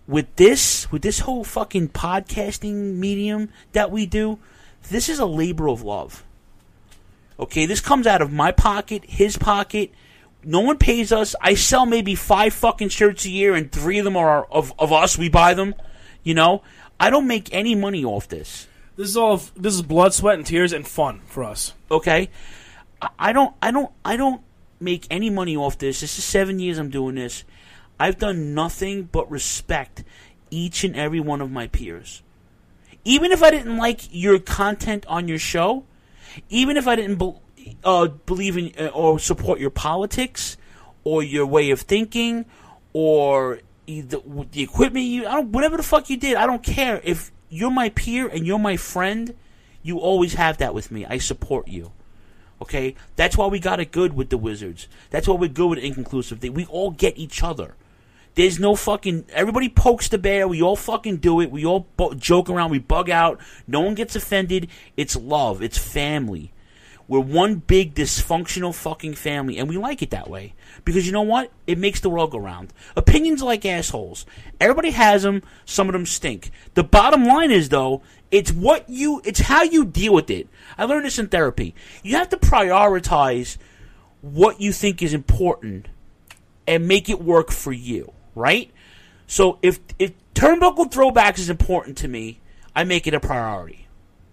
with this, with this whole fucking podcasting medium that we do, this is a labor of love. Okay, this comes out of my pocket, his pocket. No one pays us. I sell maybe five fucking shirts a year, and three of them are of, of us. We buy them. You know, I don't make any money off this. This is all. This is blood, sweat, and tears, and fun for us. Okay, I, I don't. I don't. I don't make any money off this. This is seven years I'm doing this. I've done nothing but respect each and every one of my peers. Even if I didn't like your content on your show, even if I didn't be, uh, believe in uh, or support your politics or your way of thinking or either, the equipment you, I don't, whatever the fuck you did, I don't care. If you're my peer and you're my friend, you always have that with me. I support you. Okay? That's why we got it good with the Wizards. That's why we're good with Inconclusive. We all get each other. There's no fucking... Everybody pokes the bear. We all fucking do it. We all bo- joke around. We bug out. No one gets offended. It's love. It's family. We're one big dysfunctional fucking family, and we like it that way. Because you know what? It makes the world go round. Opinions are like assholes. Everybody has them. Some of them stink. The bottom line is, though, it's what you... It's how you deal with it. I learned this in therapy. You have to prioritize what you think is important and make it work for you. Right? So if if Turnbuckle Throwbacks is important to me, I make it a priority.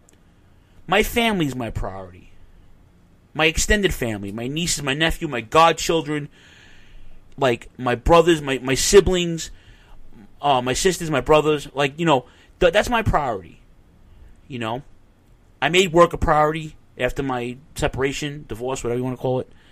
My family's my priority. My extended family, my nieces, my nephew, my godchildren, like my brothers, my, my siblings, uh, my sisters, my brothers, like, you know, th- that's my priority. You know? I made work a priority after my separation, divorce, whatever you want to call it.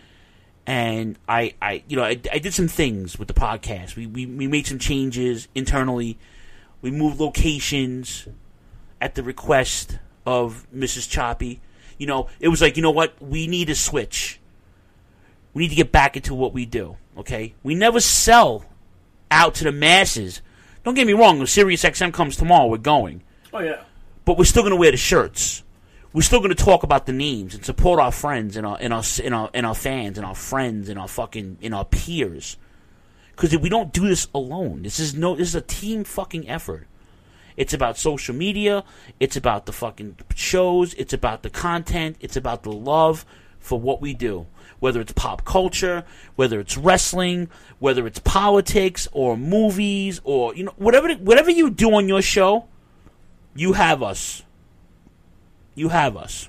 And I, I, you know, I, I did some things with the podcast. We, we we made some changes internally. We moved locations at the request of Missus Choppy. You know, it was like, you know what? We need a switch. We need to get back into what we do. Okay, we never sell out to the masses. Don't get me wrong. If Sirius X M comes tomorrow, we're going. Oh yeah. But we're still going to wear the shirts. We're still going to talk about the names and support our friends and our and our and our, and our fans and our friends and our fucking and our peers. Because we don't do this alone. This is no. This is a team fucking effort. It's about social media. It's about the fucking shows. It's about the content. It's about the love for what we do. Whether it's pop culture, whether it's wrestling, whether it's politics or movies or you know whatever whatever you do on your show, you have us. You have us.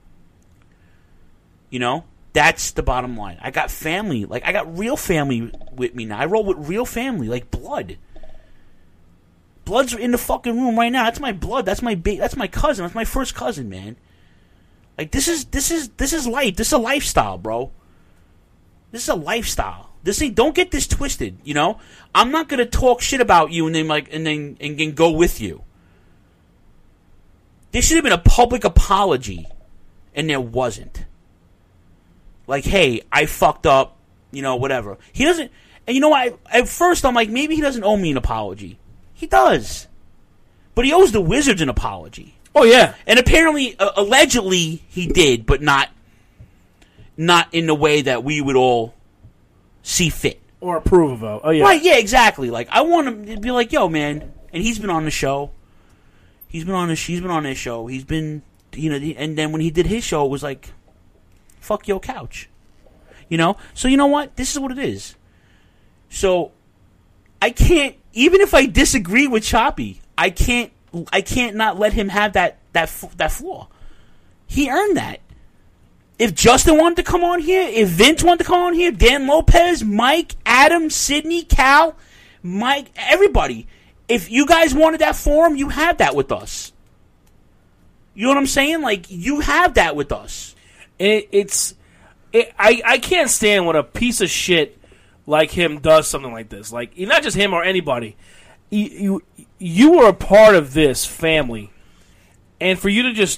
You know? That's the bottom line. I got family. Like, I got real family with me now. I roll with real family. Like, blood. Blood's in the fucking room right now. That's my blood. That's my ba- That's my cousin. That's my first cousin, man. Like, this is, this is, this is life. This is a lifestyle, bro. This is a lifestyle. This ain't, don't get this twisted, you know? I'm not gonna talk shit about you and then, like, and then, and then go with you. There should have been a public apology, and there wasn't. Like, hey, I fucked up, you know, whatever. He doesn't, and you know what, I, at first I'm like, maybe he doesn't owe me an apology. He does. But he owes the Wizards an apology. Oh, yeah. And apparently, uh, allegedly, he did, but not, not in the way that we would all see fit. Or approve of. Oh, yeah. Right, yeah, exactly. Like, I want him to be like, yo, man, and he's been on the show. He's been on this. She's been on this show. He's been, you know, and then when he did his show, it was like, "Fuck your couch," you know. So you know what? This is what it is. So I can't, even if I disagree with Choppy, I can't, I can't not let him have that that that flaw. He earned that. If Justin wanted to come on here, if Vince wanted to come on here, Dan Lopez, Mike, Adam, Sidney, Cal, Mike, everybody. If you guys wanted that forum, you have that with us. You know what I'm saying? Like, you have that with us. It, it's... It, I, I can't stand when a piece of shit like him does something like this. Like, not just him or anybody. You, you, you were a part of this family. And for you to just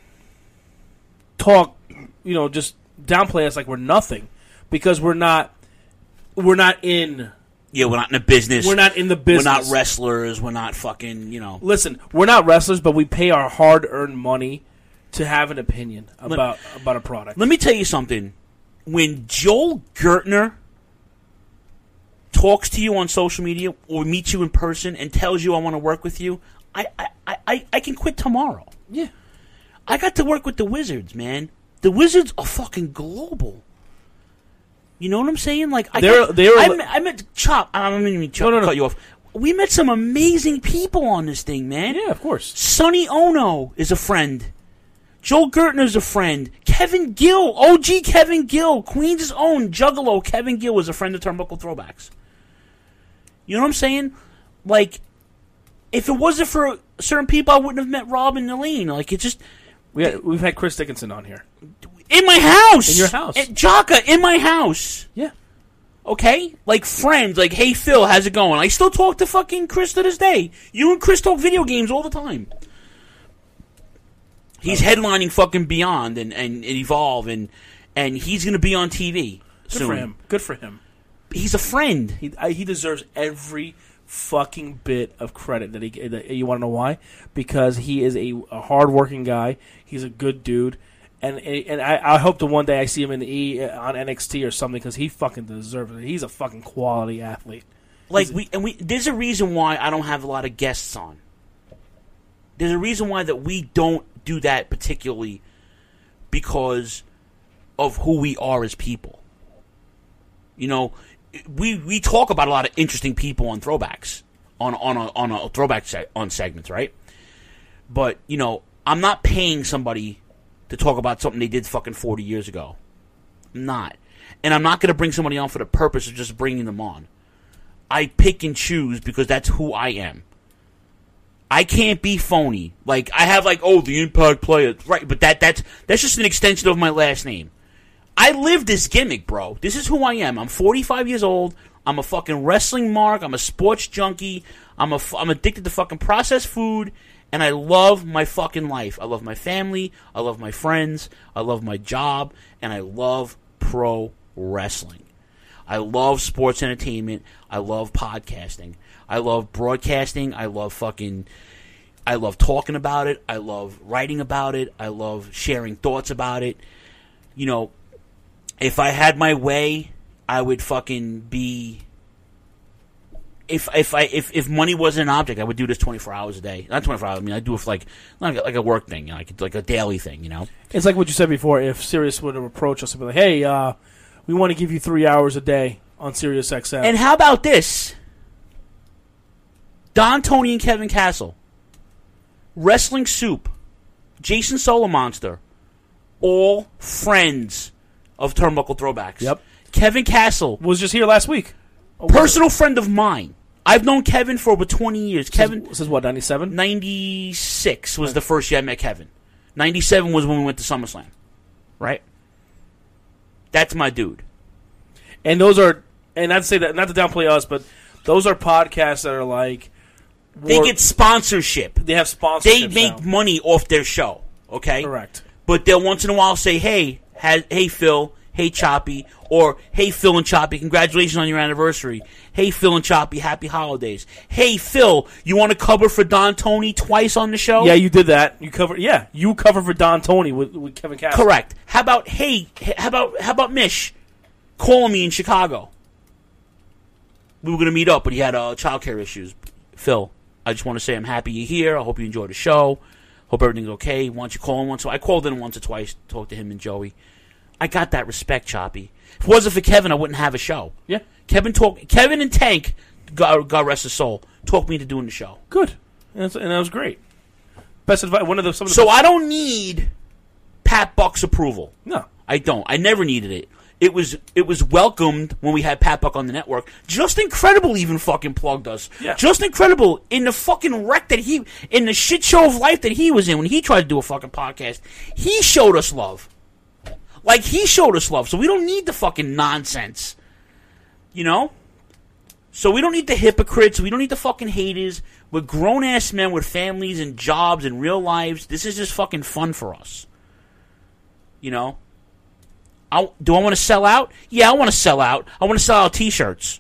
talk, you know, just downplay us like we're nothing. Because we're not... We're not in... Yeah, we're not in the business. We're not in the business. We're not wrestlers. We're not fucking, you know. Listen, we're not wrestlers, but we pay our hard-earned money to have an opinion about let, about a product. Let me tell you something. When Joel Gertner talks to you on social media or meets you in person and tells you I want to work with you, I, I, I, I can quit tomorrow. Yeah. I got to work with the Wizards, man. The Wizards are fucking global. You know what I'm saying? Like I, they're, got, they're, I, met, I met Chop. I don't mean to Chop, no, no, no. cut you off. We met some amazing people on this thing, man. Yeah, of course. Sonny Ono is a friend. Joel Gertner's a friend. Kevin Gill, O G Kevin Gill, Queens' own Juggalo Kevin Gill was a friend of Turnbuckle Throwbacks. You know what I'm saying? Like, if it wasn't for certain people, I wouldn't have met Rob and Elaine. Like, it just... We had, we've had Chris Dickinson on here. In my house! In your house. At Jaka, in my house. Yeah. Okay? Like, friends. Like, hey, Phil, how's it going? I still talk to fucking Chris to this day. You and Chris talk video games all the time. He's headlining fucking Beyond and, and Evolve, and and he's going to be on T V Good soon. for him. Good for him. He's a friend. He I, he deserves every fucking bit of credit that he. That, you want to know why? Because he is a, a hard-working guy. He's a good dude, and and I, I hope that one day I see him in the E on N X T or something because he fucking deserves it. He's a fucking quality athlete. Like we and we. There's a reason why I don't have a lot of guests on. There's a reason why that we don't do that particularly because of who we are as people. You know, we we talk about a lot of interesting people on throwbacks, on on a, on a throwback se- on segments, right? But you know, I'm not paying somebody to talk about something they did fucking forty years ago. I'm not, and I'm not going to bring somebody on for the purpose of just bringing them on. I pick and choose because that's who I am. I can't be phony. Like, I have, like, oh, the Impact player. Right, but that that's that's just an extension of my last name. I live this gimmick, bro. This is who I am. I'm forty-five years old. I'm a fucking wrestling mark. I'm a sports junkie. I'm a, I'm addicted to fucking processed food, and I love my fucking life. I love my family. I love my friends. I love my job, and I love pro wrestling. I love sports entertainment. I love podcasting. I love broadcasting. I love fucking... I love talking about it. I love writing about it. I love sharing thoughts about it. You know, if I had my way, I would fucking be... If if I if, if money wasn't an object, I would do this twenty-four hours a day. Not twenty-four hours. I mean, I'd do it for like like a, like a work thing, you know, like like a daily thing. You know, it's like what you said before. If Sirius would have approached us and be like, "Hey, uh, we want to give you three hours a day on Sirius X M." And how about this? Don, Tony, and Kevin Castle, Wrestling Soup, Jason Solomonster, all friends of Turnbuckle Throwbacks. Yep. Kevin Castle was just here last week. Personal friend of mine. I've known Kevin for over twenty years. This Kevin, is, this is what, ninety-seven? ninety-six was the first year I met Kevin. ninety-seven was when we went to SummerSlam. Right? That's my dude. And those are, and not to say that, not to downplay us, but those are podcasts that are like, they get sponsorship. They have sponsorship. They make now. money off their show. Okay, correct. But they'll once in a while say, "Hey, has, hey Phil, hey Choppy," or "Hey Phil and Choppy, congratulations on your anniversary." "Hey Phil and Choppy, happy holidays." "Hey Phil, you want to cover for Don Tony twice on the show?" Yeah, you did that. You cover. Yeah, you cover for Don Tony with, with Kevin Castle. Correct. How about hey? How about how about Mish calling me in Chicago? We were going to meet up, but he had uh, child care issues. Phil, I just want to say I'm happy you're here. I hope you enjoy the show. Hope everything's okay. Why don't you call him once? So I called in once or twice, talked to him and Joey. I got that respect, Choppy. If it wasn't for Kevin, I wouldn't have a show. Yeah. Kevin talk, Kevin and Tank, God, God rest his soul, talked me into doing the show. Good. And, that's, and that was great. Best advice. One of the, some of the so best. I don't need Pat Buck's approval. No. I don't. I never needed it. It was it was welcomed when we had Pat Buck on the network. Just Incredible even fucking plugged us. Yeah. Just Incredible in the fucking wreck that he, in the shit show of life that he was in when he tried to do a fucking podcast. He showed us love. Like, he showed us love. So we don't need the fucking nonsense. You know? So we don't need the hypocrites. We don't need the fucking haters. We're grown-ass men with families and jobs and real lives. This is just fucking fun for us. You know? I, do I want to sell out? Yeah, I want to sell out. I want to sell out T-shirts.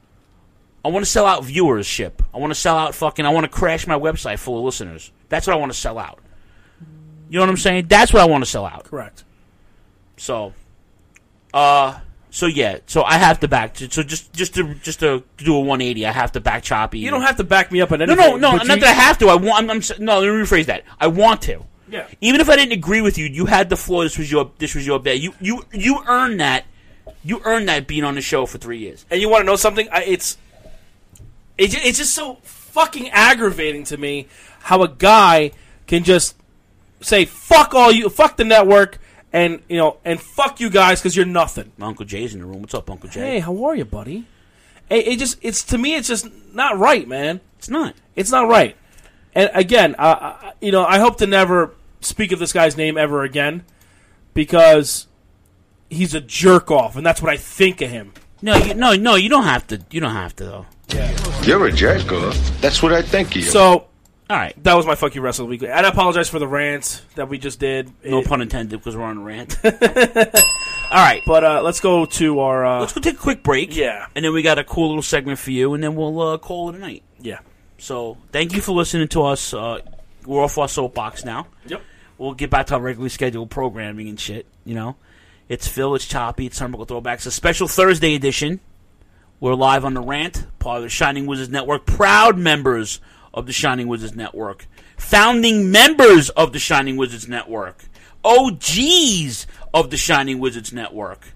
I want to sell out viewership. I want to sell out fucking... I want to crash my website full of listeners. That's what I want to sell out. You know what I'm saying? That's what I want to sell out. Correct. So, uh, So yeah, so I have to back. So just just to just to do a one eighty, I have to back Choppy. You don't have to back me up on No, anything. no, no. but Not you- that I have to. I want. I'm, I'm, s- no, let me rephrase that. I want to. Yeah. Even if I didn't agree with you, you had the floor. This was your. This was your bet. You you you earned that. You earned that being on the show for three years. And you want to know something? I, it's it, ju- it's just so fucking aggravating to me how a guy can just say fuck all you, fuck the network, and you know, and fuck you guys because you're nothing. Uncle Jay's in the room. What's up, Uncle Jay? Hey, how are you, buddy? It, it just it's to me, it's just not right, man. It's not. It's not right. And again, uh, I- you know, I hope to never speak of this guy's name ever again because he's a jerk off, and that's what I think of him. No, you, no, no. You don't have to. You don't have to though. You're a jerk off. That's what I think of you. So, all right, that was my fuck you wrestle weekly. And I apologize for the rant that we just did. No It- pun intended, because we're on a rant. All right, but uh, let's go to our. Uh, let's go take a quick break. Yeah, and then we got a cool little segment for you, and then we'll uh, call it a night. Yeah. So thank you for listening to us. Uh, we're off our soapbox now. Yep. We'll get back to our regularly scheduled programming and shit. You know, it's Phil, it's Choppy, it's Turnbuckle Throwbacks, a special Thursday edition. We're live on the Rant, part of the Shining Wizards Network. Proud members of the Shining Wizards Network. Founding members of the Shining Wizards Network. O Gs of the Shining Wizards Network.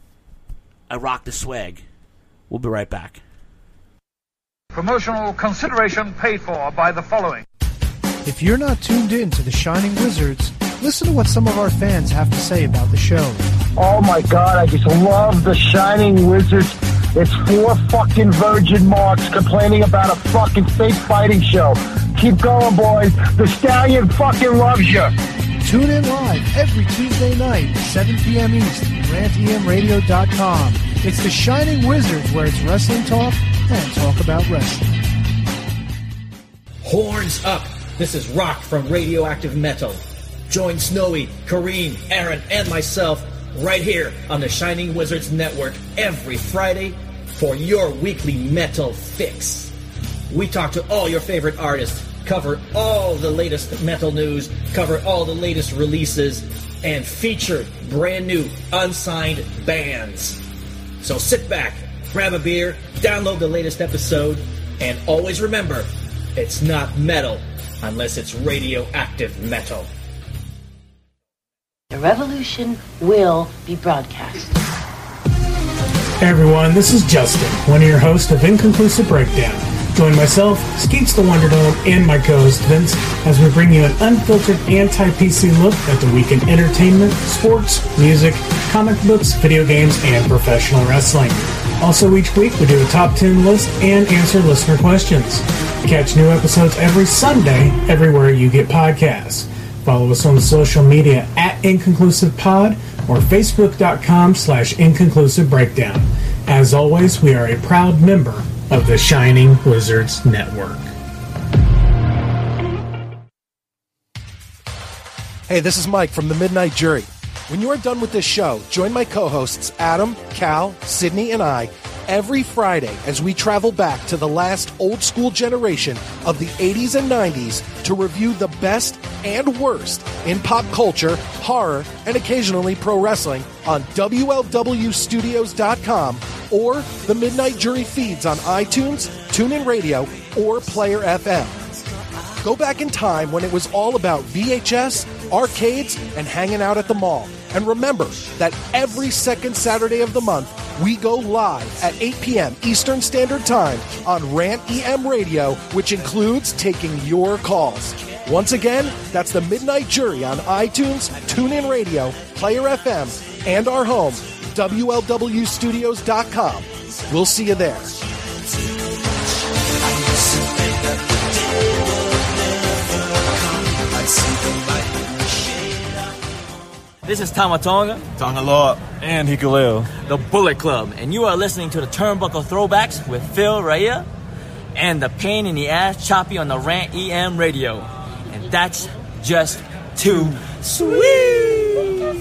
I rock the swag. We'll be right back. Promotional consideration paid for by the following. If you're not tuned in to the Shining Wizards, listen to what some of our fans have to say about the show. Oh my god, I just love the Shining Wizards. It's four fucking virgin marks complaining about a fucking fake fighting show. Keep going, boys. The Stallion fucking loves you. Tune in live every Tuesday night, seven p.m. East, rant e m radio dot com. It's the Shining Wizards, where it's wrestling talk and talk about wrestling. Horns up! This is Rock from Radioactive Metal. Join Snowy, Kareem, Aaron, and myself right here on the Shining Wizards Network every Friday for your weekly metal fix. We talk to all your favorite artists, cover all the latest metal news, cover all the latest releases, and feature brand new unsigned bands. So sit back, grab a beer, download the latest episode, and always remember, it's not metal unless it's radioactive metal. The revolution will be broadcast. Hey everyone, this is Justin, one of your hosts of Inconclusive Breakdown. Join myself, Skeets the Wonder Dome, and my co-host Vince as we bring you an unfiltered anti-P C look at the week in entertainment, sports, music, comic books, video games, and professional wrestling. Also, each week we do a top ten list and answer listener questions. Catch new episodes every Sunday everywhere you get podcasts. Follow us on the social media at Inconclusive Pod or Facebook.com slash Inconclusive Breakdown. As always, we are a proud member of the Shining Wizards Network. Hey, this is Mike from the Midnight Jury. When you are done with this show, join my co-hosts Adam, Cal, Sydney, and I every Friday as we travel back to the last old-school generation of the eighties and nineties to review the best and worst in pop culture, horror, and occasionally pro wrestling on W L W studios dot com or the Midnight Jury feeds on iTunes, TuneIn Radio, or Player F M. Go back in time when it was all about V H S, arcades, and hanging out at the mall. And remember that every second Saturday of the month, we go live at eight p.m. Eastern Standard Time on Rant E M Radio, which includes taking your calls. Once again, that's the Midnight Jury on iTunes, TuneIn Radio, Player F M, and our home, W L W studios dot com. We'll see you there. This is Tamatonga, Tangaloa, and Hikuleo, the Bullet Club, and you are listening to the Turnbuckle Throwbacks with Phil Raya and the pain in the ass Choppy on the Rant E M Radio. And that's just too sweet.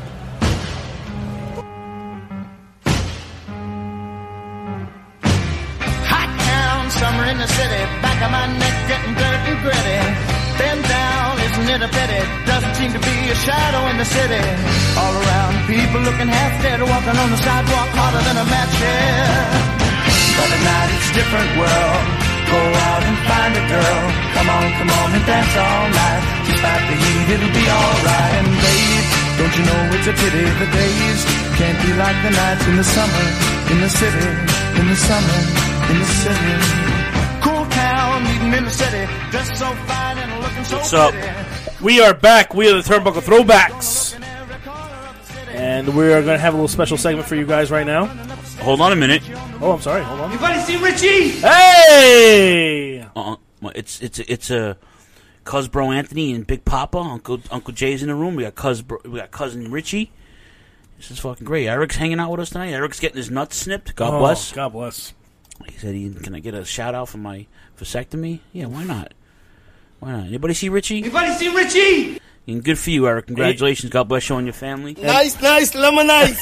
Hot town, summer in the city, back of my neck getting dirt and gritty. Bend down, isn't it a pity. Doesn't seem to be a shadow in the city. All around, people looking half dead, walking on the sidewalk harder than a match here. But at night it's a different world. Go out and find a girl. Come on, come on and dance all night. Despite the heat, it'll be alright. And babe, don't you know it's a pity the days can't be like the nights in the summer, in the city, in the summer, in the city. Cool town, meeting in the city, dressed so fine and looking so What's up? pretty. We are back. We are the Turnbuckle Throwbacks. And we are going to have a little special segment for you guys right now. Hold on a minute. Oh, I'm sorry. Hold on. Everybody see Richie? Hey! Uh, it's it's it's a uh, Cuz Bro Anthony and Big Papa. Uncle Uncle Jay's in the room. We got Cuz Bro, we got cousin Richie. This is fucking great. Eric's hanging out with us tonight. Eric's getting his nuts snipped. God oh, bless. God bless. He said, he, "Can I get a shout out for my vasectomy?" Yeah, why not? Why not? Anybody see Richie? Everybody see Richie? And good for you, Eric. Congratulations. God bless you and your family. Nice, nice, lemon nice.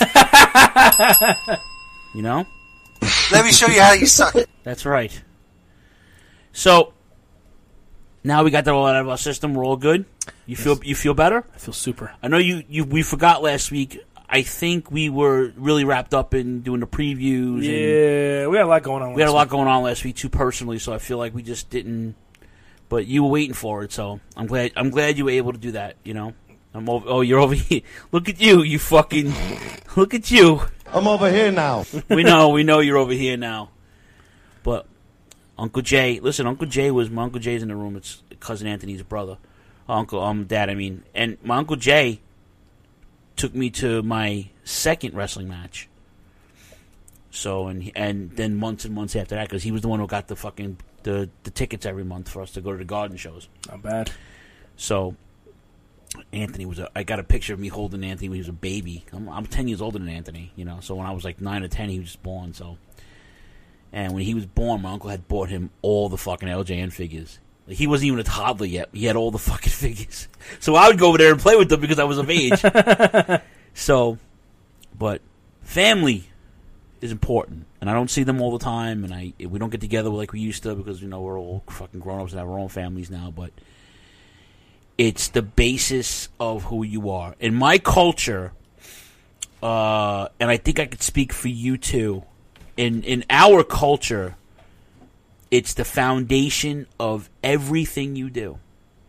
You know? Let me show you how you suck it. That's right. So now we got that all out of our system. We're all good. You yes. feel you feel better? I feel super. I know you, you. We forgot last week. I think we were really wrapped up in doing the previews. Yeah, and we had a lot going on. We had a lot week. going on last week too, personally. So I feel like we just didn't. But you were waiting for it, so I'm glad. I'm glad you were able to do that. You know, I'm over. Oh, you're over here. Look at you, you fucking. Look at you. I'm over here now. We know. We know you're over here now. But Uncle Jay, listen. Uncle Jay was my Uncle Jay's in the room. It's cousin Anthony's brother, Uncle um Dad. I mean, and my Uncle Jay took me to my second wrestling match. So and and then months and months after that, because he was the one who got the fucking. The, the tickets every month for us to go to the garden shows. Not bad. So, Anthony was a... I got a picture of me holding Anthony when he was a baby. I'm, I'm ten years older than Anthony, you know. So, when I was like nine or ten, he was just born, so... And when he was born, my uncle had bought him all the fucking L J N figures. Like, he wasn't even a toddler yet. He had all the fucking figures. So, I would go over there and play with them because I was of age. So, but family is important. And I don't see them all the time, and I we don't get together like we used to because, you know, we're all fucking grown-ups and have our own families now, but it's the basis of who you are. In my culture, uh, and I think I could speak for you too, in, in our culture, it's the foundation of everything you do.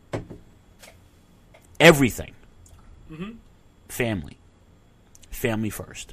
Everything. Mm-hmm. Family. Family first.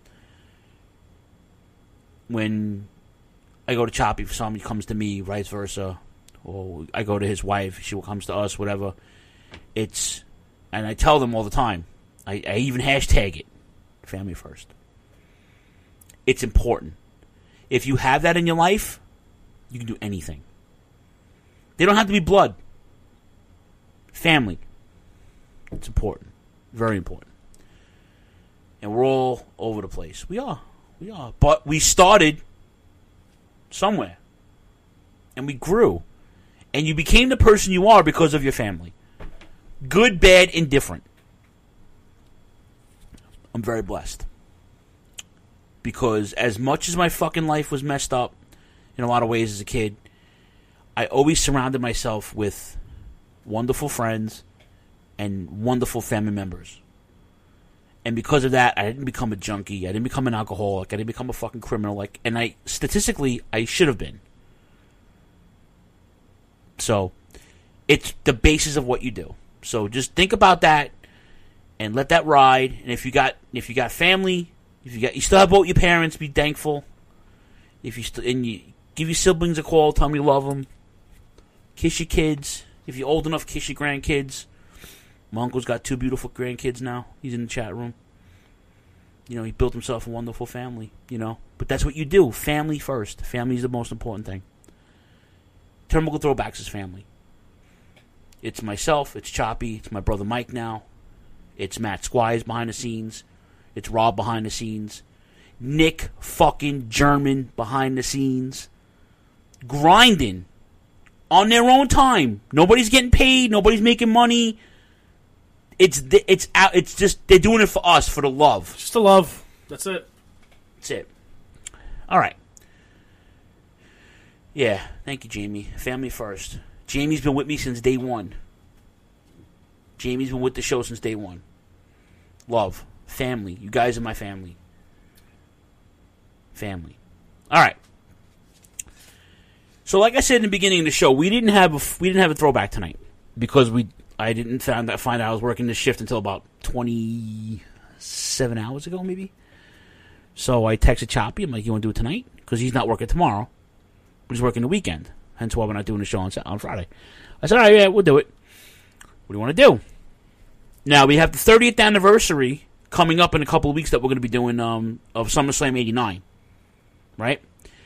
When I go to Choppy, if somebody comes to me, vice versa, or I go to his wife, she comes to us, whatever, it's, and I tell them all the time, I, I even hashtag it, family first. It's important. If you have that in your life, you can do anything. They don't have to be blood. Family. It's important. Very important. And we're all over the place. We are. We are. But we started somewhere. And we grew. And you became the person you are because of your family. Good, bad, indifferent. I'm very blessed. Because as much as my fucking life was messed up in a lot of ways as a kid, I always surrounded myself with wonderful friends and wonderful family members. And because of that, I didn't become a junkie. I didn't become an alcoholic. I didn't become a fucking criminal. Like, and I statistically, I should have been. So, it's the basis of what you do. So just think about that and let that ride. And if you got if you got family, if you got you still have both your parents, be thankful. If you still and you give your siblings a call, tell them you love them. Kiss your kids. If you're old enough, kiss your grandkids. My uncle's got two beautiful grandkids now. He's in the chat room. You know, he built himself a wonderful family, you know. But that's what you do. Family first. Family is the most important thing. Turnbuckle Throwbacks is family. It's myself. It's Choppy. It's my brother Mike now. It's Matt Squires behind the scenes. It's Rob behind the scenes. Nick fucking German behind the scenes. Grinding. On their own time. Nobody's getting paid. Nobody's making money. It's the, it's out. It's just they're doing it for us, for the love. Just the love. That's it. That's it. All right. Yeah. Thank you, Jamie. Family first. Jamie's been with me since day one. Jamie's been with the show since day one. Love. Family. You guys are my family. Family. All right. So, like I said in the beginning of the show, we didn't have a, we didn't have a throwback tonight because we I didn't find out, find out I was working this shift until about twenty-seven hours ago, maybe. So I texted Choppy. I'm like, "You want to do it tonight?" Because he's not working tomorrow, but he's working the weekend. Hence why we're not doing the show on on Friday. I said, "All right, yeah, we'll do it." What do you want to do? Now we have the thirtieth anniversary coming up in a couple of weeks that we're going to be doing um, of SummerSlam eighty-nine, right?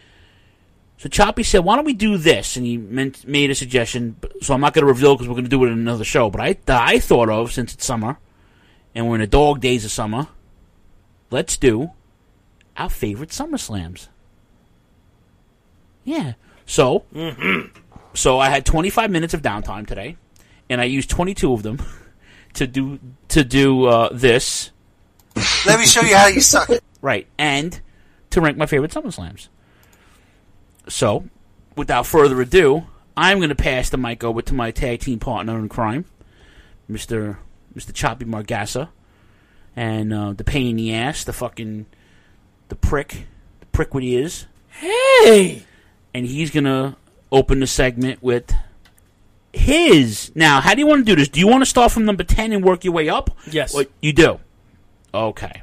So Choppy said, why don't we do this? And he meant, made a suggestion, so I'm not going to reveal because we're going to do it in another show. But I, I thought of, since it's summer, and we're in the dog days of summer, let's do our favorite SummerSlams. Yeah. So, mm-hmm. so I had twenty-five minutes of downtime today, and I used twenty-two of them to do to do uh, this. Let me show you how you suck it. Right, and to rank my favorite SummerSlams. So, without further ado, I'm going to pass the mic over to my tag team partner in crime, Mister Mister Choppy Margassa, and uh, the pain in the ass, the fucking, the prick, the prick what he is. Hey! And he's going to open the segment with his. Now, how do you want to do this? Do you want to start from number ten and work your way up? Yes. Or you do? Okay.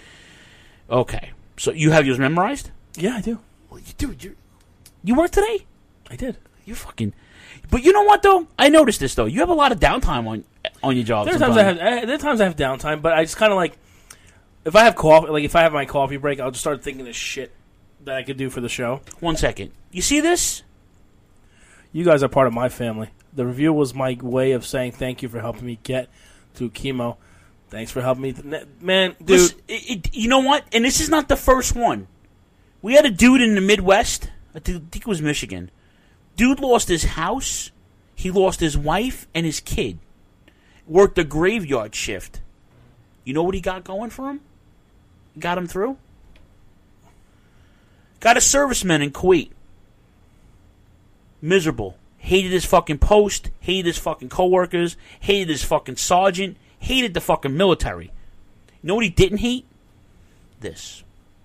Okay. So, you have yours memorized? Yeah, I do. Well, you do. You're... You worked today? I did. You fucking... But you know what, though? I noticed this, though. You have a lot of downtime on on your job. There are times I have, there are times I have downtime, but I just kind of like... If I have coffee, like if I have my coffee break, I'll just start thinking of shit that I could do for the show. One second. You see this? You guys are part of my family. The review was my way of saying thank you for helping me get through chemo. Thanks for helping me. Th- Man, dude. Listen, it, it, you know what? And this is not the first one. We had a dude in the Midwest... I think it was Michigan. Dude lost his house, he lost his wife and his kid. Worked a graveyard shift. You know what he got going for him? Got him through? Got a serviceman in Kuwait. Miserable. Hated his fucking post, hated his fucking coworkers, hated his fucking sergeant, hated the fucking military. You know what he didn't hate? This.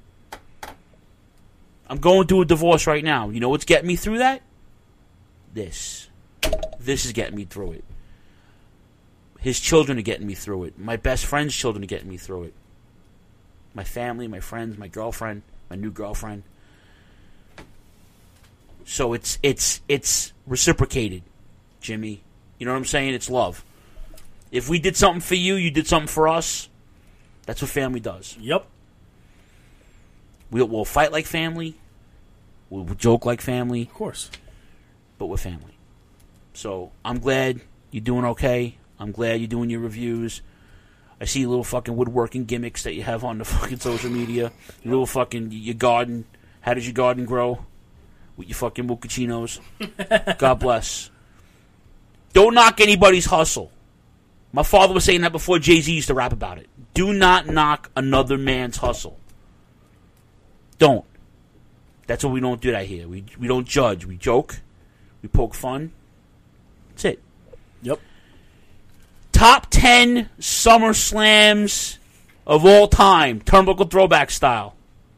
I'm going through a divorce right now. You know what's getting me through that? This. This is getting me through it. His children are getting me through it. My best friend's children are getting me through it. My family, my friends, my girlfriend, my new girlfriend. So it's it's it's reciprocated, Jimmy. You know what I'm saying? It's love. If we did something for you, you did something for us. That's what family does. Yep. We'll, we'll fight like family. We'll joke like family. Of course. But we're family. So I'm glad you're doing okay. I'm glad you're doing your reviews. I see little fucking woodworking gimmicks that you have on the fucking social media. Your little fucking, your garden. How does your garden grow? With your fucking mochachinos. God bless. Don't knock anybody's hustle. My father was saying that before Jay-Z used to rap about it. Do not knock another man's hustle. Don't. That's what we don't do that here. We we don't judge. We joke. We poke fun. That's it. Yep. Top ten SummerSlams of all time. Turnbuckle throwback style.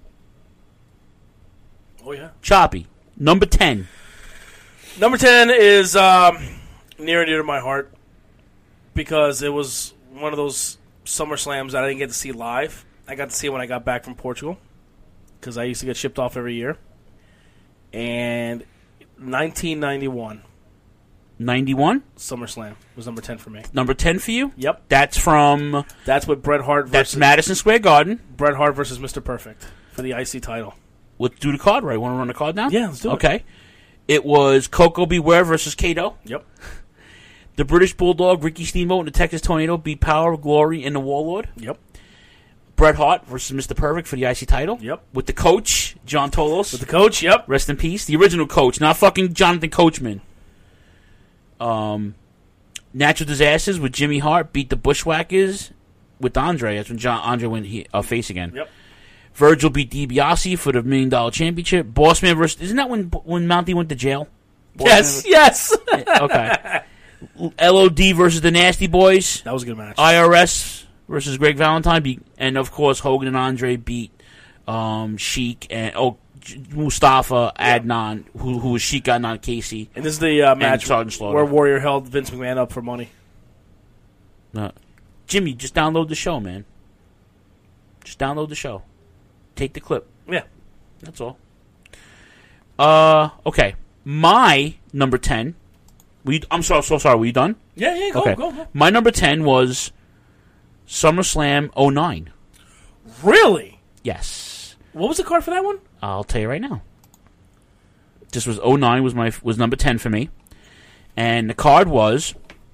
Oh, yeah. Choppy. Number ten. Number ten is um, near and dear to my heart because it was one of those SummerSlams that I didn't get to see live. I got to see it when I got back from Portugal. Because I used to get shipped off every year. And nineteen ninety-one. ninety-one? SummerSlam was number ten for me. Number ten for you? Yep. That's from... That's with Bret Hart versus... That's Madison Square Garden. Bret Hart versus Mister Perfect for the I C title. Let's do the card, right? Want to run the card now? Yeah, let's do okay. it. Okay. It was Coco Beware versus Kato. Yep. The British Bulldog, Ricky Steamboat, and the Texas Tornado beat Power, Glory, and the Warlord. Yep. Bret Hart versus Mister Perfect for the I C title. Yep. With the coach, John Tolos. With the coach, yep. Rest in peace. The original coach, not fucking Jonathan Coachman. Um, Natural Disasters with Jimmy Hart beat the Bushwhackers with Andre. That's when John Andre went he, uh, face again. Yep. Virgil beat DiBiase for the Million Dollar Championship. Bossman versus... Isn't that when when Mountie went to jail? Boss yes, Man, yes. okay. L O D versus the Nasty Boys. That was a good match. I R S versus Greg Valentine. Beat, and, of course, Hogan and Andre beat um, Sheik and oh, Mustafa yeah. Adnan, who, who was Sheik Adnan Casey. And this is the uh, match where where Warrior held Vince McMahon up for money. Uh, Jimmy, just download the show, man. Just download the show. Take the clip. Yeah. That's all. Uh, okay. My number ten. We, I'm so, so sorry. Were you done? Yeah, yeah, go, okay. go, go. My number ten was SummerSlam oh nine. Really? Yes. What was the card for that one? I'll tell you right now. This was oh nine was my was number ten for me. And the card was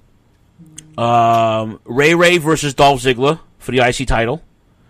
um, Ray Ray versus Dolph Ziggler for the I C title.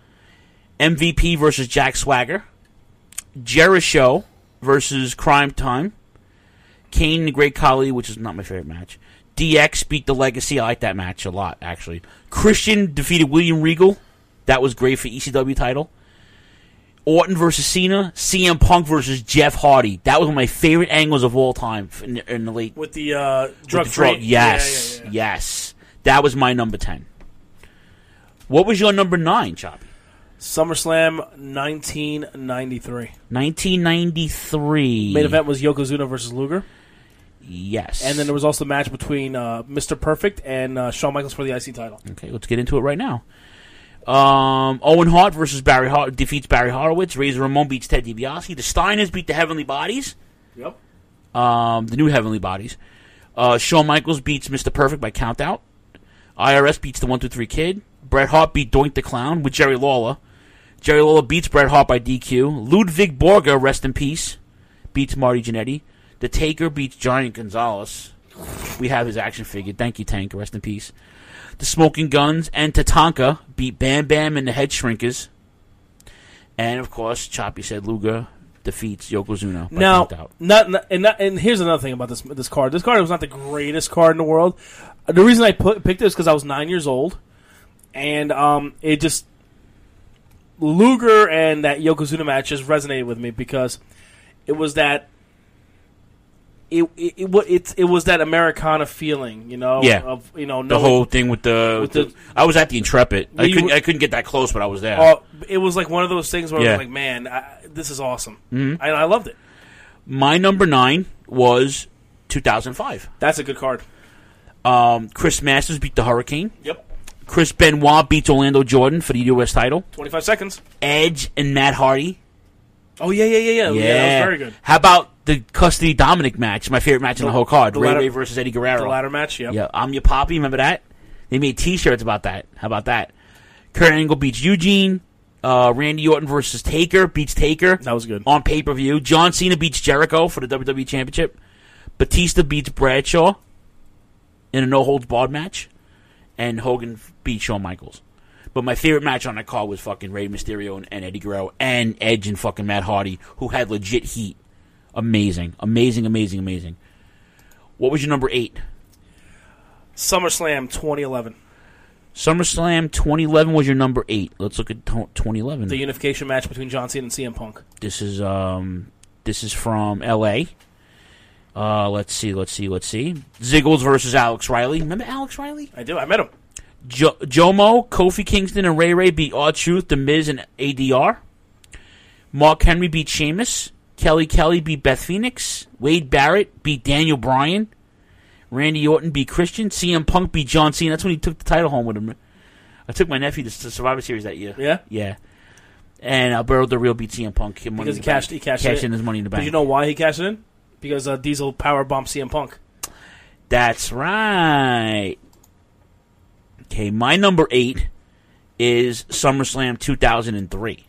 M V P versus Jack Swagger. Jericho versus Crime Time. Kane and the Great Khali, which is not my favorite match. D X beat The Legacy. I like that match a lot, actually. Christian defeated William Regal. That was great for E C W title. Orton versus Cena. C M Punk versus Jeff Hardy. That was one of my favorite angles of all time in the, in the late... With the uh, drug with the drug, free. Yes, yeah, yeah, yeah. yes. That was my number ten. What was your number nine, Choppy? SummerSlam nineteen ninety-three. nineteen ninety-three. Main event was Yokozuna versus Luger. Yes. And then there was also a match between uh, Mister Perfect and uh, Shawn Michaels for the I C title. Okay, let's get into it right now. Um, Owen Hart versus Barry Hart defeats Barry Horowitz. Razor Ramon beats Ted DiBiase. The Steiners beat the Heavenly Bodies. Yep. Um, the new Heavenly Bodies. Uh, Shawn Michaels beats Mister Perfect by countout. I R S beats the one two three Kid. Bret Hart beat Doink the Clown with Jerry Lawler. Jerry Lawler beats Bret Hart by D Q. Ludwig Borga, rest in peace, beats Marty Jannetty. The Taker beats Giant Gonzalez. We have his action figure. Thank you, Tank. Rest in peace. The Smoking Guns and Tatanka beat Bam Bam and the Head Shrinkers. And, of course, Choppy said Luger defeats Yokozuna by now, countout. Not, not, and, not, and here's another thing about this this card. This card was not the greatest card in the world. The reason I put, picked it is because I was nine years old. And um, it just... Luger and that Yokozuna match just resonated with me because it was that... It it, it it it was that Americana feeling, you know. Yeah, of you know the whole thing with the. With the, the I was at the Intrepid. I couldn't were, I couldn't get that close, but I was there. Uh, it was like one of those things where yeah. I was like, "Man, I, this is awesome." Mm-hmm. I, I loved it. My number nine was two thousand five. That's a good card. Um, Chris Masters beat the Hurricane. Yep. Chris Benoit beats Orlando Jordan for the U S title. Twenty-five seconds. Edge and Matt Hardy. Oh yeah, yeah, yeah, yeah. Yeah, yeah that was very good. How about the Custody Dominic match? My favorite match the, in the whole card. The Ray ladder, Ray versus Eddie Guerrero. The ladder match. Yep. Yeah. I'm your poppy. Remember that? They made T-shirts about that. How about that? Kurt Angle beats Eugene. Uh, Randy Orton versus Taker beats Taker. That was good on pay per view. John Cena beats Jericho for the W W E Championship. Batista beats Bradshaw in a no holds barred match, and Hogan beats Shawn Michaels. But my favorite match on that card was fucking Rey Mysterio and, and Eddie Guerrero and Edge and fucking Matt Hardy, who had legit heat. Amazing. Amazing, amazing, amazing. What was your number eight? SummerSlam twenty eleven. SummerSlam twenty eleven was your number eight. Let's look at twenty eleven. The unification match between John Cena and C M Punk. This is um, this is from L A. Uh, let's see, let's see, let's see. Ziggles versus Alex Riley. Remember Alex Riley? I do. I met him. Jo- Jomo, Kofi Kingston, and Ray Ray beat R-Truth, The Miz, and A D R. Mark Henry beat Sheamus. Kelly Kelly beat Beth Phoenix. Wade Barrett beat Daniel Bryan. Randy Orton beat Christian. C M Punk beat John Cena. That's when he took the title home with him. I took my nephew to the Survivor Series that year. Yeah? Yeah. And Alberto Del Rio beat C M Punk. Because he cashed, he cashed, cashed in. in his money in the bank. Did you know why he cashed it in? Because uh, Diesel power bombed C M Punk. That's right. Okay, my number eight is SummerSlam two thousand three.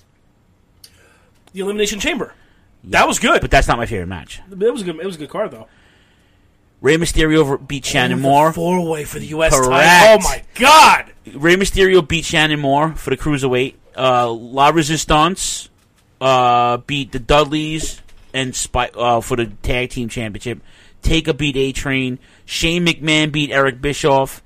The Elimination Chamber. Yeah, that was good. But that's not my favorite match. It was a good, it was a good card, though. Rey Mysterio beat Shannon oh, Moore. Four-way for the U S Correct. title. Oh, my God. Rey Mysterio beat Shannon Moore for the Cruiserweight. Uh, La Resistance uh, beat the Dudleys and Spy- uh, for the Tag Team Championship. Taker beat A-Train. Shane McMahon beat Eric Bischoff.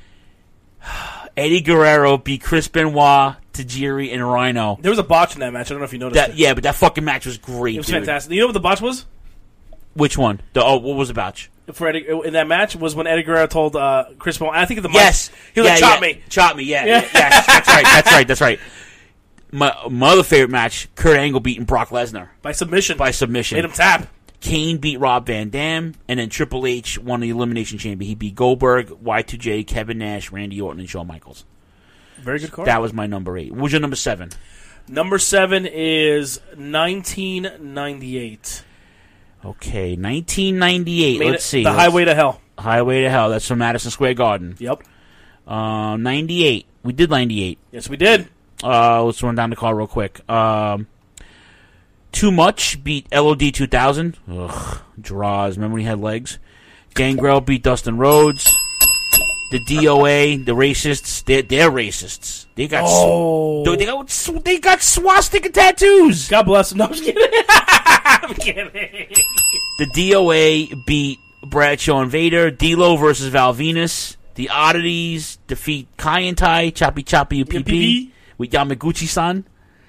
Eddie Guerrero beat Chris Benoit, Tajiri, and Rhino. There was a botch in that match. I don't know if you noticed that, it. Yeah, but that fucking match was great. It was dude. fantastic. You know what the botch was? Which one? The oh, what was the botch? for Eddie in that match was when Eddie Guerrero told uh, Chris Benoit. I think of the yes, mic, he was yeah, like, "Chop yeah. me, chop me." Yeah, Yeah. yeah. yes, that's right. That's right. That's right. My, my other favorite match: Kurt Angle beating Brock Lesnar by submission. By submission, Made him tap. Kane beat Rob Van Dam, and then Triple H won the Elimination Chamber. He beat Goldberg, Y two J, Kevin Nash, Randy Orton, and Shawn Michaels. Very good card. That was my number eight. What was your number seven? Number seven is nineteen ninety-eight. Okay, nineteen ninety-eight. Made Let's it- see. The Let's- Highway to Hell. Highway to Hell. That's from Madison Square Garden. Yep. Uh, ninety-eight. We did ninety-eight. Yes, we did. Uh, let's run down the card real quick. Um, Too Much beat L O D two thousand. Ugh, draws. Remember when he had legs? Gangrel beat Dustin Rhodes. The D O A, the racists, they're, they're racists. They got Oh. sw- they got sw- they got swastika tattoos. God bless them. No, I'm just kidding. I'm kidding. The D O A beat Bradshaw and Vader. D-Lo versus Val Venus. The Oddities defeat Kai and Tai, Choppy Choppy U P P with Yamaguchi-san.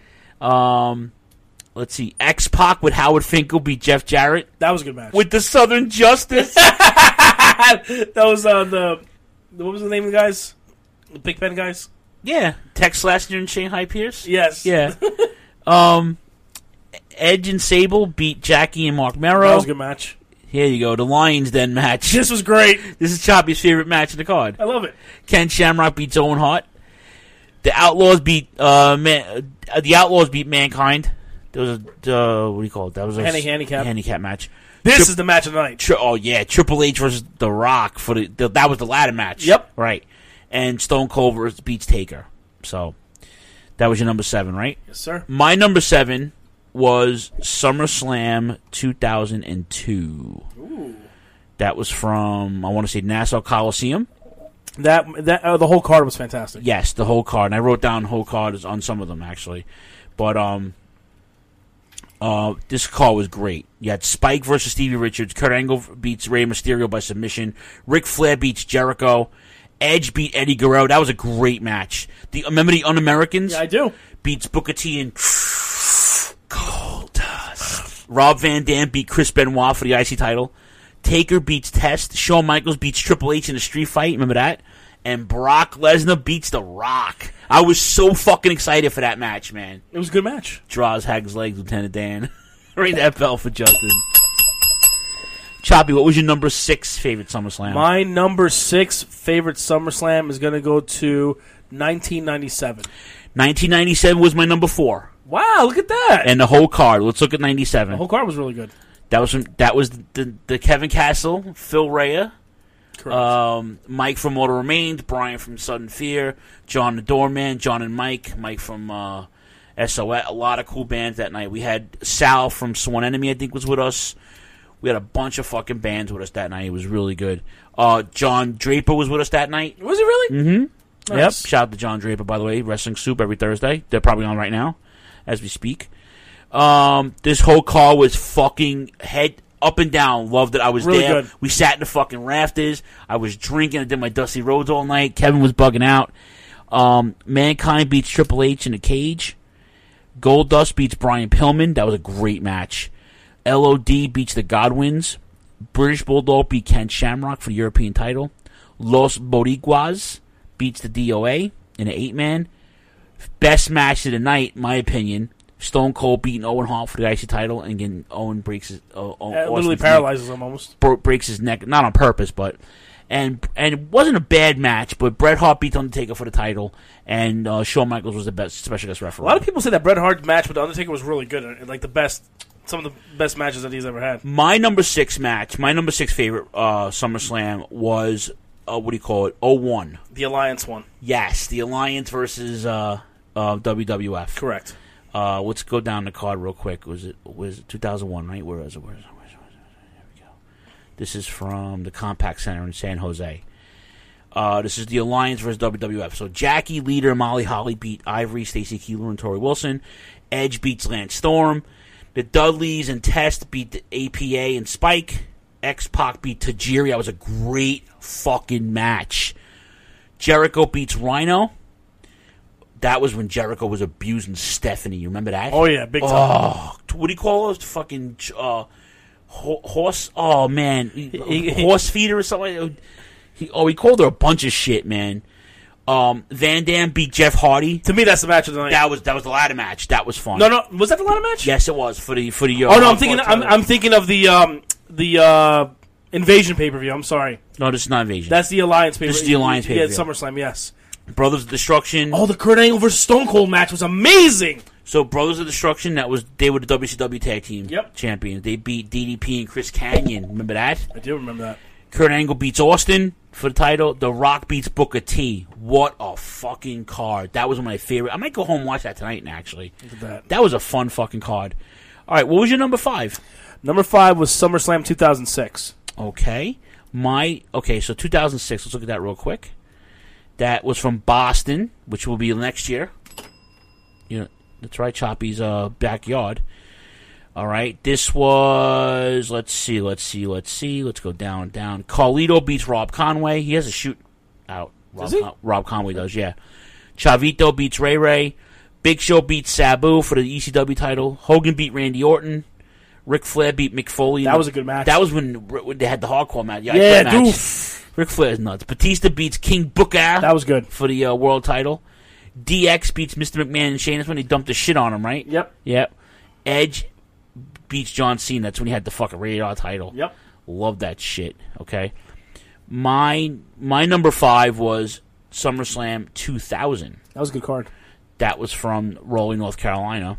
Um, let's see. X-Pac with Howard Finkel beat Jeff Jarrett. That was a good match. With the Southern Justice. That was uh, the, the what was the name of the guys? The Big Pen guys. Yeah, Tex Slazenger and Shanghai Pierce. Yes. Yeah. um, Edge and Sable beat Jackie and Mark Merrow. That was a good match. Here you go, the Lions Den match. This was great. This is Choppy's favorite match in the card. I love it. Ken Shamrock beats Owen Hart. The Outlaws beat uh, man, uh the Outlaws beat Mankind. There was a uh, what do you call it? That was a Handy- handicap. handicap match. This Tri- is the match of the night. Tri- oh yeah, Triple H versus The Rock for the, the that was the ladder match. Yep. Right. And Stone Cold versus beats Taker. So that was your number seven, right? Yes, sir. My number seven was SummerSlam two thousand two. Ooh. That was from I want to say Nassau Coliseum. That that uh, the whole card was fantastic. Yes, the whole card. And I wrote down whole cards on some of them actually, but um, uh, this card was great. You had Spike versus Stevie Richards. Kurt Angle beats Rey Mysterio by submission. Ric Flair beats Jericho. Edge beat Eddie Guerrero. That was a great match. The remember the Un-Americans? Yeah, I do. Beats Booker T and Goldust. Rob Van Dam beat Chris Benoit for the I C title. Taker beats Test. Shawn Michaels beats Triple H in a street fight. Remember that? And Brock Lesnar beats The Rock. I was so fucking excited for that match, man. It was a good match. Draws Hag's legs, Lieutenant Dan. Ring that bell for Justin. Choppy, what was your number six favorite SummerSlam? My number six favorite SummerSlam is going to go to nineteen ninety-seven. nineteen ninety-seven was my number four. Wow, look at that. And the whole card. Let's look at ninety-seven. The whole card was really good. That was from, that was the, the Kevin Castle, Phil Rea, Correct. um, Mike from Mortal Remains, Brian from Sudden Fear, John the Doorman, John and Mike, Mike from uh, S O S. A lot of cool bands that night. We had Sal from Sworn Enemy, I think, was with us. We had a bunch of fucking bands with us that night. It was really good. Uh, John Draper was with us that night. Was he really? Mm-hmm. Nice. Yep. Shout out to John Draper, by the way. Wrestling Soup every Thursday. They're probably on right now as we speak. Um, this whole car was fucking head up and down. Loved it. I was Really there. good. We sat in the fucking rafters. I was drinking. I did my Dusty Rhodes all night. Kevin was bugging out. Um, Mankind beats Triple H in a cage. Goldust beats Brian Pillman. That was a great match. L O D beats the Godwins. British Bulldog beat Ken Shamrock for the European title. Los Boricuas beats the D O A in an eight-man. Best match of the night, in my opinion. Stone Cold beating Owen Hart for the I C title, and again, Owen breaks his. Uh, It literally Austin's paralyzes neck, him almost. bro- breaks his neck, not on purpose, but and and it wasn't a bad match. But Bret Hart beats Undertaker for the title, and uh, Shawn Michaels was the best special guest A referee. lot of people say that Bret Hart's match with The Undertaker was really good. uh, Like the best, some of the best matches that he's ever had. My number six match, my number six favorite uh, SummerSlam was uh, what do you call it? oh one. The Alliance one. Yes, the Alliance versus uh, uh, W W F. Correct. Uh, let's go down the card real quick. Was it was it two thousand one, right? Where is it? Where is it? Where is it? Where is it? Here we go. This is from the Compaq Center in San Jose. Uh, this is the Alliance versus W W F. So Jackie, Leader, Molly Holly beat Ivory, Stacey Keebler, and Tori Wilson. Edge beats Lance Storm. The Dudleys and Test beat the A P A and Spike. X-Pac beat Tajiri. That was a great fucking match. Jericho beats Rhino. That was when Jericho was abusing Stephanie. You remember that? Oh, yeah, big time. Oh, what do you call those? Fucking, uh, Ho- horse. Oh man, he, horse feeder or something. He, oh, he called her a bunch of shit, man. Um, Van Dam beat Jeff Hardy. To me, that's the match of the night. That was that was the ladder match. That was fun. No, no, was that the ladder match? Yes, it was for the for the. Uh, oh no, I'm thinking. I'm, I'm thinking of the um the uh, Invasion pay per view. I'm sorry. No, this is not Invasion. That's the Alliance pay per view. This is the Alliance pay per view. Yeah, SummerSlam. Yes. Brothers of Destruction. Oh, the Kurt Angle versus Stone Cold match was amazing. So Brothers of Destruction, that was they were the W C W Tag Team yep. champions. They beat D D P and Chris Kanyon. Remember that? I do remember that. Kurt Angle beats Austin for the title. The Rock beats Booker T. What a fucking card. That was one of my favorite. I might go home and watch that tonight, actually. Look at that. That was a fun fucking card. All right, what was your number five? Number five was SummerSlam two thousand six. Okay. My Okay, so two thousand six. Let's look at that real quick. That was from Boston, which will be next year. You know, that's right, Choppy's uh, backyard. All right, this was, let's see, let's see, let's see. Let's go down, down. Carlito beats Rob Conway. He has a shoot out. Rob, Does he? Con- Rob Conway does, yeah. Chavito beats Ray Ray. Big Show beats Sabu for the E C W title. Hogan beat Randy Orton. Ric Flair beat Mick Foley. That was a good match. That was when, when they had the hardcore match. Yeah, yeah match. doof. Ric Flair's nuts. Batista beats King Booker. That was good. For the uh, world title. D X beats Mister McMahon and Shane. That's when he dumped the shit on him, right? Yep. Yep. Edge beats John Cena. That's when he had the fucking Rated title. Yep. Love that shit, okay? My my number five was SummerSlam two thousand. That was a good card. That was from Raleigh, North Carolina.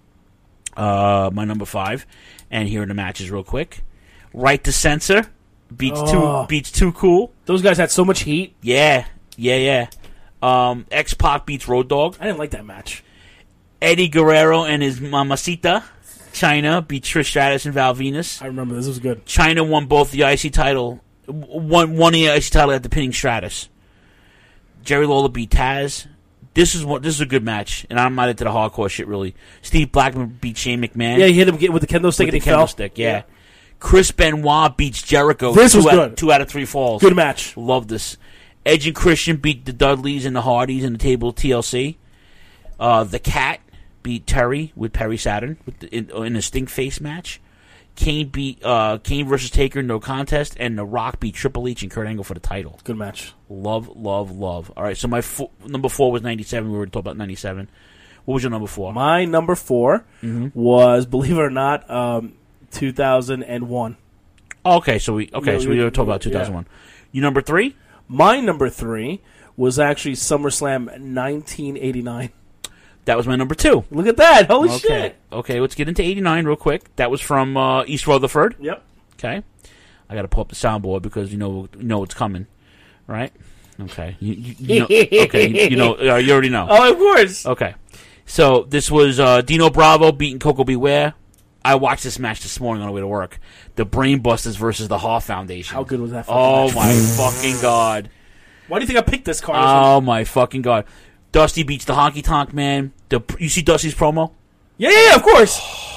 Uh, my number five. And here are the matches real quick. Right to Censor beats oh. two beats Too Cool. Those guys had so much heat. Yeah, yeah, yeah. Um, X-Pac beats Road Dogg. I didn't like that match. Eddie Guerrero and his Mamacita, China, beat Trish Stratus and Val Venus. I remember this. This was good. China won both the I C title, won, won the I C title after pinning Stratus. Jerry Lawler beat Taz. This is what this is a good match, and I'm not into the hardcore shit really. Steve Blackman beat Shane McMahon. Yeah, he hit him get with the kendo stick with and the he kendo fell. stick. Yeah. yeah. Chris Benoit beats Jericho. This two was out, good. Two out of three falls. Good match. Love this. Edge and Christian beat the Dudleys and the Hardys in the table T L C. Uh, the Cat beat Terry with Perry Saturn with the, in, in a stink face match. Kane beat uh, Kane versus Taker, no contest, and The Rock beat Triple H and Kurt Angle for the title. Good match. Love, love, love. All right, so my fo- number four was ninety-seven. We were talking about ninety-seven. What was your number four? My number four mm-hmm. was, believe it or not, um, two thousand one. Oh, okay, so we okay, yeah, so we, we were talking about two thousand one. Yeah. You number three? My number three was actually SummerSlam nineteen eighty-nine. That was my number two. Look at that. Holy okay. shit. Okay, let's get into eighty-nine real quick. That was from uh, East Rutherford. Yep. Okay. I got to pull up the soundboard because you know you know it's coming, right? Okay. You, you, you know, okay, you, you know, uh, you already know. Oh, of course. Okay. So this was uh, Dino Bravo beating Coco Beware. I watched this match this morning on the way to work. The Brainbusters versus the Hart Foundation. How good was that? Oh match? my fucking god! Why do you think I picked this card? Oh my fucking god! Dusty beats the Honky Tonk Man. The you see Dusty's promo? Yeah, yeah, yeah of course.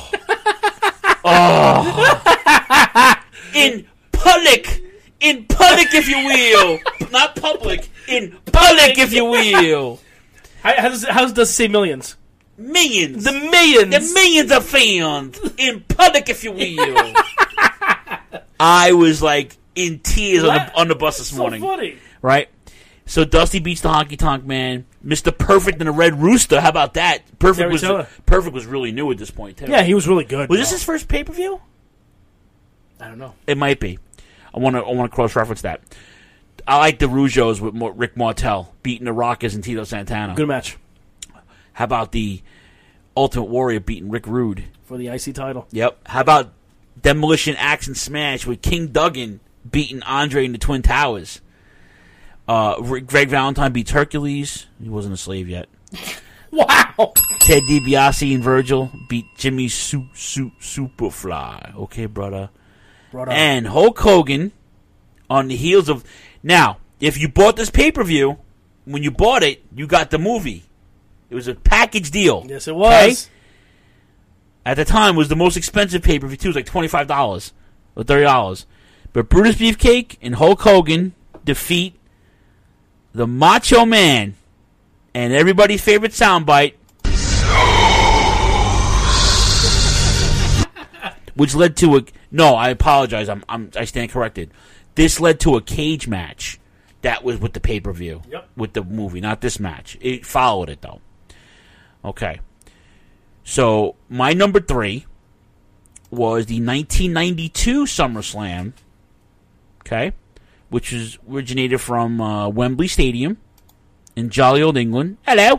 Oh, in public, in public, if you will, not public, in public, if you will. How, how does how does it say millions? Millions. The millions. The millions of fans in public, if you will. I was like in tears on the, on the bus this so morning. Funny. Right? So Dusty beats the Honky Tonk Man. Mister Perfect and the Red Rooster. How about that? Perfect was Perfect was really new at this point, too. Yeah, he was really good. Was this his first pay-per-view? I don't know. It might be. I want to I want to cross-reference that. I like the Rougeos with Rick Martel beating the Rockers and Tito Santana. Good match. How about the Ultimate Warrior beating Rick Rude? For the I C title. Yep. How about Demolition Axe and Smash with King Duggan beating Andre in the Twin Towers? Uh, Greg Valentine beats Hercules. He wasn't a slave yet. Wow. Ted DiBiase and Virgil beat Jimmy Su- Su- Superfly. Okay, brother. brother. And Hulk Hogan on the heels of... Now, if you bought this pay-per-view, when you bought it, you got the movie. It was a package deal. Yes, it was. Okay? At the time, it was the most expensive pay-per-view, too. It was like twenty-five dollars or thirty dollars. But Brutus Beefcake and Hulk Hogan defeat the Macho Man and everybody's favorite soundbite, which led to a No, I apologize. I'm, I'm I stand corrected. This led to a cage match that was with the pay per view, Yep. with the movie, not this match. It followed it though. Okay, so my number three was the nineteen ninety-two SummerSlam. Okay, which was originated from uh, Wembley Stadium in jolly old England. Hello,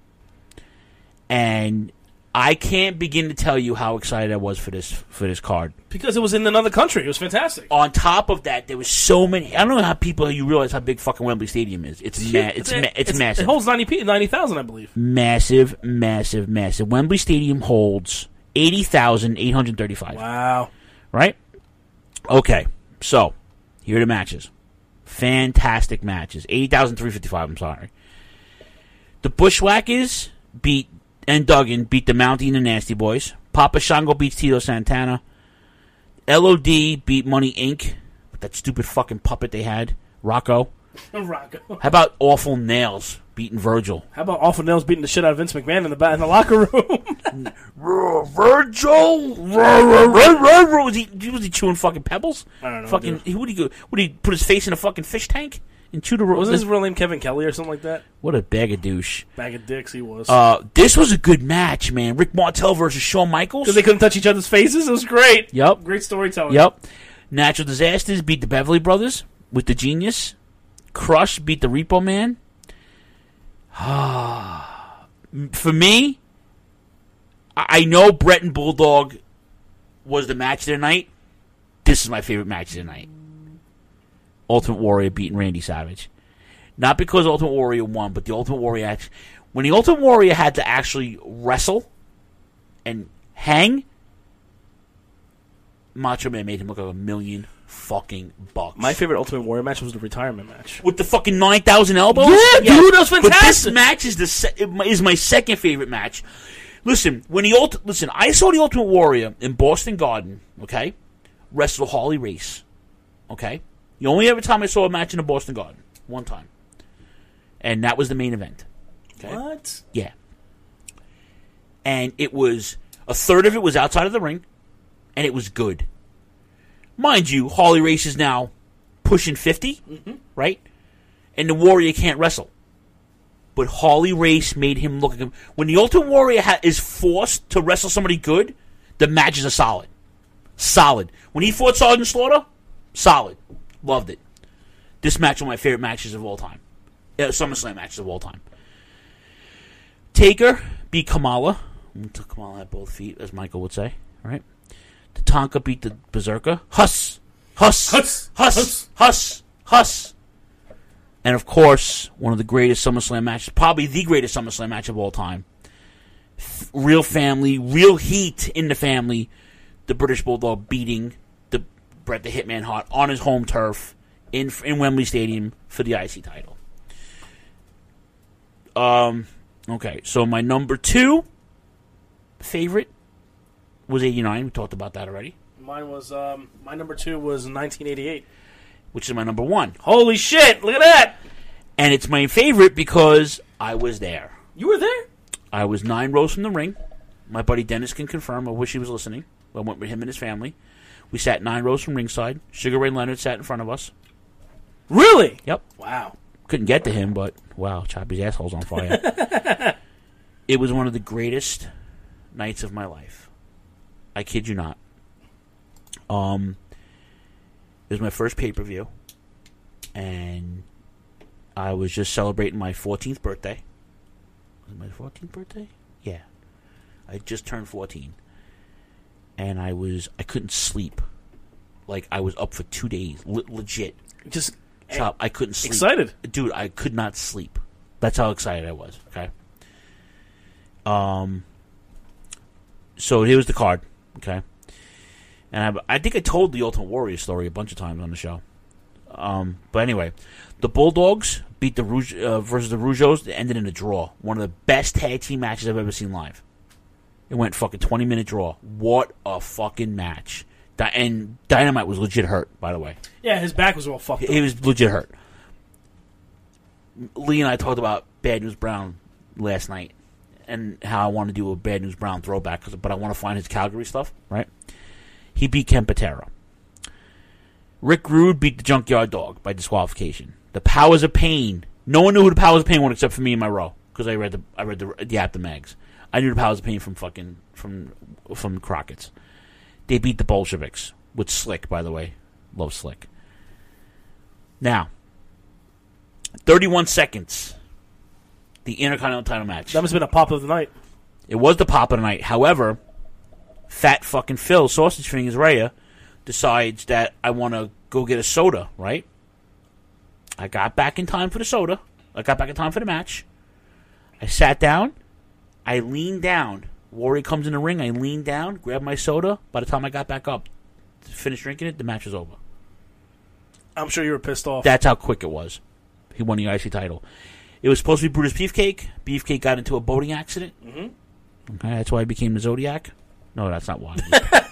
and I can't begin to tell you how excited I was for this for this card. Because it was in another country. It was fantastic. On top of that, there was so many. I don't know how people you realize how big fucking Wembley Stadium is. It's ma- it's, ma- it's, it's massive. It holds ninety thousand, I believe. Massive, massive, massive. Wembley Stadium holds eighty thousand eight hundred thirty-five. Wow. Right? Okay. So, here are the matches. Fantastic matches. eighty thousand three hundred fifty-five, I'm sorry. The Bushwhackers beat and Duggan beat the Mountie and the Nasty Boys. Papa Shango beats Tito Santana. L O D beat Money Incorporated with that stupid fucking puppet they had. Rocco. Rocco. How about Awful Nails beating Virgil? How about Awful Nails beating the shit out of Vince McMahon in the in the locker room? Virgil? Was he, was he chewing fucking pebbles? I don't know. Fucking, he, would he go? Would he put his face in a fucking fish tank and chew the? Wasn't his real name Kevin Kelly or something like that? What a bag of douche. Bag of dicks he was. Uh, this was a good match, man. Rick Martel versus Shawn Michaels. Because they couldn't touch each other's faces. It was great. Yep. Great storytelling. Yep. Natural Disasters beat the Beverly Brothers with the Genius. Crush beat the Repo Man. For me, I know Bret and Bulldog was the match of the night. This is my favorite match of the night. Ultimate Warrior beating Randy Savage. Not because Ultimate Warrior won, but the Ultimate Warrior act- when the Ultimate Warrior had to actually wrestle and hang, Macho Man made him look like a million fucking bucks. My favorite Ultimate Warrior match was the retirement match. With the fucking nine thousand elbows? Yeah, dude, that was fantastic. But this match is the se- is my second favorite match. Listen, when the ulti- listen, I saw the Ultimate Warrior in Boston Garden, okay? Wrestle Harley Race, okay? The only ever time I saw a match in the Boston Garden. One time. And that was the main event. Okay? What? Yeah. And it was, a third of it was outside of the ring, and it was good. Mind you, Harley Race is now pushing fifty, mm-hmm. right? And the Warrior can't wrestle. But Harley Race made him look like him. When the Ultimate Warrior ha- is forced to wrestle somebody good, the matches are solid. Solid. When he fought Sergeant Slaughter, solid. Loved it. This match was one of my favorite matches of all time. Uh, SummerSlam matches of all time. Taker beat Kamala. Kamala had both feet, as Michael would say. Right? Tatanka beat the Berserker. Huss! Huss! Huss! Huss! Huss! Huss! Huss! And of course, one of the greatest SummerSlam matches, probably the greatest SummerSlam match of all time. F- real family, real heat in the family. The British Bulldog beating the Bret the Hitman Hart on his home turf in in Wembley Stadium for the I C title. Um. Okay, so my number two favorite was eighty-nine. We talked about that already. Mine was um, my number two was nineteen eighty-eight, which is my number one. Holy shit! Look at that. And it's my favorite because I was there. You were there? I was nine rows from the ring. My buddy Dennis can confirm. I wish he was listening. I went with him and his family. We sat nine rows from ringside. Sugar Ray Leonard sat in front of us. Really? Yep. Wow. Couldn't get to him, but wow, Choppy's asshole's on fire. It was one of the greatest nights of my life. I kid you not. Um, it was my first pay-per-view, and I was just celebrating my fourteenth birthday. Was it my fourteenth birthday? Yeah. I just turned fourteen. And I was, I couldn't sleep. Like, I was up for two days. Le- legit. Just... Chop, I couldn't sleep. Excited? Dude, I could not sleep. That's how excited I was, okay? Um, so here was the card, okay? And I, I think I told the Ultimate Warrior story a bunch of times on the show. Um, but anyway, the Bulldogs beat the Rouge, uh, versus the Rougeos. It ended in a draw. One of the best tag team matches I've ever seen live. It went fucking twenty-minute draw. What a fucking match. Di- and Dynamite was legit hurt, by the way. Yeah, his back was all fucked He, up. he was legit hurt. Lee and I talked about Bad News Brown last night and how I want to do a Bad News Brown throwback, but I want to find his Calgary stuff, right? He beat Ken Patera. Rick Rude beat the Junkyard Dog by disqualification. The Powers of Pain. No one knew who the Powers of Pain were except for me and my row because I read the I read the the Apta Mags. I knew the Powers of Pain from fucking from from Crockett's. They beat the Bolsheviks with Slick, by the way. Love Slick. Now, thirty-one seconds. The Intercontinental title match. That must have been a pop of the night. It was the pop of the night. However, Fat fucking Phil, Sausage Fingers Rhea, decides that I want to go get a soda, right? I got back in time for the soda. I got back in time for the match. I sat down. I leaned down. Warrior comes in the ring. I leaned down, grabbed my soda. By the time I got back up, finished drinking it, the match was over. I'm sure you were pissed off. That's how quick it was. He won the I C title. It was supposed to be Brutus Beefcake. Beefcake got into a boating accident. Mm-hmm. Okay, that's why he became the Zodiac. No, that's not why.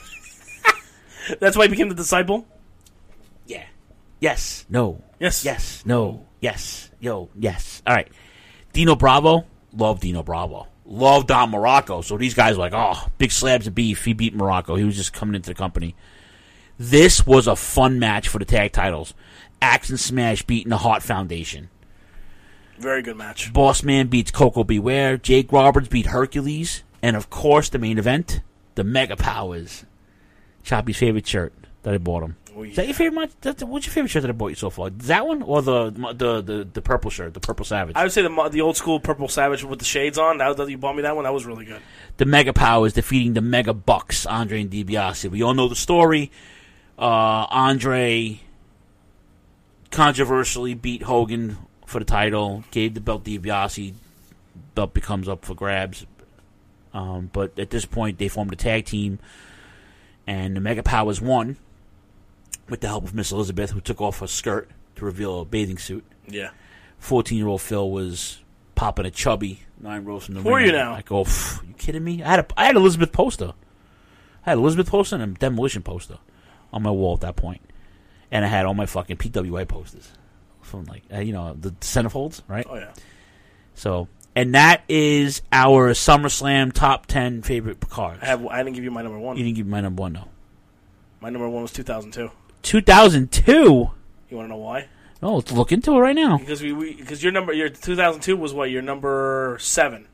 That's why he became the disciple? Yeah. Yes. No. Yes. Yes. No. Yes. Yo. Yes. All right. Dino Bravo. Love Dino Bravo. Love Don Morocco. So these guys were like, oh, big slabs of beef. He beat Morocco. He was just coming into the company. This was a fun match for the tag titles. Axe and Smash beating the Hart Foundation. Very good match. Boss Man beats Coco Beware. Jake Roberts beat Hercules. And, of course, the main event, the Mega Powers. Choppy's favorite shirt that I bought him. Oh, yeah. Is that your favorite? That's, what's your favorite shirt that I bought you so far? That one or the the the, the purple shirt, the Purple Savage? I would say the the old school Purple Savage with the shades on. That, that you bought me that one. That was really good. The Mega Powers defeating the Mega Bucks, Andre and DiBiase. We all know the story. Uh, Andre controversially beat Hogan for the title, gave the belt to DiBiase. Belt becomes up for grabs. Um, but at this point, they formed a tag team, and the Mega Powers won with the help of Miss Elizabeth, who took off her skirt to reveal a bathing suit. Yeah. fourteen-year-old Phil was popping a chubby nine rows from the Who ring. are you now? I go, are you kidding me? I had a, I had Elizabeth poster. I had Elizabeth poster and a Demolition poster on my wall at that point. And I had all my fucking P W I posters from, like, uh, you know, the centerfolds, right? Oh, yeah. So, and that is our SummerSlam top ten favorite cards. I have. I didn't give you my number one. You didn't give me my number one, though. My number one was two thousand two. two thousand two? You want to know why? No, let's look into it right now. Because we, we because your number your two thousand two was what, your number seven.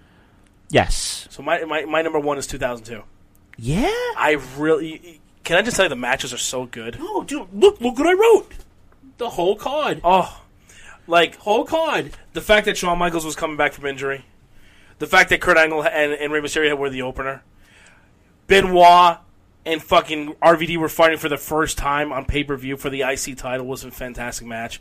Yes. So my my my number one is two thousand two. Yeah. I really can I just tell you the matches are so good. No, dude, look look what I wrote. The whole card. Oh, like whole card. The fact that Shawn Michaels was coming back from injury, the fact that Kurt Angle and, and Rey Mysterio were the opener, Benoit and fucking R V D were fighting for the first time on pay-per-view for the I C title. Was a fantastic match.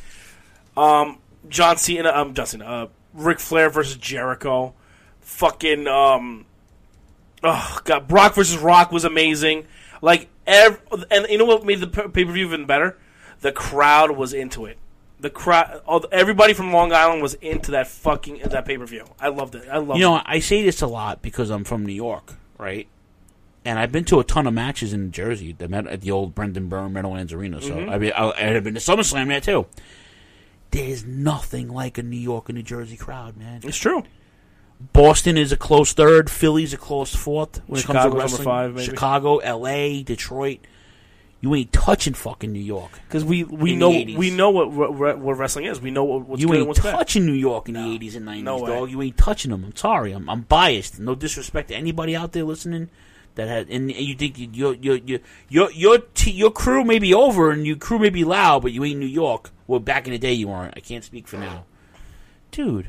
Um, John Cena, um, John Cena, uh, Ric Flair versus Jericho. Fucking, um, oh god, Brock versus Rock was amazing. Like, ev- and you know what made the pay-per-view even better? The crowd was into it. The crowd, all, everybody from Long Island was into that fucking that pay-per-view. I loved it. I loved You know, it. I say this a lot because I'm from New York, right? And I've been to a ton of matches in Jersey the met at the old Brendan Byrne Meadowlands Arena. So Mhm. I mean, I, I've been to SummerSlam there too. There's nothing like a New York and New Jersey crowd, man. It's true. Boston is a close third. Philly's a close fourth. When it comes Chicago's to number wrestling. five, maybe. Chicago, L A, Detroit. You ain't touching fucking New York Because we, we in know the eighties. we know what, what what wrestling is. We know what, what's You good and ain't what's bad. touching New York in the eighties and nineties, no way. dog. You ain't touching them. I'm sorry. I'm, I'm biased. No disrespect to anybody out there listening that had. And you think you- your your your your your t- your crew may be over and your crew may be loud, but you ain't New York. Well, back in the day you weren't. I can't speak for now, dude.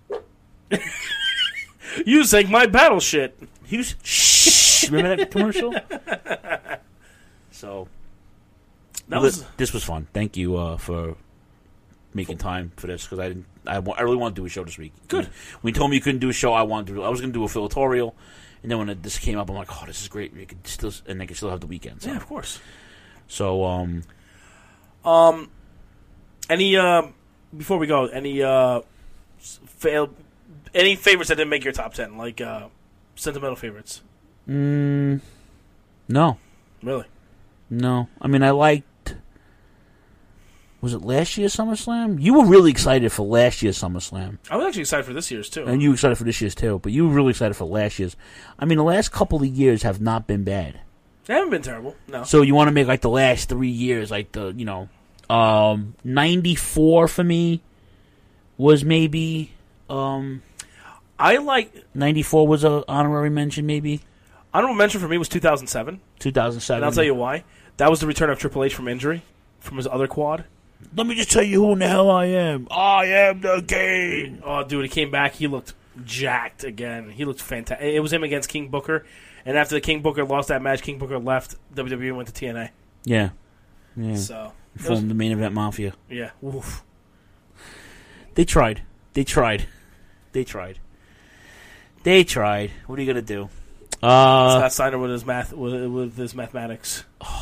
You sank my battle shit. He was shh. Remember that commercial? So That Well, was- this, this was fun. Thank you uh, for making time for this because I didn't. I, wa- I really want to do a show this week. Good. When you told me you couldn't do a show, I wanted to. I was going to do a filatorial, and then when it, this came up, I'm like, oh, this is great. We could still, and I could still have the weekend. So. Yeah, of course. So, um, Um, any uh, before we go, any uh, fail, any favorites that didn't make your top ten, like uh, sentimental favorites? mm, no, Really? no. I mean, I liked. Was it last year's SummerSlam? You were really excited for last year's SummerSlam. I was actually excited for this year's too. And you were excited for this year's too, but you were really excited for last year's. I mean, the last couple of years have not been bad. They haven't been terrible. No. So you want to make like the last three years, like the you know, um, ninety-four for me was maybe. Um, I like ninety-four was a honorary mention, maybe. Honorable mention for me was two thousand seven. two thousand seven. And I'll tell you why. That was the return of Triple H from injury, from his other quad. Let me just tell you who in the hell I am. I am the King. Oh, dude, he came back. He looked jacked again. He looked fantastic. It was him against King Booker. And after the King Booker lost that match, King Booker left W W E and went to T N A. Yeah. Yeah. So formed was, the Main Event Mafia. Yeah. Oof. They tried. They tried. They tried. They tried. What are you gonna do? Uh, Scott Steiner with his math with, with his mathematics.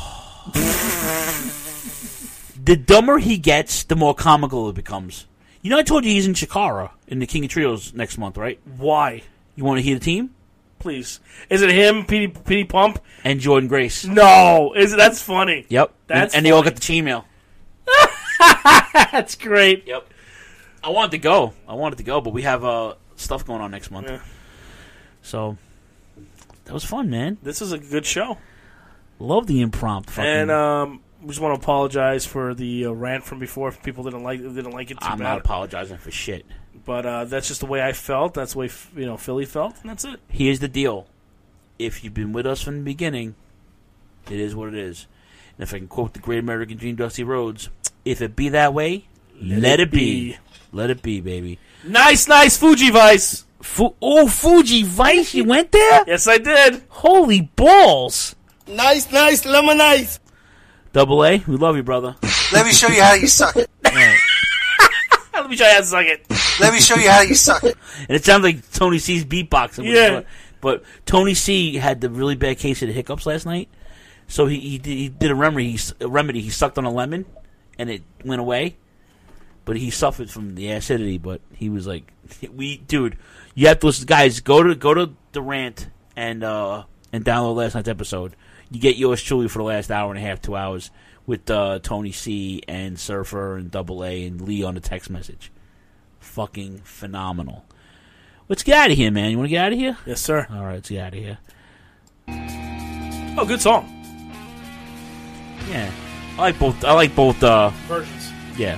The dumber he gets, the more comical it becomes. You know, I told you he's in Chikara in the King of Trios next month, right? Why? You want to hear the team? Please. Is it him, P D, P D Pump? And Jordan Grace. No. Is it, that's funny. Yep. That's and, and they all got the chainmail. That's great. Yep. I wanted to go. I wanted to go, but we have uh, stuff going on next month. Yeah. So, that was fun, man. This is a good show. Love the impromptu. Fucking And um, we just want to apologize for the uh, rant from before. If people didn't like didn't like it too I'm bad. not apologizing for shit. But uh, that's just the way I felt. That's the way you know Philly felt, and that's it. Here's the deal. If you've been with us from the beginning, it is what it is. And if I can quote the great American dream, Dusty Rhodes, if it be that way, let, let it be. be. Let it be, baby. Nice, nice Fuji Vice. Fu- oh, Fuji Vice, you went there? Yes, I did. Holy balls. Nice, nice, lemonade. Double A, we love you, brother. Let me show you how you suck it. Right. Let me show you how to suck it. Let me show you how you suck it. And it sounds like Tony C's beatboxing. Yeah. But Tony C had the really bad case of the hiccups last night. So he he did, he did a remedy. He, a remedy. He sucked on a lemon, and it went away. But he suffered from the acidity. But he was like, "We, dude, you have to listen, guys. Go to go to the rant and uh, and download last night's episode. You get yours truly for the last hour and a half, two hours with uh, Tony C and Surfer and Double A and Lee on the text message. Fucking phenomenal. Let's get out of here, man. You want to get out of here? Yes, sir. All right, let's get out of here. Oh, good song. Yeah, I like both. I like both uh, versions. Yeah.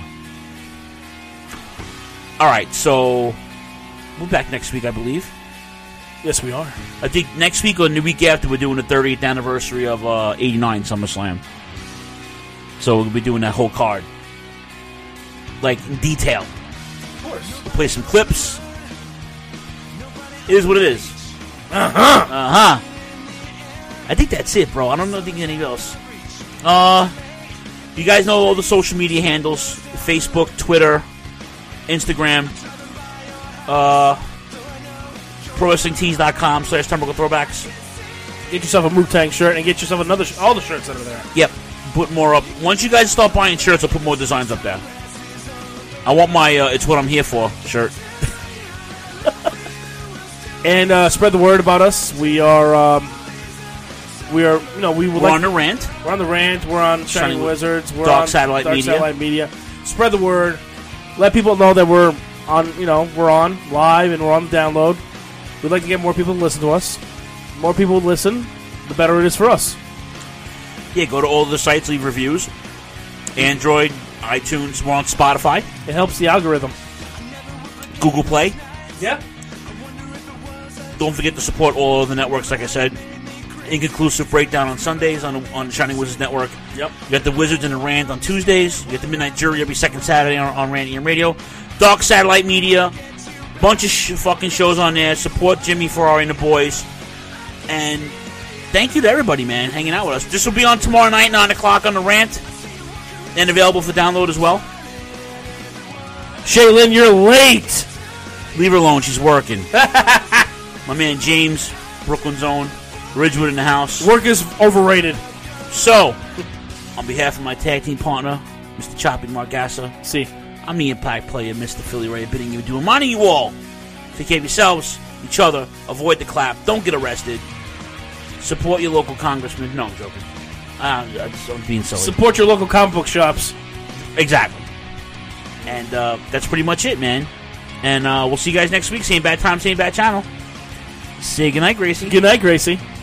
All right, so we're back next week, I believe. Yes, we are. I think next week or the week after we're doing the thirtieth anniversary of uh, eighty-nine SummerSlam. So we'll be doing that whole card, like in detail. Of course. We'll play some clips. It is what it is. Uh huh. Uh huh. I think that's it, bro. I don't know if there's anything else. Uh, you guys know all the social media handles: Facebook, Twitter, Instagram, uh, ProWrestlingTees.com slash Turnbuckle Throwbacks. Get yourself a Wu-Tang shirt and get yourself another sh- all the shirts that are there. Yep. Put more up. Once you guys start buying shirts, I'll put more designs up there. I want my uh, It's What I'm Here For shirt. And uh, spread the word about us. We are, um, we are, you know, we would We're like on the rant. We're on the rant. We're on Shining, Shining Wizards. We're Dark on Satellite Dark Media. Satellite Media. Spread the word. Let people know that we're on. You know, we're on live and we're on the download. We'd like to get more people to listen to us. The more people listen, the better it is for us. Yeah, go to all the sites, leave reviews. Android, iTunes, we're on Spotify. It helps the algorithm. Google Play. Yeah. Don't forget to support all of the networks, like I said. Inconclusive Breakdown on Sundays on on Shining Wizards Network. Yep. You got the Wizards and the Rant on Tuesdays. You got the Midnight Jury every second Saturday on, on Rant E M Radio. Dark Satellite Media. Bunch of sh- fucking shows on there. Support Jimmy Ferrari and the boys. And thank you to everybody, man, hanging out with us. This will be on tomorrow night, nine o'clock on the Rant. And available for download as well. Shaylin, you're late. Leave her alone. She's working. My man James, Brooklyn's own. Ridgewood in the house. Work is overrated. So, on behalf of my tag team partner, Mister Choppy Margassa, see, I'm the Impact Player, Mister Philly Ray, bidding you adieu. Reminding you all, take care of yourselves, each other, avoid the clap, don't get arrested, support your local congressman. No, I'm joking. Uh, I just, I'm being silly. Support your local comic book shops. Exactly. And uh, that's pretty much it, man. And uh, we'll see you guys next week. Same bad time, same bad channel. Say goodnight, Gracie. Good night, Gracie.